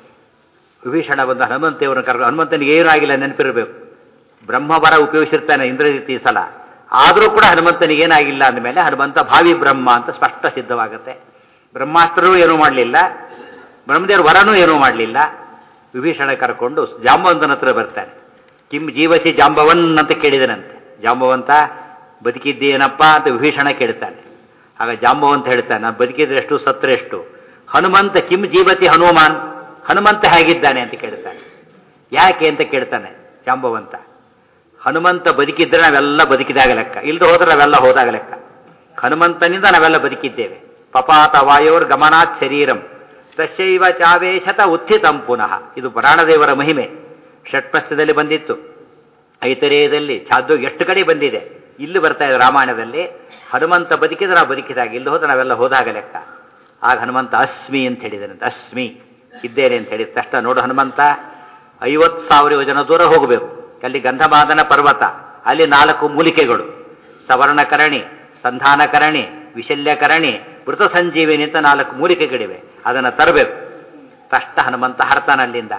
ವಿಭೀಷಣ ಬಂದು ಹನುಮಂತೇವರನ್ನು ಕರೆದು, ಹನುಮಂತನಿಗೆ ಏನೂ ಆಗಿಲ್ಲ ನೆನಪಿರಬೇಕು. ಬ್ರಹ್ಮವರ ಉಪಯೋಗಿಸಿರ್ತಾನೆ ಇಂದ್ರಜಿತ್ ಈ ಸಲ. ಆದರೂ ಕೂಡ ಹನುಮಂತನಿಗೇನಾಗಿಲ್ಲ ಅಂದಮೇಲೆ ಹನುಮಂತ ಭಾವಿ ಬ್ರಹ್ಮ ಅಂತ ಸ್ಪಷ್ಟ ಸಿದ್ಧವಾಗುತ್ತೆ. ಬ್ರಹ್ಮಾಸ್ತ್ರರೂ ಏನೂ ಮಾಡಲಿಲ್ಲ, ಬ್ರಹ್ಮದೇವ್ರ ವರನೂ ಏನೂ ಮಾಡಲಿಲ್ಲ. ವಿಭೀಷಣ ಕರ್ಕೊಂಡು ಜಾಂಬವಂತನ ಹತ್ರ ಬರ್ತಾನೆ. ಕಿಂ ಜೀವಸಿ ಜಾಂಬವನ್ ಅಂತ ಕೇಳಿದನಂತೆ. ಜಾಂಬವಂತ ಬದುಕಿದ್ದೇನಪ್ಪ ಅಂತ ವಿಭೀಷಣ ಕೇಳ್ತಾನೆ. ಆಗ ಜಾಂಬವಂತ ಹೇಳ್ತಾನೆ, ನಾನು ಬದುಕಿದ್ರೆ ಎಷ್ಟು, ಸತ್ರ ಎಷ್ಟು. ಹನುಮಂತ ಕಿಂ ಜೀವತಿ ಹನುಮಾನ್, ಹನುಮಂತ ಹೇಗಿದ್ದಾನೆ ಅಂತ ಕೇಳ್ತಾನೆ. ಯಾಕೆ ಅಂತ ಕೇಳ್ತಾನೆ ಜಾಂಬವಂತ. ಹನುಮಂತ ಬದುಕಿದ್ರೆ ನಾವೆಲ್ಲ ಬದುಕಿದಾಗ ಲೆಕ್ಕ, ಇಲ್ಲದೆ ಹೋದ್ರೆ ನಾವೆಲ್ಲ ಹೋದಾಗ ಲೆಕ್ಕ. ಹನುಮಂತನಿಂದ ನಾವೆಲ್ಲ ಬದುಕಿದ್ದೇವೆ. ಪಪಾತ ವಾಯೋರ್ ಗಮನಾತ್ ಶರೀರಂ ತಶೈವ ಚಾವೇಶತ ಉತ್ಥಿತಂ ಪುನಃ. ಇದು ಪುರಾಣದೇವರ ಮಹಿಮೆ. ಷಟ್ಪಸ್ಥದಲ್ಲಿ ಬಂದಿತ್ತು, ಐತರೇಯದಲ್ಲಿ, ಛಾದೋಗಿ ಎಷ್ಟು ಕಡೆ ಬಂದಿದೆ. ಇಲ್ಲಿ ಬರ್ತಾ ಇದೆ ರಾಮಾಯಣದಲ್ಲಿ. ಹನುಮಂತ ಬದುಕಿದ್ರೆ ನಾವು ಬದುಕಿದಾಗ, ಇಲ್ಲಿ ಹೋದ್ರೆ ನಾವೆಲ್ಲ ಹೋದಾಗ ಲೆಕ್ಕ. ಆಗ ಹನುಮಂತ ಅಸ್ಮಿ ಅಂತ ಹೇಳಿದನಂತೆ. ಅಸ್ಮಿ ಇದ್ದೇನೆ ಅಂತ ಹೇಳಿದ ತಕ್ಷಣ, ನೋಡು ಹನುಮಂತ 50,000 ಯೋಜನ ದೂರ ಹೋಗಬೇಕು. ಅಲ್ಲಿ ಗಂಧಮಾದನ ಪರ್ವತ, ಅಲ್ಲಿ 4 ಮೂಲಿಕೆಗಳು, ಸವರ್ಣಕರಣಿ, ಸಂಧಾನಕರಣಿ, ವಿಶಲ್ಯಕರಣಿ, ಮೃತ ಸಂಜೀವಿನಿ ಅಂತ 4 ಮೂಲಿಕೆಗಳಿವೆ. ಅದನ್ನು ತರಬೇಕು. ತಕ್ಷಣ ಹನುಮಂತ ಹರ್ತಾನ ಅಲ್ಲಿಂದ.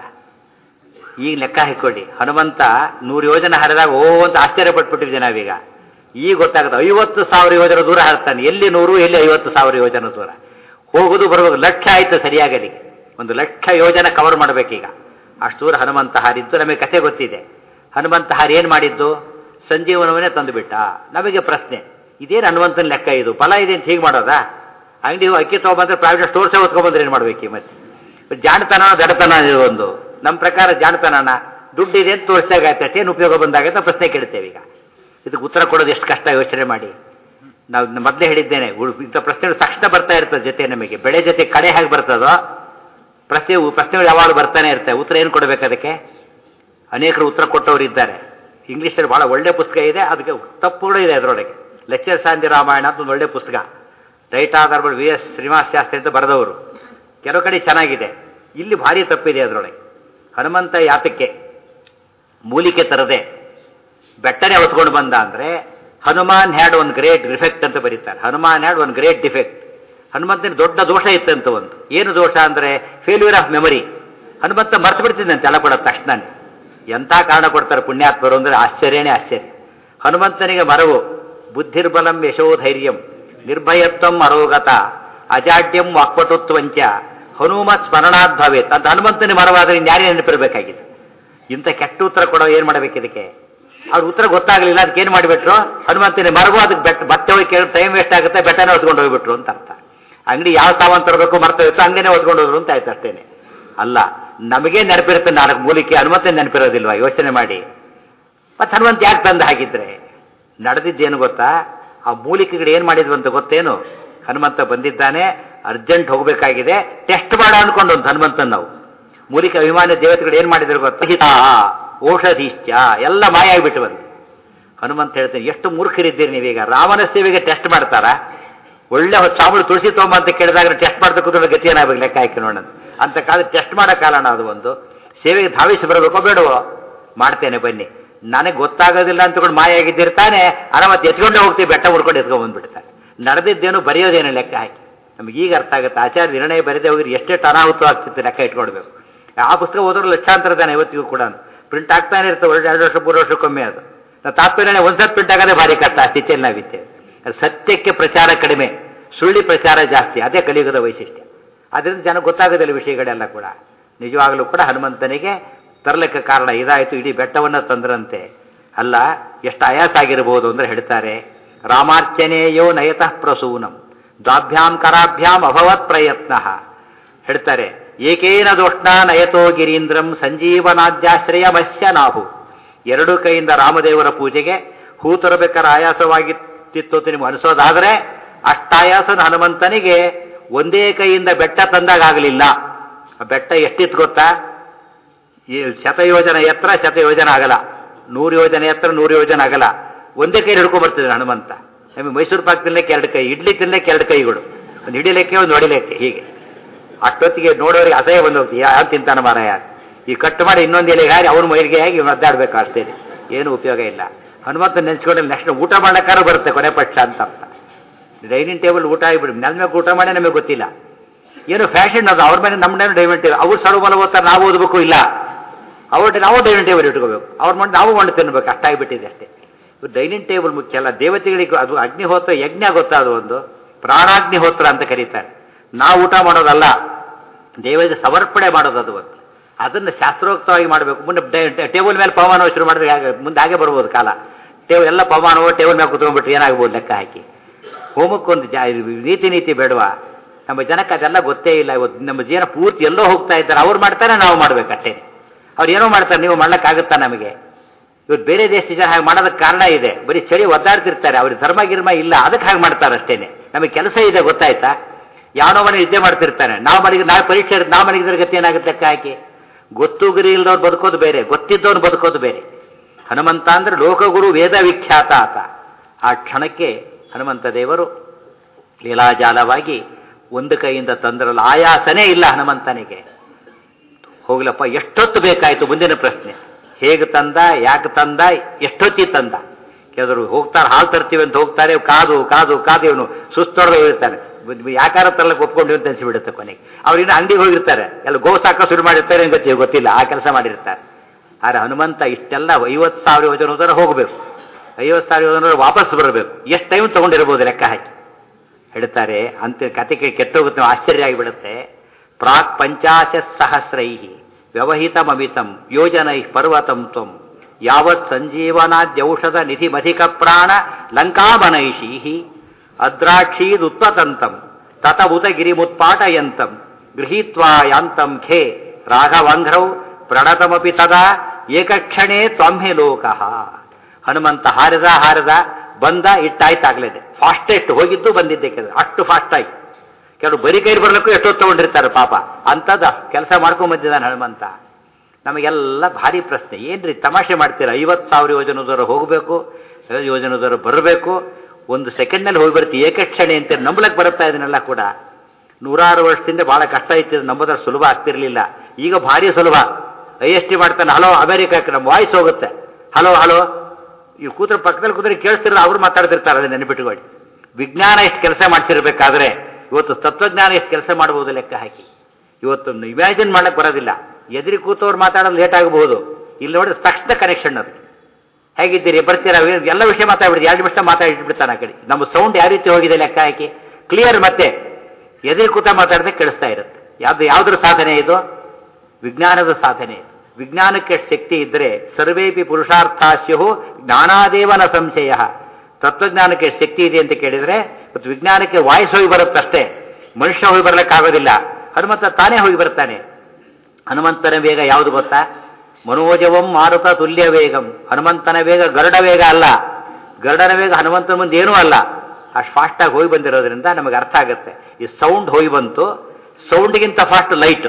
ಈಗ ಲೆಕ್ಕ ಹಾಕೊಳ್ಳಿ, ಹನುಮಂತ 100 ಯೋಜನೆ ಹರಿದಾಗ ಓ ಅಂತ ಆಶ್ಚರ್ಯಪಟ್ಬಿಟ್ಟಿದ್ದೆ ನಾವೀಗ. ಈಗ ಗೊತ್ತಾಗುತ್ತೆ 50,000 ಯೋಜನೆ ದೂರ ಹರ್ತಾನೆ. ಎಲ್ಲಿ 100, ಎಲ್ಲಿ 50,000 ಯೋಜನೆ ದೂರ. ಹೋಗುದು ಬರುವಾಗ ಲಕ್ಷ ಆಯ್ತು ಸರಿಯಾಗಲಿ. 1,00,000 ಯೋಜನೆ ಕವರ್ ಮಾಡಬೇಕೀಗ. ಅಷ್ಟು ದೂರ ಹನುಮಂತ ಹಾರಿದ್ದು ನಮಗೆ ಕಥೆ ಗೊತ್ತಿದೆ. ಹನುಮಂತ ಹಾರಿ ಏನು ಮಾಡಿದ್ದು? ಸಂಜೀವನವನ್ನೇ ತಂದುಬಿಟ್ಟ. ನಮಗೆ ಪ್ರಶ್ನೆ, ಇದೇನು ಹನುಮಂತನ ಲೆಕ್ಕ ಇದು? ಫಲ ಇದೆ ಅಂತ ಹೀಗೆ ಮಾಡೋದಾ? ಅಂಗಡಿ ಅಕ್ಕಿ ತೊಗೊಂಬಂದ್ರೆ ಪ್ರೈವೇಟ್ ಸ್ಟೋರ್ಸೇ ಹೊತ್ಕೊಂಡ್ಬಂದ್ರೆ ಏನು ಮಾಡ್ಬೇಕು? ಮತ್ತೆ ಜಾಣತನ ದಡತನ ಇದು ಒಂದು. ನಮ್ಮ ಪ್ರಕಾರ ಜಾಣತನನ ದುಡ್ಡಿದೆ ಅಂತ ತೋರಿಸಾಗತ್ತೆ, ಏನು ಉಪಯೋಗ ಬಂದಾಗತ್ತೆ ಪ್ರಶ್ನೆ ಕೇಳ್ತೇವೆ. ಈಗ ಇದಕ್ಕೆ ಉತ್ತರ ಕೊಡೋದು ಎಷ್ಟು ಕಷ್ಟ ಯೋಚನೆ ಮಾಡಿ. ನಾವು ಮೊದಲೇ ಹೇಳಿದ್ದೇನೆ, ಇಂಥ ಪ್ರಶ್ನೆಗಳು ತಕ್ಷಣ ಬರ್ತಾ ಇರ್ತದೆ ಜೊತೆ. ನಮಗೆ ಬೆಳೆ ಜೊತೆ ಕಡೆ ಹೇಗೆ ಬರ್ತದೋ ಪ್ರಶ್ನೆಗಳು ಯಾವಾಗ ಬರ್ತಾನೆ ಇರ್ತವೆ. ಉತ್ತರ ಏನು ಕೊಡಬೇಕು ಅದಕ್ಕೆ? ಅನೇಕರು ಉತ್ತರ ಕೊಟ್ಟವರು ಇದ್ದಾರೆ. ಇಂಗ್ಲೀಷಲ್ಲಿ ಭಾಳ ಒಳ್ಳೆ ಪುಸ್ತಕ ಇದೆ, ಅದಕ್ಕೆ ತಪ್ಪುಗಳು ಇದೆ ಅದರೊಳಗೆ. ಲೆಕ್ಚರ್ಸ್ ಆನ್ ದಿ ರಾಮಾಯಣ ಅಂತ ಒಂದು ಒಳ್ಳೆ ಪುಸ್ತಕ, right honourable V S Srinivasa Sastri ಅಂತ ಬರೆದವರು. ಕೆಲವು ಕಡೆ ಚೆನ್ನಾಗಿದೆ, ಇಲ್ಲಿ ಭಾರಿ ತಪ್ಪಿದೆ ಅದರೊಳಗೆ. ಹನುಮಂತ ಯಾತಕ್ಕೆ ಮೂಲಿಕೆ ತರದೆ ಬೆಟ್ಟನೆ ಹೊತ್ಕೊಂಡು ಬಂದ ಅಂದರೆ, Hanuman had one great defect ಅಂತ ಬರೀತಾರೆ. Hanuman had one great defect. ಹನುಮಂತನ ದೊಡ್ಡ ದೋಷ ಇತ್ತಂತ ಒಂದು. ಏನು ದೋಷ ಅಂದರೆ ಫೇಲ್ಯೂರ್ ಆಫ್ ಮೆಮೊರಿ. ಹನುಮಂತ ಮರ್ತು ಬಿಡ್ತಿದ್ದಂತೆ ಎಲ್ಲ ಕೂಡ ತಕ್ಷಣ. ಎಂಥ ಕಾರಣ ಕೊಡ್ತಾರೆ ಪುಣ್ಯಾತ್ಮರು ಅಂದರೆ ಆಶ್ಚರ್ಯನೇ ಆಶ್ಚರ್ಯ. ಹನುಮಂತನಿಗೆ ಮರವು ಬುದ್ಧಿರ್ಬಲಂ ಯಶೋಧೈರ್ಯಂ ನಿರ್ಭಯತ್ವಂ ಅರೋಗತ ಅಜಾಡ್ಯಂ ವಾಕ್ಪಟುತ್ವಂಚ ಹನುಮತ್ ಸ್ಮರಣಾತ್ ಭವೇತ್ ಅಂತ ಹನುಮಂತನಿಗೆ ಮರವಾದರೆ ಇನ್ಯಾರೇ ನೆನಪಿರಬೇಕಾಗಿದೆ. ಇಂಥ ಕೆಟ್ಟ ಉತ್ತರ ಕೊಡೋ ಏನು ಮಾಡಬೇಕು ಇದಕ್ಕೆ? ಅವ್ರ ಉತ್ತರ ಗೊತ್ತಾಗಲಿಲ್ಲ, ಅದಕ್ಕೆ ಏನು ಮಾಡಿಬಿಟ್ರು? ಹನುಮಂತನಿಗೆ ಮರವು ಅದಕ್ಕೆ ಬಟ್ಟೆ ಹೋಗಿ ಕೇಳಿ ಟೈಮ್ ವೇಸ್ಟ್ ಆಗುತ್ತೆ, ಬೆಟ್ಟನೇ ಹೊತ್ಕೊಂಡು ಹೋಗ್ಬಿಟ್ರು ಅಂತ ಅರ್ಥ. ಅಂಗಡಿ ಯಾವ ಸಾಮಾನು ತರಬೇಕು ಮರ್ತೋಯ್ತು, ಅಂಗಡಿನೇ ಹೊತ್ಕೊಂಡು ಹೋದ್ರು ಅಂತ ಆಯ್ತು ಅಷ್ಟೇನೆ. ಅಲ್ಲ, ನಮಗೇ ನೆನಪಿರುತ್ತೆ 4 ಮೂಲಿಕೆ, ಹನುಮಂತ ನೆನಪಿರೋದಿಲ್ವಾ? ಯೋಚನೆ ಮಾಡಿ. ಮತ್ತೆ ಹನುಮಂತ ಯಾಕೆ ತಂದ ಹಾಗಿದ್ರೆ? ನಡೆದಿದ್ದೇನು ಗೊತ್ತಾ? ಆ ಮೂಲಿಕೆಗಳು ಏನು ಮಾಡಿದ್ವು ಅಂತ ಗೊತ್ತೇನು? ಹನುಮಂತ ಬಂದಿದ್ದಾನೆ, ಅರ್ಜೆಂಟ್ ಹೋಗಬೇಕಾಗಿದೆ, ಟೆಸ್ಟ್ ಮಾಡ ಅನ್ಕೊಂಡು ಒಂದು ಹನುಮಂತನ ನಾವು ಮೂಲಿಕೆ ಅಭಿಮಾನಿ ದೇವತೆಗಳು ಏನು ಮಾಡಿದ್ರು ಗೊತ್ತಾ? ಔಷಧೀಶ್ಚ ಎಲ್ಲ ಮಾಯ ಆಗಿಬಿಟ್ಟು ಬಂದು. ಹನುಮಂತ ಹೇಳ್ತೇನೆ, ಎಷ್ಟು ಮೂರ್ಖರಿದ್ದೀರಿ ನೀವೀಗ. ರಾಮನ ಸೇವೆಗೆ ಟೆಸ್ಟ್ ಮಾಡ್ತಾರಾ? ಒಳ್ಳೆ ಚಾಮುಳು ತುಳಸಿ ತೊಂಬ ಅಂತ ಕೇಳಿದಾಗ ಟೆಸ್ಟ್ ಮಾಡ್ತಕ್ಕಂಥ ಗತಿ ಏನಾಗಬೇಕು ಲೆಕ್ಕ ಹಾಕಿ ನೋಡೋಣ ಅಂತ ಕಾಲ ಟೆಸ್ಟ್ ಮಾಡೋ ಕಾಲನ ಅದು. ಒಂದು ಸೇವೆಗೆ ಧಾವಿಸಿ ಬರಬೇಕೋ ಬೇಡವೋ? ಮಾಡ್ತೇನೆ ಬನ್ನಿ. ನನಗೆ ಗೊತ್ತಾಗೋದಿಲ್ಲ ಅಂತಕೊಂಡು ಮಾಯ ಆಗಿದ್ದಿರ್ತಾನೆ, ಆರಾಮತ್ತು ಎತ್ಕೊಂಡೇ ಹೋಗ್ತೀವಿ, ಬೆಟ್ಟ ಹುಡ್ಕೊಂಡು ಎತ್ಕೊಂಡು ಬಂದ್ಬಿಡ್ತಾನೆ. ನಡೆದಿದ್ದೇನು ಬರೆಯೋದೇನು ಲೆಕ್ಕ ಹಾಕಿ. ನಮ್ಗೆ ಈಗ ಅರ್ಥ ಆಗುತ್ತೆ. ಆಚಾರ್ಯ ನಿರ್ಣಯ ಬರೆದೇ ಹೋಗಿ ಎಷ್ಟೆಷ್ಟು ಅನಾಹುತ ಆಗ್ತಿತ್ತು ಲೆಕ್ಕ ಇಟ್ಕೊಡ್ಬೇಕು. ಆ ಪುಸ್ತಕ ಓದೋರು ಲಕ್ಷಾಂತರ ಜನ ಇವತ್ತಿಗೂ ಕೂಡ ಪ್ರಿಂಟ್ ಆಗ್ತಾನೆ ಇರ್ತವೆ. 2 ವರ್ಷ 3 ವರ್ಷಕ್ಕೊಮ್ಮೆ ಅದು. ತಾತ್ಪರ್ಯ ಒಂದ್ಸತ್ ಪ್ರಿಂಟ್ ಆಗೋದೇ ಭಾರಿ ಕಷ್ಟ. ಸ್ಥಿತಿಯಲ್ಲಿ ನಾವಿದ್ದೇವೆ. ಸತ್ಯಕ್ಕೆ ಪ್ರಚಾರ ಕಡಿಮೆ, ಸುಳ್ಳಿ ಪ್ರಚಾರ ಜಾಸ್ತಿ. ಅದೇ ಕಲಿಯುಗದ ವೈಶಿಷ್ಟ್ಯ. ಅದರಿಂದ ಜನ ಗೊತ್ತಾಗೋದಿಲ್ಲ ವಿಷಯಗಳೆಲ್ಲ ಕೂಡ. ನಿಜವಾಗಲೂ ಕೂಡ ಹನುಮಂತನಿಗೆ ತರಲಿಕ್ಕೆ ಕಾರಣ ಇದಾಯಿತು. ಇಡೀ ಬೆಟ್ಟವನ್ನು ತಂದ್ರಂತೆ. ಅಲ್ಲ, ಎಷ್ಟು ಆಯಾಸ ಆಗಿರಬಹುದು ಅಂದರೆ ಹೇಳ್ತಾರೆ, ರಾಮಾರ್ಚನೆಯೋ ನಯತಃ ಪ್ರಸೂನಂ ದ್ವಾಭ್ಯಾಂ ಕರಾಭ್ಯಾಂ ಅಭವತ್ ಪ್ರಯತ್ನ. ಹೇಳ್ತಾರೆ, ಏಕೇನ ದೋಷ್ಣ ನಯತೋ ಗಿರೀಂದ್ರಂ ಸಂಜೀವನಾದ್ಯಾಶ್ರಯಮಸ್ಯ ನಾಹು. 2 ಕೈಯಿಂದ ರಾಮದೇವರ ಪೂಜೆಗೆ ಹೂ ತರಬೇಕಾದ್ರೆ ಆಯಾಸವಾಗಿತ್ತಿತ್ತು ನಿಮ್ಗೆ ಅನಿಸೋದಾದರೆ, ಅಷ್ಟಾಯಾಸನ ಹನುಮಂತನಿಗೆ ಒಂದೇ ಕೈಯಿಂದ ಬೆಟ್ಟ ತಂದಾಗಲಿಲ್ಲ. ಬೆಟ್ಟ ಎಷ್ಟಿತ್ತು ಗೊತ್ತಾ? ಶತಯೋಜನ ಎತ್ತರ, ಶತಯೋಜನ ಅಗಲ, 100 ಯೋಜನೆ ಎತ್ತರ, 100 ಯೋಜನೆ ಅಗಲ. ಒಂದೇ ಕೈ ಹಿಡ್ಕೊಂಡು ಬರ್ತಿದ್ರು ಹನುಮಂತ. ನಮಗೆ ಮೈಸೂರು ಪಾಕ್ ತಿನ್ನಲಿಕ್ಕೆ 2 ಕೈ, ಇಡ್ಲಿ ತಿನ್ನಲಿಕ್ಕೆ 2 ಕೈಗಳು, ಒಂದು ಹಿಡಿಲಿಕ್ಕೆ ಒಂದು ಹೊಡಿಲಿಕ್ಕೆ. ಹೀಗೆ ಅಷ್ಟೊತ್ತಿಗೆ ನೋಡೋರಿಗೆ ಅಸಹ್ಯ ಬಂದು ಹೋಗ್ತೀವಿ. ಯಾರು ತಿಂತಾನ ಮಾರಾಯ? ಈ ಕಟ್ಟು ಮಾಡಿ ಇನ್ನೊಂದು ಎಲೆಗೆ ಹಾರಿ ಅವ್ರ ಮೈಲಿಗೆ ಆಗಿ ಒದ್ದಾಡ್ಬೇಕು ಅಷ್ಟೇ. ಏನು ಉಪಯೋಗ ಇಲ್ಲ. ಹನುಮಂತ ನೆನೆಸ್ಕೊಂಡ್ರೆ ನೆಕ್ಸ್ಟ್ ಊಟ ಮಾಡಕ್ಕಾರು ಬರುತ್ತೆ ಕೊನೆ ಪಕ್ಷ ಅಂತ ಅರ್ಥ. ಡೈನಿಂಗ್ ಟೇಬಲ್ ಊಟ ಆಗಿಬಿಡಿ, ನೆಲ ಮೇಲೆ ಊಟ ಮಾಡಿ ನಮಗೆ ಗೊತ್ತಿಲ್ಲ. ಏನು ಫ್ಯಾಷನ್ ಅದು. ಅವ್ರ ಮೇಲೆ ನಮ್ಮ ಡೈನಿಂಗ್ ಟೇಬಲ್, ಅವ್ರು ಸರ್ವ ಬಲ ಓದ್ತಾರೆ, ನಾವು ಓದಬೇಕು ಇಲ್ಲ. ನಾವು ಡೈನಿಂಗ್ ಟೇಬಲ್ ಇಟ್ಕೋಬೇಕು, ಅವ್ರ ಮಾಡಿ ನಾವು ಮಾಡಿ ತಿನ್ಬೇಕು. ಅಷ್ಟಾಗಿಬಿಟ್ಟಿದೆ ಅಷ್ಟೇ. ಡೈನಿಂಗ್ ಟೇಬಲ್ ಮುಖ್ಯ ಅಲ್ಲ, ದೇವತೆಗಳಿಗೆ ಅದು ಅಗ್ನಿಹೋತ್ರ ಯಜ್ಞ ಗೊತ್ತಾ? ಅದು ಒಂದು ಪ್ರಾಣಾಗ್ನಿಹೋತ್ರ ಅಂತ ಕರೀತಾರೆ. ನಾವು ಊಟ ಮಾಡೋದಲ್ಲ, ದೇವರಿಗೆ ಸಮರ್ಪಣೆ ಮಾಡೋದು ಅದು ಒಂದು. ಅದನ್ನು ಶಾಸ್ತ್ರೋಕ್ತವಾಗಿ ಮಾಡಬೇಕು. ಮುಂದೆ ಟೇಬಲ್ ಮೇಲೆ ಪವಮಾನವ ಶುರು ಮಾಡಿದ್ರೆ ಮುಂದೆ ಹಾಗೆ ಬರ್ಬೋದು ಕಾಲ. ಎಲ್ಲ ಪವಮಾನವ ಟೇಬಲ್ ಮೇಲೆ ಕುತ್ಕೊಂಡ್ಬಿಟ್ರೆ ಏನಾಗ್ಬೋದು ಲೆಕ್ಕ ಹಾಕಿ. ಹೋಮಕ್ಕೊಂದು ನೀತಿ ಬೇಡವಾ? ನಮ್ಮ ಜನಕ್ಕೆ ಅದೆಲ್ಲ ಗೊತ್ತೇ ಇಲ್ಲ. ಇವತ್ತು ನಮ್ಮ ಜೀವನ ಪೂರ್ತಿ ಎಲ್ಲೋ ಹೋಗ್ತಾ ಇದ್ದಾರೆ. ಅವ್ರು ಮಾಡ್ತಾರೆ, ನಾವು ಮಾಡ್ಬೇಕಷ್ಟೇ. ಅವ್ರು ಏನೋ ಮಾಡ್ತಾರೆ, ನೀವು ಮಾಡ್ಲಿಕ್ಕಾಗುತ್ತಾ ನಮಗೆ? ಇವತ್ತು ಬೇರೆ ದೇಶದ ಜನ ಹಾಗೆ ಮಾಡೋದಕ್ಕೆ ಕಾರಣ ಇದೆ. ಬರೀ ಚಳಿ ಒದ್ದಾಡ್ತಿರ್ತಾರೆ, ಅವ್ರಿಗೆ ಧರ್ಮ ಗಿರ್ಮ ಇಲ್ಲ, ಅದಕ್ಕೆ ಹಾಗೆ ಮಾಡ್ತಾರೆ ಅಷ್ಟೇನೆ. ನಮಗೆ ಕೆಲಸ ಇದೆ ಗೊತ್ತಾಯ್ತಾ? ಯಾವನೋ ಮನೆ ನಿದ್ದೆ ಮಾಡ್ತಿರ್ತಾನೆ, ನಾವು ಪರೀಕ್ಷೆ ಇರುತ್ತೆ, ನಾವು ಮನೆಗಿದ್ರೆ ಗತಿ ಏನಾಗುತ್ತೆ ಲೆಕ್ಕ ಹಾಕಿ. ಗೊತ್ತು ಗುರಿ ಇಲ್ದವ್ರು ಬದುಕೋದು ಬೇರೆ, ಗೊತ್ತಿದ್ದವ್ರು ಬದುಕೋದು ಬೇರೆ. ಹನುಮಂತ ಅಂದ್ರೆ ಲೋಕಗುರು ವೇದ ವಿಖ್ಯಾತ ಆತ. ಆ ಕ್ಷಣಕ್ಕೆ ಹನುಮಂತ ದೇವರು ಲೀಲಾಜಾಲವಾಗಿ ಒಂದು ಕೈಯಿಂದ ತಂದ್ರಲ್ಲ, ಆಯಾಸನೇ ಇಲ್ಲ ಹನುಮಂತನಿಗೆ. ಹೋಗ್ಲಪ್ಪ, ಎಷ್ಟೊತ್ತು ಬೇಕಾಯಿತು? ಮುಂದಿನ ಪ್ರಶ್ನೆ, ಹೇಗೆ ತಂದ, ಯಾಕೆ ತಂದ, ಎಷ್ಟೊತ್ತಿ ತಂದ? ಕೆಲವರು ಹೋಗ್ತಾರೆ, ಹಾಲು ತರ್ತೀವಿ ಅಂತ ಹೋಗ್ತಾರೆ, ಕಾದು ಕಾದು ಕಾದು ಇವನು ಸುಸ್ತೊಡಗೆ ಹೋಗಿರ್ತಾನೆ. ಯಾಕಾರ ತರಲಿಕ್ಕೆ ಒಪ್ಕೊಂಡಿವಿ ಅಂತ ಅನಿಸಿಬಿಡುತ್ತೆ ಕೊನೆಗೆ. ಅವ್ರಿನ್ನ ಅಂಗಡಿಗೆ ಹೋಗಿರ್ತಾರೆ, ಎಲ್ಲ ಗೋ ಸಾಕ ಶುರು ಮಾಡಿರ್ತಾರೆ, ಗೊತ್ತಿಲ್ಲ, ಆ ಕೆಲಸ ಮಾಡಿರ್ತಾರೆ. ಆದರೆ ಹನುಮಂತ ಇಷ್ಟೆಲ್ಲ 50,000 ಯೋಜನೆ ಹೋದರೆ ಹೋಗಬೇಕು, 50,000 ಯೋಜನೆ ವಾಪಸ್ ಬರಬೇಕು. ಎಷ್ಟು ಟೈಮ್ ತೊಗೊಂಡಿರ್ಬೋದು ಲೆಕ್ಕ ಹಾಕಿ ಹೇಳ್ತಾರೆ. ಅಂತ ಕತೆ ಕೆಟ್ಟೋಗುತ್ತೆ, ಆಶ್ಚರ್ಯ ಆಗಿಬಿಡುತ್ತೆ. ಪ್ರಾಕ್ 50 ಸಹಸ್ರೈಹಿ ವ್ಯವಹಿತಮಮಿತಂ ಯೋಜನೈ ಪರ್ವತಂ ತ್ವಂ ಯಾವತ್ ಸಂಜೀವನಾದ್ಯೌಷಧ ನಿಧಿಮಧಿಕ ಪ್ರಾಣ ಲಂಕಾಮನೈಷೀಹಿ ಅದ್ರಾಕ್ಷೀದುತ್ಪತಂತಂ ತತಬುತ ಗಿರಿಮುತ್ಪಾಟಯಂತಂ ಗೃಹೀತ್ವಾ ಯಾಂತಂ ಖೇ ರಾಘವಂಘ್ರೌ ಪ್ರಣತಮಪಿ ತದಾ ಏಕಕ್ಷಣೇ ತ್ವಂಹಿ ಲೋಕಃ. ಹನುಮಂತ ಹಾರಿದ ಬಂದ, ಇಟ್ಟಾಯ್ತಾಗ್ಲಿದೆ. ಫಾಸ್ಟೆಸ್ಟ್ ಹೋಗಿದ್ದು ಬಂದಿದ್ದೆ ಕೆಲವು, ಅಷ್ಟು ಫಾಸ್ಟ್ ಆಗಿ. ಕೆಲವು ಬರೀ ಕೈಲಿ ಬರ್ಲಿಕ್ಕೂ ಎಷ್ಟೊತ್ತು ತಗೊಂಡಿರ್ತಾರೆ ಪಾಪ. ಅಂಥದ್ದು ಕೆಲಸ ಮಾಡ್ಕೊಂಡ್ ಬಂದಿದ್ದಾನೆ ಹನುಮಂತ. ನಮಗೆಲ್ಲ ಭಾರಿ ಪ್ರಶ್ನೆ, ಏನ್ರಿ ತಮಾಷೆ ಮಾಡ್ತೀರಾ? 50,000 ಯೋಜನೆ ದೂರ ಹೋಗಬೇಕು, ಯೋಜನೆ ದೂರ ಬರಬೇಕು, 1 ಸೆಕೆಂಡ್ನಲ್ಲಿ ಹೋಗಿ ಬರ್ತೀವಿ ಏಕಕ್ಷಣೆ ಅಂತ ನಂಬಲಕ್ಕೆ ಬರುತ್ತಾ ಇದನ್ನೆಲ್ಲ ಕೂಡ. 100 ವರ್ಷದಿಂದ ಬಹಳ ಕಷ್ಟ ಇತ್ತು, ನಂಬೋದ್ರೆ ಸುಲಭ ಆಗ್ತಿರ್ಲಿಲ್ಲ. ಈಗ ಭಾರಿ ಸುಲಭ. IST ಮಾಡ್ತಾನೆ, ಹಲೋ ಅಮೆರಿಕಕ್ಕೆ ನಮ್ಮ ವಾಯ್ಸ್ ಹೋಗುತ್ತೆ, ಹಲೋ ಹಲೋ ಈ ಕೂತ್ರ ಪಕ್ಕದಲ್ಲಿ ಕೂತ್ರೆ ಕೇಳಿಸ್ತಿರಲ್ಲ, ಅವ್ರು ಮಾತಾಡ್ತಿರ್ತಾರೆ. ಅದನ್ನ ನೆನಪಿಟ್ಟುಕೊಳ್ಳಿ. ವಿಜ್ಞಾನ ಎಷ್ಟು ಕೆಲಸ ಮಾಡ್ತಿರ್ಬೇಕಾದ್ರೆ ಇವತ್ತು ತತ್ವಜ್ಞಾನ ಎಷ್ಟು ಕೆಲಸ ಮಾಡ್ಬೋದು ಲೆಕ್ಕ ಹಾಕಿ. ಇವತ್ತು ಇಮ್ಯಾಜಿನ್ ಮಾಡಕ್ಕೆ ಬರೋದಿಲ್ಲ. ಎದುರಿ ಕೂತವ್ರು ಮಾತಾಡೋದು ಲೇಟ್ ಆಗಬಹುದು, ಇಲ್ಲಿ ನೋಡಿದ್ರೆ ತಕ್ಷಣ ಕನೆಕ್ಷನ್. ಅದು ಹೇಗಿದ್ದೀರಿ, ಬರ್ತೀರಾ, ಎಲ್ಲ ವಿಷಯ ಮಾತಾಡ್ಬಿಡ್ತೀವಿ, 2 ನಿಮಿಷ ಮಾತಾಡಿಬಿಡ್ತಾನೆ ಆ ಕಡೆ. ನಮ್ಮ ಸೌಂಡ್ ಯಾವ ರೀತಿ ಹೋಗಿದೆ ಲೆಕ್ಕ ಹಾಕಿ ಕ್ಲಿಯರ್. ಮತ್ತೆ ಎದುರಿ ಕೂತ ಮಾತಾಡದೆ ಕೇಳಿಸ್ತಾ ಇರುತ್ತೆ. ಯಾವುದ್ರ ಸಾಧನೆ ಇದು? ವಿಜ್ಞಾನದ ಸಾಧನೆ. ವಿಜ್ಞಾನಕ್ಕೆ ಶಕ್ತಿ ಇದ್ದರೆ ಸರ್ವೇಪಿ ಪುರುಷಾರ್ಥಾಸ್ಯು ಜ್ಞಾನಾದೇವನ ಸಂಶಯ. ತತ್ವಜ್ಞಾನಕ್ಕೆ ಶಕ್ತಿ ಇದೆ ಅಂತ ಕೇಳಿದರೆ ಮತ್ತು ವಿಜ್ಞಾನಕ್ಕೆ ವಾಯ್ಸ್ ಹೋಗಿ ಬರುತ್ತಷ್ಟೇ, ಮನುಷ್ಯ ಹೋಗಿ ಬರಲಿಕ್ಕಾಗೋದಿಲ್ಲ. ಹನುಮಂತ ತಾನೇ ಹೋಗಿ ಬರ್ತಾನೆ. ಹನುಮಂತನ ವೇಗ ಯಾವುದು ಗೊತ್ತಾ? ಮನೋಜವಂ ಮಾರುತ ತುಲ್ಯ ವೇಗಂ. ಹನುಮಂತನ ವೇಗ ಗರುಡ ವೇಗ ಅಲ್ಲ. ಗರುಡನ ವೇಗ ಹನುಮಂತನ ಮುಂದೆ ಏನೂ ಅಲ್ಲ. ಅಷ್ಟು ಫಾಸ್ಟಾಗಿ ಹೋಗಿ ಬಂದಿರೋದ್ರಿಂದ ನಮಗೆ ಅರ್ಥ ಆಗುತ್ತೆ. ಈ ಸೌಂಡ್ ಹೋಗಿ ಬಂತು, ಸೌಂಡ್ಗಿಂತ ಫಾಸ್ಟ್ ಲೈಟ್.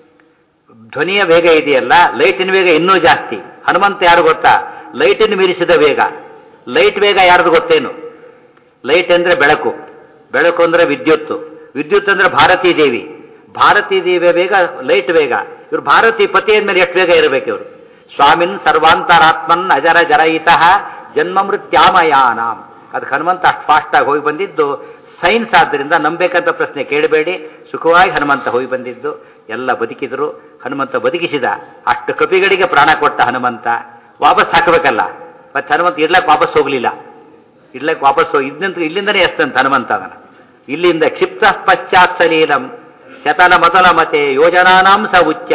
ಧ್ವನಿಯ ವೇಗ ಇದೆಯಲ್ಲ, ಲೈಟಿನ ವೇಗ ಇನ್ನೂ ಜಾಸ್ತಿ. ಹನುಮಂತ ಯಾರು ಗೊತ್ತಾ? ಲೈಟಿನ ಮೀರಿಸಿದ ವೇಗ. ಲೈಟ್ ವೇಗ ಯಾರ್ದು ಗೊತ್ತೇನು? ಲೈಟ್ ಅಂದ್ರೆ ಬೆಳಕು, ಬೆಳಕು ಅಂದ್ರೆ ವಿದ್ಯುತ್ತು, ವಿದ್ಯುತ್ ಅಂದ್ರೆ ಭಾರತೀ ದೇವಿ, ಭಾರತೀ ದೇವಿಯ ವೇಗ ಲೈಟ್ ವೇಗ. ಇವರು ಭಾರತೀ ಪತಿ ಅಂದ್ಮೇಲೆ ಎಷ್ಟು ವೇಗ ಇರಬೇಕು ಇವರು? ಸ್ವಾಮಿನ್ ಸರ್ವಾಂತರಾತ್ಮನ್ ಅಜರ ಜರಯಿತಃ ಜನ್ಮ ಮೃತ್ಯಾಮಯಾನಾಂ. ಅದಕ್ಕೆ ಹನುಮಂತ ಅಷ್ಟು ಫಾಸ್ಟಾಗಿ ಹೋಗಿ ಬಂದಿದ್ದು ಸೈನ್ಸ್. ಆದ್ದರಿಂದ ನಂಬೇಕಂತ ಪ್ರಶ್ನೆ ಕೇಳಬೇಡಿ. ಸುಖವಾಗಿ ಹನುಮಂತ ಹೋಗಿ ಬಂದಿದ್ದು, ಎಲ್ಲ ಬದುಕಿದ್ರು. ಹನುಮಂತ ಬದುಕಿಸಿದ. ಅಷ್ಟು ಕಪಿಗಳಿಗೆ ಪ್ರಾಣ ಕೊಟ್ಟ ಹನುಮಂತ ವಾಪಸ್ ಹಾಕಬೇಕಲ್ಲ. ಮತ್ತೆ ಹನುಮಂತ ಇರ್ಲಕ್ಕೆ ವಾಪಸ್ ಹೋಗ್ಲಿಲ್ಲ. ಇರ್ಲಕ್ಕೆ ವಾಪಸ್ ಹೋಗಿ ಇಲ್ಲಿಂದನೇ ಎಸ್ತಂತ ಹನುಮಂತ ಅದನ್ನ. ಇಲ್ಲಿಂದ ಕ್ಷಿಪ್ತ ಪಶ್ಚಾತ್ ಸಲೀಲಂ ಶತನ ಮತಲ ಮತೆ ಯೋಜನಾನಾಂ ಸ ಉಚ್ಚ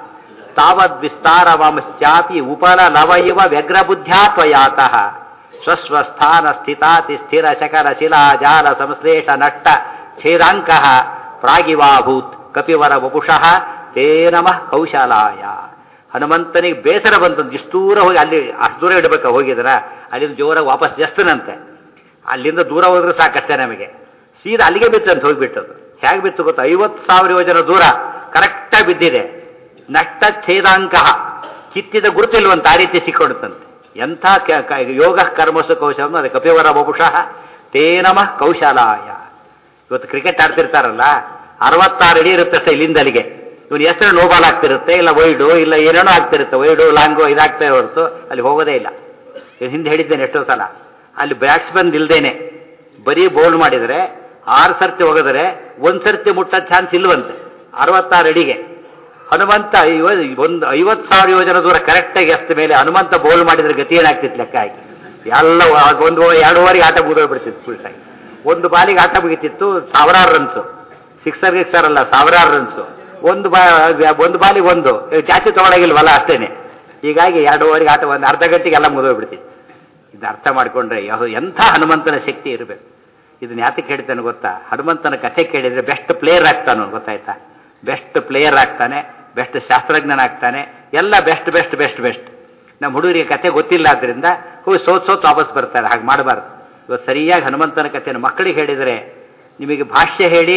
ತಾವದ್ ವಿಸ್ತಾರವಾಂಶ್ಚಾಪಿ ಉಪಲ ಲವಯುವ ವ್ಯಗ್ರಬುದ್ಧ್ಯಾ ತ್ವಯಾತಃ ಸ್ವಸ್ವಸ್ಥಾನ ಸ್ಥಿತಾತಿ ಸ್ಥಿರ ಶಕರ ಶಿಲಾ ಜಾಲ ಸಂಶ್ಲೇಷ ನಷ್ಟ ಛೇದಾಂಕ ಪ್ರಾಗಿವಾಭೂತ್ ಕಪಿವರ ವಪುಷಃ ತೇ ನಮಃ ಕೌಶಲಾಯ. ಹನುಮಂತನಿಗೆ ಬೇಸರ ಬಂತಂದು ಇಷ್ಟು ದೂರ ಹೋಗಿ ಅಲ್ಲಿ ಅಷ್ಟು ದೂರ ಇಡಬೇಕು. ಹೋಗಿದ್ರ ಅಲ್ಲಿಂದ ಜೋರಾಗಿ ವಾಪಸ್ ಜಸ್ತನಂತೆ. ಅಲ್ಲಿಂದ ದೂರ ಹೋದ್ರೆ ಸಾಕಷ್ಟೇ ನಮಗೆ. ಸೀದಾ ಅಲ್ಲಿಗೆ ಬಿತ್ತಂತ ಹೋಗಿಬಿಟ್ಟದು. ಹೇಗೆ ಬಿತ್ತು ಗೊತ್ತಾ? 50,000 ಯೋಜನ ದೂರ ಕರೆಕ್ಟಾಗಿ ಬಿದ್ದಿದೆ. ನಷ್ಟ ಛೇದಾಂಕ, ಕಿತ್ತಿದ ಗುರುತಿಲ್ವಂತ ಆ ರೀತಿ ಸಿಕ್ಕೊಡುತ್ತಂತೆ. ಎಂಥ ಯೋಗ ಕರ್ಮಸು ಕೌಶಲ. ಅದೇ ಕಪಿವರ ವಪುಷಃ ತೇ ನಮಃ ಕೌಶಲಾಯ. ಇವತ್ತು ಕ್ರಿಕೆಟ್ ಆಡ್ತಿರ್ತಾರಲ್ಲ, 66 ಅಡಿ ಇರುತ್ತೆ ಇಲ್ಲಿಂದ ಅಲ್ಲಿಗೆ. ಇವನು ಹೆಸರು ನೋಬಾಲ್ ಆಗ್ತಿರುತ್ತೆ, ಇಲ್ಲ ವೈಡು, ಇಲ್ಲ ಏನೇನೋ ಆಗ್ತಿರುತ್ತೆ. ವೈಡು ಲಾಂಗು ಇದಾಗ್ತಾ ಹೊರತು ಅಲ್ಲಿ ಹೋಗೋದೇ ಇಲ್ಲ. ಹಿಂದೆ ಹೇಳಿದ್ದೇನೆ ಎಷ್ಟೋ ಸಲ. ಅಲ್ಲಿ ಬ್ಯಾಟ್ಸ್ಮನ್ ಇಲ್ದೇನೆ ಬರೀ ಬೌಲ್ ಮಾಡಿದರೆ 6 ಸರ್ತಿ ಹೋಗಿದ್ರೆ 1 ಸರ್ತಿ ಮುಟ್ಟೋ ಚಾನ್ಸ್ ಇಲ್ವಂತೆ 66 ಅಡಿಗೆ. ಹನುಮಂತ ಒಂದು 50,000 ಯೋಜನ ದೂರ ಕರೆಕ್ಟಾಗಿ ಎಸ್ತ ಮೇಲೆ ಹನುಮಂತ ಬೌಲ್ ಮಾಡಿದ್ರೆ ಗತಿ ಏನಾಗ್ತಿತ್ತು ಲೆಕ್ಕ ಹಾಕಿ. ಎಲ್ಲ 2 ಓವರಿಗೆ ಆಟ ಮುಗಿದೋಗ್ಬಿಡ್ತಿತ್ತು ಫುಲ್ ಟೈಮ್. 1 ಬಾಲಿಗೆ ಆಟ ಮುಗಿತಿತ್ತು 1000 ರನ್ಸು. ಸಿಕ್ಸರ್ ಅಲ್ಲ, 1000 ರನ್ಸು. ಒಂದು ಬಾಲಿಗೆ 1 ಜಾಸ್ತಿ ತಗೊಳಗಿಲ್ವಲ್ಲ ಅಷ್ಟೇನೆ. ಹೀಗಾಗಿ 2 ಓವರಿಗೆ ಆಟ ಒಂದು ಅರ್ಧ ಗಂಟೆಗೆ ಎಲ್ಲ ಮುಗಿದೋಗ್ಬಿಡ್ತಿತ್ತು. ಇದನ್ನ ಅರ್ಥ ಮಾಡ್ಕೊಂಡ್ರೆ ಎಂಥ ಹನುಮಂತನ ಶಕ್ತಿ ಇರಬೇಕು. ಇದನ್ನ ಯಾತಕ್ಕೆ ಹೇಳ್ತಾನೆ ಗೊತ್ತಾ? ಹನುಮಂತನ ಕಥೆ ಕೇಳಿದ್ರೆ ಬೆಸ್ಟ್ ಪ್ಲೇಯರ್ ಆಗ್ತಾನೆ, ಗೊತ್ತಾಯ್ತಾ? ಬೆಸ್ಟ್ ಪ್ಲೇಯರ್ ಆಗ್ತಾನೆ, ಬೆಸ್ಟ್ ಶಾಸ್ತ್ರಜ್ಞನಾಗ್ತಾನೆ, ಎಲ್ಲ ಬೆಸ್ಟ್ ಬೆಸ್ಟ್ ಬೆಸ್ಟ್ ಬೆಸ್ಟ್. ನಮ್ಮ ಹುಡುಗರಿಗೆ ಕಥೆ ಗೊತ್ತಿಲ್ಲ, ಆದ್ದರಿಂದ ಹೋಗಿ ಸೋತ್ ವಾಪಸ್ ಬರ್ತಾರೆ. ಹಾಗೆ ಮಾಡಬಾರ್ದು. ಇವತ್ತು ಸರಿಯಾಗಿ ಹನುಮಂತನ ಕಥೆಯನ್ನು ಮಕ್ಕಳಿಗೆ ಹೇಳಿದರೆ, ನಿಮಗೆ ಭಾಷ್ಯ ಹೇಳಿ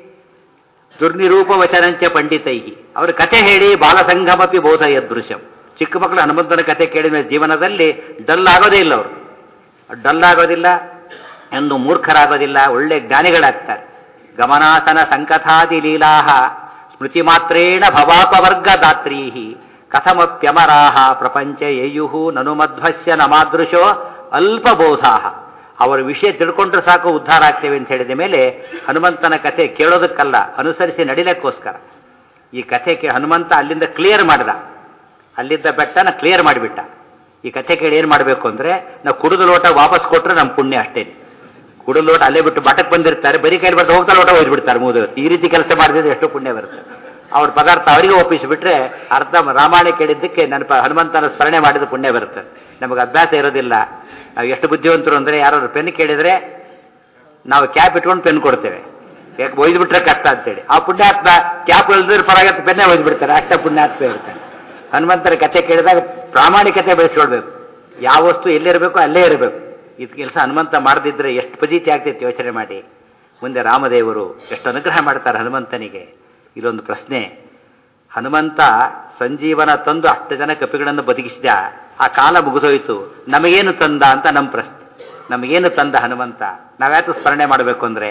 ದುರ್ನಿರೂಪ ವಚನಂಚ ಪಂಡಿತೈಹಿ, ಅವ್ರ ಕಥೆ ಹೇಳಿ ಬಾಲಸಂಗಮಪಿ ಬೋಧ ಯದೃಶ್ಯಂ. ಚಿಕ್ಕ ಮಕ್ಕಳು ಹನುಮಂತನ ಕಥೆ ಕೇಳಿದ ಜೀವನದಲ್ಲಿ ಡಲ್ ಆಗೋದೇ ಇಲ್ಲ. ಅವರು ಡಲ್ ಆಗೋದಿಲ್ಲ, ಎಂದು ಮೂರ್ಖರಾಗೋದಿಲ್ಲ, ಒಳ್ಳೆ ಜ್ಞಾನಿಗಳಾಗ್ತಾರೆ. ಗಮನಾಸನ ಸಂಕಥಾದಿ ಲೀಲಾಹ ಸ್ಮೃತಿ ಮಾತ್ರೇಣ ಭವಾಪವರ್ಗ ದಾತ್ರೀಹಿ ಕಥಮಪ್ಯಮರಾಹ ಪ್ರಪಂಚ ಯಯುಹು ನನು ಮಧ್ವಸ್ಯ ನಮಾದೃಶೋ ಅಲ್ಪಬೋಧಾಹ. ಅವರ ವಿಷಯ ತಿಳ್ಕೊಂಡ್ರೆ ಸಾಕು ಉದ್ಧಾರ ಆಗ್ತೇವೆ ಅಂತ ಹೇಳಿದ ಮೇಲೆ ಹನುಮಂತನ ಕಥೆ ಕೇಳೋದಕ್ಕಲ್ಲ, ಅನುಸರಿಸಿ ನಡಿಲಕ್ಕೋಸ್ಕರ ಈ ಕಥೆ ಹನುಮಂತ ಅಲ್ಲಿಂದ ಕ್ಲಿಯರ್ ಮಾಡಿದ. ಅಲ್ಲಿದ್ದ ಬೆಟ್ಟನ ಕ್ಲಿಯರ್ ಮಾಡಿಬಿಟ್ಟ. ಈ ಕಥೆ ಕೇಳಿ ಏನು ಮಾಡಬೇಕು ಅಂದರೆ, ನಾವು ಕುಡಿದು ಲೋಟ ವಾಪಸ್ ಕೊಟ್ಟರೆ ನಮ್ಮ ಪುಣ್ಯ ಅಷ್ಟೇ. ಕುಡಿದು ಲೋಟ ಅಲ್ಲೇ ಬಿಟ್ಟು ಬಾಟಕ್ಕೆ ಬಂದಿರ್ತಾರೆ, ಬರೀ ಕೈಲಿ ಬರ್ತಾ ಹೋಗ್ತಾ ಲೋಟ ಒಯ್ದುಬಿಡ್ತಾರೆ. ಈ ರೀತಿ ಕೆಲಸ ಮಾಡಿದ್ರೆ ಎಷ್ಟು ಪುಣ್ಯ ಬರುತ್ತೆ. ಅವ್ರ ಪದಾರ್ಥ ಅವರಿಗೆ ಒಪ್ಪಿಸಿಬಿಟ್ರೆ ಅರ್ಧ ರಾಮಾಯಣ ಕೇಳಿದ್ದಕ್ಕೆ ನನ್ನ ಹನುಮಂತನ ಸ್ಮರಣೆ ಮಾಡಿದ ಪುಣ್ಯ ಬರುತ್ತೆ. ನಮಗೆ ಅಭ್ಯಾಸ ಇರೋದಿಲ್ಲ. ನಾವು ಎಷ್ಟು ಬುದ್ಧಿವಂತರು ಅಂದರೆ, ಯಾರು ಪೆನ್ ಕೇಳಿದರೆ ನಾವು ಕ್ಯಾಪ್ ಇಟ್ಕೊಂಡು ಪೆನ್ ಕೊಡ್ತೇವೆ. ಯಾಕೆ ಒಯ್ದುಬಿಟ್ರೆ ಕಷ್ಟ ಅಂತೇಳಿ. ಆ ಪುಣ್ಯಾತ್ಮ ಕ್ಯಾಪ್ ಇಳಿದ್ರೆ ಪರವಾಗಿತ್ತು, ಪೆನ್ನೇ ಒಯ್ದುಬಿಡ್ತಾರೆ. ಅಷ್ಟೇ ಪುಣ್ಯಾತ್ಮ ಇರ್ತಾನೆ. ಹನುಮಂತರ ಕಥೆ ಕೇಳಿದಾಗ ಪ್ರಾಮಾಣಿಕತೆ ಬೆಳೆಸ್ಕೊಳ್ಬೇಕು. ಯಾವ ವಸ್ತು ಎಲ್ಲಿರಬೇಕು ಅಲ್ಲೇ ಇರಬೇಕು. ಇದು ಕೆಲಸ ಹನುಮಂತ ಮಾಡದಿದ್ರೆ ಎಷ್ಟು ಫಜೀತಿ ಆಗ್ತೈತೆ ಯೋಚನೆ ಮಾಡಿ. ಮುಂದೆ ರಾಮದೇವರು ಎಷ್ಟು ಅನುಗ್ರಹ ಮಾಡ್ತಾರೆ ಹನುಮಂತನಿಗೆ. ಇಲ್ಲೊಂದು ಪ್ರಶ್ನೆ, ಹನುಮಂತ ಸಂಜೀವನ ತಂದು 10 ಜನ ಕಪಿಗಳನ್ನು ಬದುಕಿಸಿದ, ಆ ಕಾಲ ಮುಗಿದೋಯ್ತು, ನಮಗೇನು ತಂದ ಅಂತ ನಮ್ಮ ಪ್ರಶ್ನೆ. ನಮಗೇನು ತಂದ ಹನುಮಂತ? ನಾವ್ಯಾತು ಸ್ಮರಣೆ ಮಾಡಬೇಕು ಅಂದರೆ,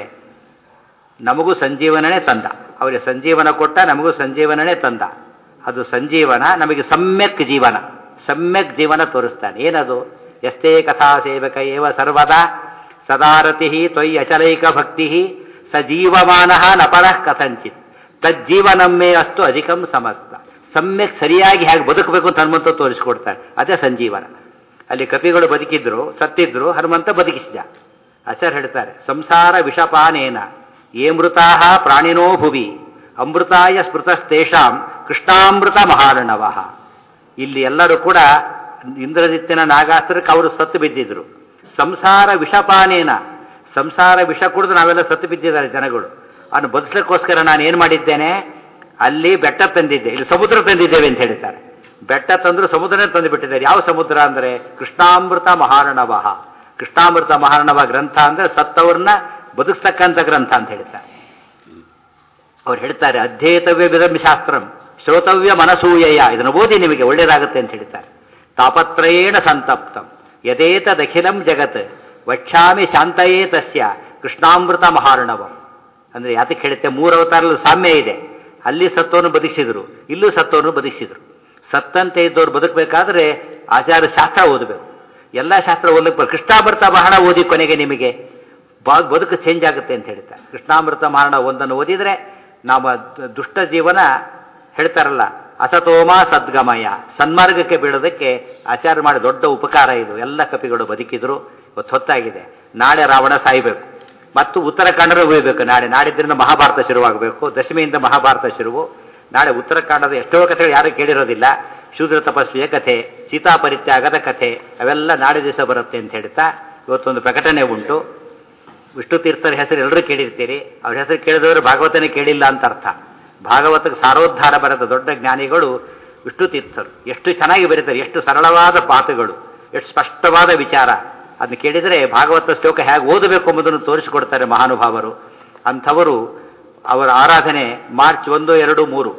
ನಮಗೂ ಸಂಜೀವನನೇ ತಂದ. ಅವರಿಗೆ ಸಂಜೀವನ ಕೊಟ್ಟ, ನಮಗೂ ಸಂಜೀವನನೇ ತಂದ. ಅದು ಸಂಜೀವನ ನಮಗೆ ಸಮ್ಯಕ್ ಜೀವನ, ಸಮ್ಯಕ್ ಜೀವನ ತೋರಿಸ್ತಾನೆ. ಏನದು? ಯಸ್ತೇ ಕಥಾ ಸೇವಕ ಏವ ಸರ್ವದಾ ಸದಾರತಿ ತ್ವಯಿ ಅಚಲೈಕ ಭಕ್ತಿ ಸಜೀವಮಾನ ನ ಪರಃ ಕಥಂಚಿತ್ ತಜ್ಜೀವನಮ್ಮೇ ಅಷ್ಟು ಅಧಿಕಂ ಸಮಸ್ತ. ಸಮ್ಯಕ್ ಸರಿಯಾಗಿ ಹೇಗೆ ಬದುಕಬೇಕು ಅಂತ ಹನುಮಂತ ತೋರಿಸ್ಕೊಡ್ತಾರೆ. ಅದೇ ಸಂಜೀವನ. ಅಲ್ಲಿ ಕಪಿಗಳು ಬದುಕಿದ್ರು, ಸತ್ತಿದ್ರು, ಹನುಮಂತ ಬದುಕಿಸಿದ. ಆಚಾರ್ಯ ಹೇಳ್ತಾರೆ, ಸಂಸಾರ ವಿಷಪಾನೇನ ಯೇ ಮೃತಾ ಪ್ರಾಣಿನೋ ಭುವಿ ಅಮೃತಾಯ ಸ್ಮೃತಸ್ತೇಷಾಂ ಕೃಷ್ಣಾಮೃತ ಮಹಾರ್ಣವ. ಇಲ್ಲಿ ಎಲ್ಲರೂ ಕೂಡ ಇಂದ್ರಜಿತ್ತಿನ ನಾಗಾಸ್ತ್ರಕ್ಕೆ ಅವರು ಸತ್ತು ಬಿದ್ದಿದ್ರು. ಸಂಸಾರ ವಿಷಪಾನೇನ, ಸಂಸಾರ ವಿಷ ಕುಡಿದು ನಾವೆಲ್ಲ ಸತ್ತು ಬಿದ್ದಿದ್ದಾರೆ ಜನಗಳು. ಅವನು ಬದುಕಲಿಕ್ಕೋಸ್ಕರ ನಾನು ಏನು ಮಾಡಿದ್ದೇನೆ, ಅಲ್ಲಿ ಬೆಟ್ಟ ತಂದಿದ್ದೆ, ಇಲ್ಲಿ ಸಮುದ್ರ ತಂದಿದ್ದೇವೆ ಅಂತ ಹೇಳ್ತಾರೆ. ಬೆಟ್ಟ ತಂದ್ರು ಸಮುದ್ರನೇ ತಂದು ಬಿಟ್ಟಿದ್ದಾರೆ. ಯಾವ ಸಮುದ್ರ ಅಂದರೆ ಕೃಷ್ಣಾಮೃತ ಮಹಾರ್ಣವ. ಕೃಷ್ಣಾಮೃತ ಮಹಾರ್ಣವ ಗ್ರಂಥ ಅಂದರೆ ಸತ್ತವ್ರನ್ನ ಬದುಕ್ತಕ್ಕಂಥ ಗ್ರಂಥ ಅಂತ ಹೇಳ್ತಾರೆ. ಅವ್ರು ಹೇಳ್ತಾರೆ, ಅಧ್ಯೇತವ್ಯ ವಿಧಂ ಶಾಸ್ತ್ರಂ ಶ್ರೋತವ್ಯ ಮನಸೂಯಯ. ಇದನ್ನು ಓದಿ ನಿಮಗೆ ಒಳ್ಳೇದಾಗುತ್ತೆ ಅಂತ ಹೇಳ್ತಾರೆ. ತಾಪತ್ರಯೇಣ ಸಂತಪ್ತಂ ಯದೇತದಖಿಲಂ ಜಗತ್ ವಕ್ಷ್ಯಾಮಿ ಶಾಂತಯೇ ತಸ್ಯ ಕೃಷ್ಣಾಮೃತ ಮಹಾರ್ಣವಂ. ಅಂದರೆ ಯಾತಕ್ಕೆ ಹೇಳುತ್ತೆ, 3 ಅವತಾರಲ್ಲೂ ಸಾಮ್ಯ ಇದೆ. ಅಲ್ಲಿ ಸತ್ತವನ್ನು ಬದುಕಿಸಿದ್ರು, ಇಲ್ಲೂ ಸತ್ತವನ್ನು ಬದುಕಿಸಿದ್ರು. ಸತ್ತಂತೆ ಇದ್ದವ್ರು ಬದುಕಬೇಕಾದ್ರೆ ಆಚಾರ್ಯ ಶಾಸ್ತ್ರ ಓದಬೇಕು. ಎಲ್ಲ ಶಾಸ್ತ್ರ ಓದಲಿಕ್ಕೆ ಕೃಷ್ಣಾಮೃತ ಮಹಾರಣ ಓದಿ ಕೊನೆಗೆ ನಿಮಗೆ ಬದುಕು ಚೇಂಜ್ ಆಗುತ್ತೆ ಅಂತ ಹೇಳ್ತಾರೆ. ಕೃಷ್ಣಾಮೃತ ಮಹಾರಣ ಒಂದನ್ನು ಓದಿದರೆ ನಾವು ದುಷ್ಟ ಜೀವನ ಹೇಳ್ತಾರಲ್ಲ, ಅಸತೋಮ ಸದ್ಗಮಯ, ಸನ್ಮಾರ್ಗಕ್ಕೆ ಬೀಳೋದಕ್ಕೆ ಆಚಾರ್ಯ ಮಾಡಿ ದೊಡ್ಡ ಉಪಕಾರ ಇದು. ಎಲ್ಲ ಕಪಿಗಳು ಬದುಕಿದ್ರು. ಇವತ್ತು ಹೊತ್ತಾಗಿದೆ. ನಾಳೆ ರಾವಣ ಸಾಯಬೇಕು ಮತ್ತು ಉತ್ತರಾಖಂಡನ ಉಳಿಬೇಕು. ನಾಡಿದ್ರಿಂದ ಮಹಾಭಾರತ ಶುರುವಾಗಬೇಕು. ದಶಮಿಯಿಂದ ಮಹಾಭಾರತ ಶುರುವು. ನಾಳೆ ಉತ್ತರಾಖಂಡದ ಎಷ್ಟೋ ಕಥೆಗಳು ಯಾರು ಕೇಳಿರೋದಿಲ್ಲ. ಶೂದ್ರ ತಪಸ್ವಿಯ ಕಥೆ, ಸೀತಾ ಪರಿತ್ಯಾಗದ ಕಥೆ, ಅವೆಲ್ಲ ನಾಳೆ ದಿವಸ ಬರುತ್ತೆ ಅಂತ ಹೇಳ್ತಾ ಇವತ್ತೊಂದು ಪ್ರಕಟಣೆ ಉಂಟು. ವಿಷ್ಣು ತೀರ್ಥರ ಹೆಸರು ಎಲ್ಲರೂ ಕೇಳಿರ್ತೀರಿ. ಅವ್ರ ಹೆಸರು ಕೇಳಿದವರು ಭಾಗವತನೇ ಕೇಳಿಲ್ಲ ಅಂತ ಅರ್ಥ. ಭಾಗವತಕ್ಕೆ ಸಾರೋದ್ಧಾರ ಬರೆದ ದೊಡ್ಡ ಜ್ಞಾನಿಗಳು ವಿಷ್ಣು ತೀರ್ಥರು. ಎಷ್ಟು ಚೆನ್ನಾಗಿ ಬರೀತಾರೆ, ಎಷ್ಟು ಸರಳವಾದ ಮಾತುಗಳು, ಎಷ್ಟು ಸ್ಪಷ್ಟವಾದ ವಿಚಾರ. ಅದನ್ನು ಕೇಳಿದರೆ ಭಾಗವತ ಶ್ಲೋಕ ಹೇಗೆ ಓದಬೇಕು ಎಂಬುದನ್ನು ತೋರಿಸಿಕೊಡ್ತಾರೆ ಮಹಾನುಭಾವರು. ಅಂಥವರು ಅವರ ಆರಾಧನೆ ಮಾರ್ಚ್ 1, 2, 3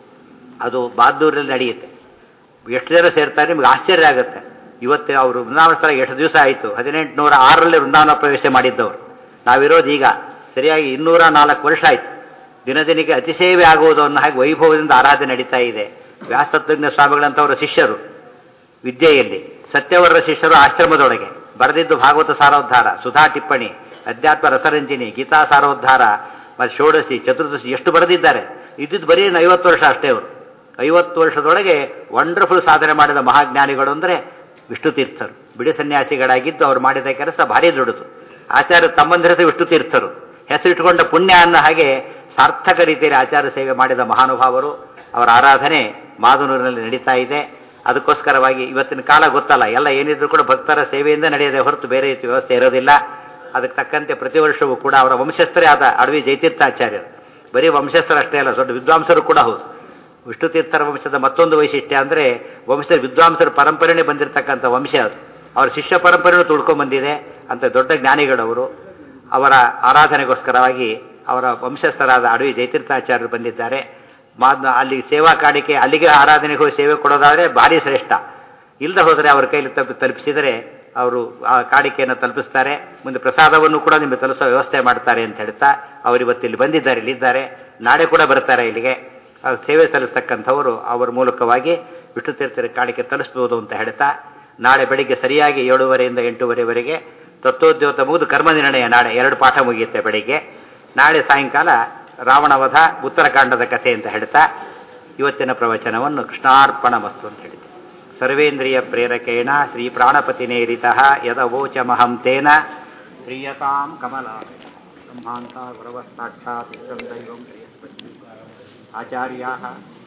ಅದು ಬಾದ್ದೂರಲ್ಲಿ ನಡೆಯುತ್ತೆ. ಎಷ್ಟು ಜನ ಸೇರ್ತಾರೆ ನಿಮ್ಗೆ ಆಶ್ಚರ್ಯ ಆಗುತ್ತೆ. ಇವತ್ತು ಅವರು ವೃಂದಾವನ ಸ್ಥಳ ಎಷ್ಟು ದಿವಸ ಆಯಿತು, 1806ರಲ್ಲಿ ವೃಂದಾವನ ಪ್ರವೇಶ ಮಾಡಿದ್ದವರು. ನಾವಿರೋದು ಈಗ ಸರಿಯಾಗಿ 204 ವರ್ಷ ಆಯಿತು. ದಿನದಿನಕ್ಕೆ ಅತಿಶಯವೇ ಆಗುವುದು ಅನ್ನೋ ಹಾಗೆ ವೈಭವದಿಂದ ಆರಾಧನೆ ನಡೀತಾ ಇದೆ. ವ್ಯಾಸತತ್ವಜ್ಞ ಸ್ವಾಮಿಗಳಂತವರ ಶಿಷ್ಯರು ವಿದ್ಯೆಯಲ್ಲಿ, ಸತ್ಯವರ ಶಿಷ್ಯರು ಆಶ್ರಮದೊಳಗೆ ಬರೆದಿದ್ದು ಭಾಗವತ ಸಾರೋದ್ಧಾರ, ಸುಧಾ ಟಿಪ್ಪಣಿ, ಅಧ್ಯಾತ್ಮ ರಸರಂಜಿನಿ, ಗೀತಾ ಸಾರೋದ್ಧಾರ, ಮತ್ತು ಷೋಡಶಿ, ಚತುರ್ದಶಿ ಎಷ್ಟು ಬರೆದಿದ್ದಾರೆ. ಇದ್ದಿದ್ದು ಬರೀ 50 ವರ್ಷ ಅಷ್ಟೇ. ಅವರು 50 ವರ್ಷದೊಳಗೆ ವಂಡರ್ಫುಲ್ ಸಾಧನೆ ಮಾಡಿದ ಮಹಾಜ್ಞಾನಿಗಳು ಅಂದರೆ ವಿಷ್ಣು ತೀರ್ಥರು. ಬಿಡಿ ಸನ್ಯಾಸಿಗಳಾಗಿದ್ದು ಅವರು ಮಾಡಿದ ಕೆಲಸ ಭಾರಿ ದೊಡ್ಡದು. ಆಚಾರ್ಯ ತಮ್ಮಂದಿರ ಹೆಸರು ವಿಷ್ಣು ತೀರ್ಥರು. ಹೆಸರಿಟ್ಟುಕೊಂಡ ಪುಣ್ಯ ಅನ್ನೋ ಹಾಗೆ ಸಾರ್ಥಕ ರೀತಿಯಲ್ಲಿ ಆಚಾರ್ಯ ಸೇವೆ ಮಾಡಿದ ಮಹಾನುಭಾವರು. ಅವರ ಆರಾಧನೆ ಮಾದನೂರಿನಲ್ಲಿ ನಡೀತಾ ಇದೆ. ಅದಕ್ಕೋಸ್ಕರವಾಗಿ ಇವತ್ತಿನ ಕಾಲ ಗೊತ್ತಲ್ಲ, ಎಲ್ಲ ಏನಿದ್ರು ಕೂಡ ಭಕ್ತರ ಸೇವೆಯಿಂದ ನಡೆಯದೆ ಹೊರತು ಬೇರೆ ರೀತಿ ವ್ಯವಸ್ಥೆ ಇರೋದಿಲ್ಲ. ಅದಕ್ಕೆ ತಕ್ಕಂತೆ ಪ್ರತಿ ವರ್ಷವೂ ಕೂಡ ಅವರ ವಂಶಸ್ಥರೇ ಆದ ಅಡವಿ ಜಯತೀರ್ಥಾಚಾರ್ಯರು. ಬರೀ ವಂಶಸ್ಥರಷ್ಟೇ ಅಲ್ಲ, ದೊಡ್ಡ ವಿದ್ವಾಂಸರು ಕೂಡ ಹೌದು. ವಿಷ್ಣು ತೀರ್ಥರ ವಂಶದ ಮತ್ತೊಂದು ವೈಶಿಷ್ಟ್ಯ ಅಂದರೆ ವಂಶದ ವಿದ್ವಾಂಸರ ಪರಂಪರೆನೇ ಬಂದಿರತಕ್ಕಂಥ ವಂಶ ಅದು. ಅವರ ಶಿಷ್ಯ ಪರಂಪರೆಯೂ ತುಳ್ಕೊಂಡ್ಬಂದಿದೆ. ಅಂತ ದೊಡ್ಡ ಜ್ಞಾನಿಗಳವರು. ಅವರ ಆರಾಧನೆಗೋಸ್ಕರವಾಗಿ ಅವರ ವಂಶಸ್ಥರಾದ ಅಡವಿ ಜಯತೀರ್ಥಾಚಾರ್ಯರು ಬಂದಿದ್ದಾರೆ. ಅಲ್ಲಿ ಸೇವಾ ಕಾಣಿಕೆ, ಅಲ್ಲಿಗೆ ಆರಾಧನೆಗೆ ಹೋಗಿ ಸೇವೆ ಕೊಡೋದಾದರೆ ಭಾರಿ ಶ್ರೇಷ್ಠ. ಇಲ್ಲದೆ ಹೋದರೆ ಅವರ ಕೈಲಿ ತಲುಪಿಸಿದರೆ ಅವರು ಆ ಕಾಣಿಕೆಯನ್ನು ತಲುಪಿಸ್ತಾರೆ. ಮುಂದೆ ಪ್ರಸಾದವನ್ನು ಕೂಡ ನಿಮಗೆ ತಲುಪಿಸೋ ವ್ಯವಸ್ಥೆ ಮಾಡ್ತಾರೆ ಅಂತ ಹೇಳ್ತಾ ಅವರು ಇವತ್ತಿಲ್ಲಿ ಬಂದಿದ್ದಾರೆ, ಇಲ್ಲಿದ್ದಾರೆ. ನಾಳೆ ಕೂಡ ಬರ್ತಾರೆ ಇಲ್ಲಿಗೆ. ಸೇವೆ ಸಲ್ಲಿಸ್ತಕ್ಕಂಥವರು ಅವರ ಮೂಲಕವಾಗಿ ವಿಷ್ಣು ತೀರ್ಥರ ಕಾಣಿಕೆ ತಲುಪಿಸ್ಬೋದು ಅಂತ ಹೇಳ್ತಾ ನಾಳೆ ಬೆಳಿಗ್ಗೆ ಸರಿಯಾಗಿ 7:30ಯಿಂದ 8:30ವರೆಗೆ ತತ್ವೋದ್ಯೋತ ಮುಗಿದು ಕರ್ಮ ನಿರ್ಣಯ. ನಾಳೆ 2 ಪಾಠ ಮುಗಿಯುತ್ತೆ ಬೆಳಿಗ್ಗೆ. ನಾಳೆ ಸಾಯಂಕಾಲ ರಾವಣವಧ ಉತ್ತರಾಖಂಡದ ಕಥೆ ಅಂತ ಹೇಳ್ತಾ ಇವತ್ತಿನ ಪ್ರವಚನವನ್ನು ಕೃಷ್ಣಾರ್ಪಣ ಮಸ್ತು ಅಂತ ಹೇಳಿದೆ. ಸರ್ವೇಂದ್ರಿಯ ಪ್ರೇರಕೇಣ ಶ್ರೀ ಪ್ರಾಣಪತಿನೇರಿತಃ ಯದವೋಚಮಹಂ ತೇನ ಪ್ರಿಯತಾಂ ಕಮಲಾ ಸಂಹಾಂತ ಗುರವಃ ಸಾಕ್ಷಾತ್ ದೈವಂ ಆಚಾರ್ಯಾಃ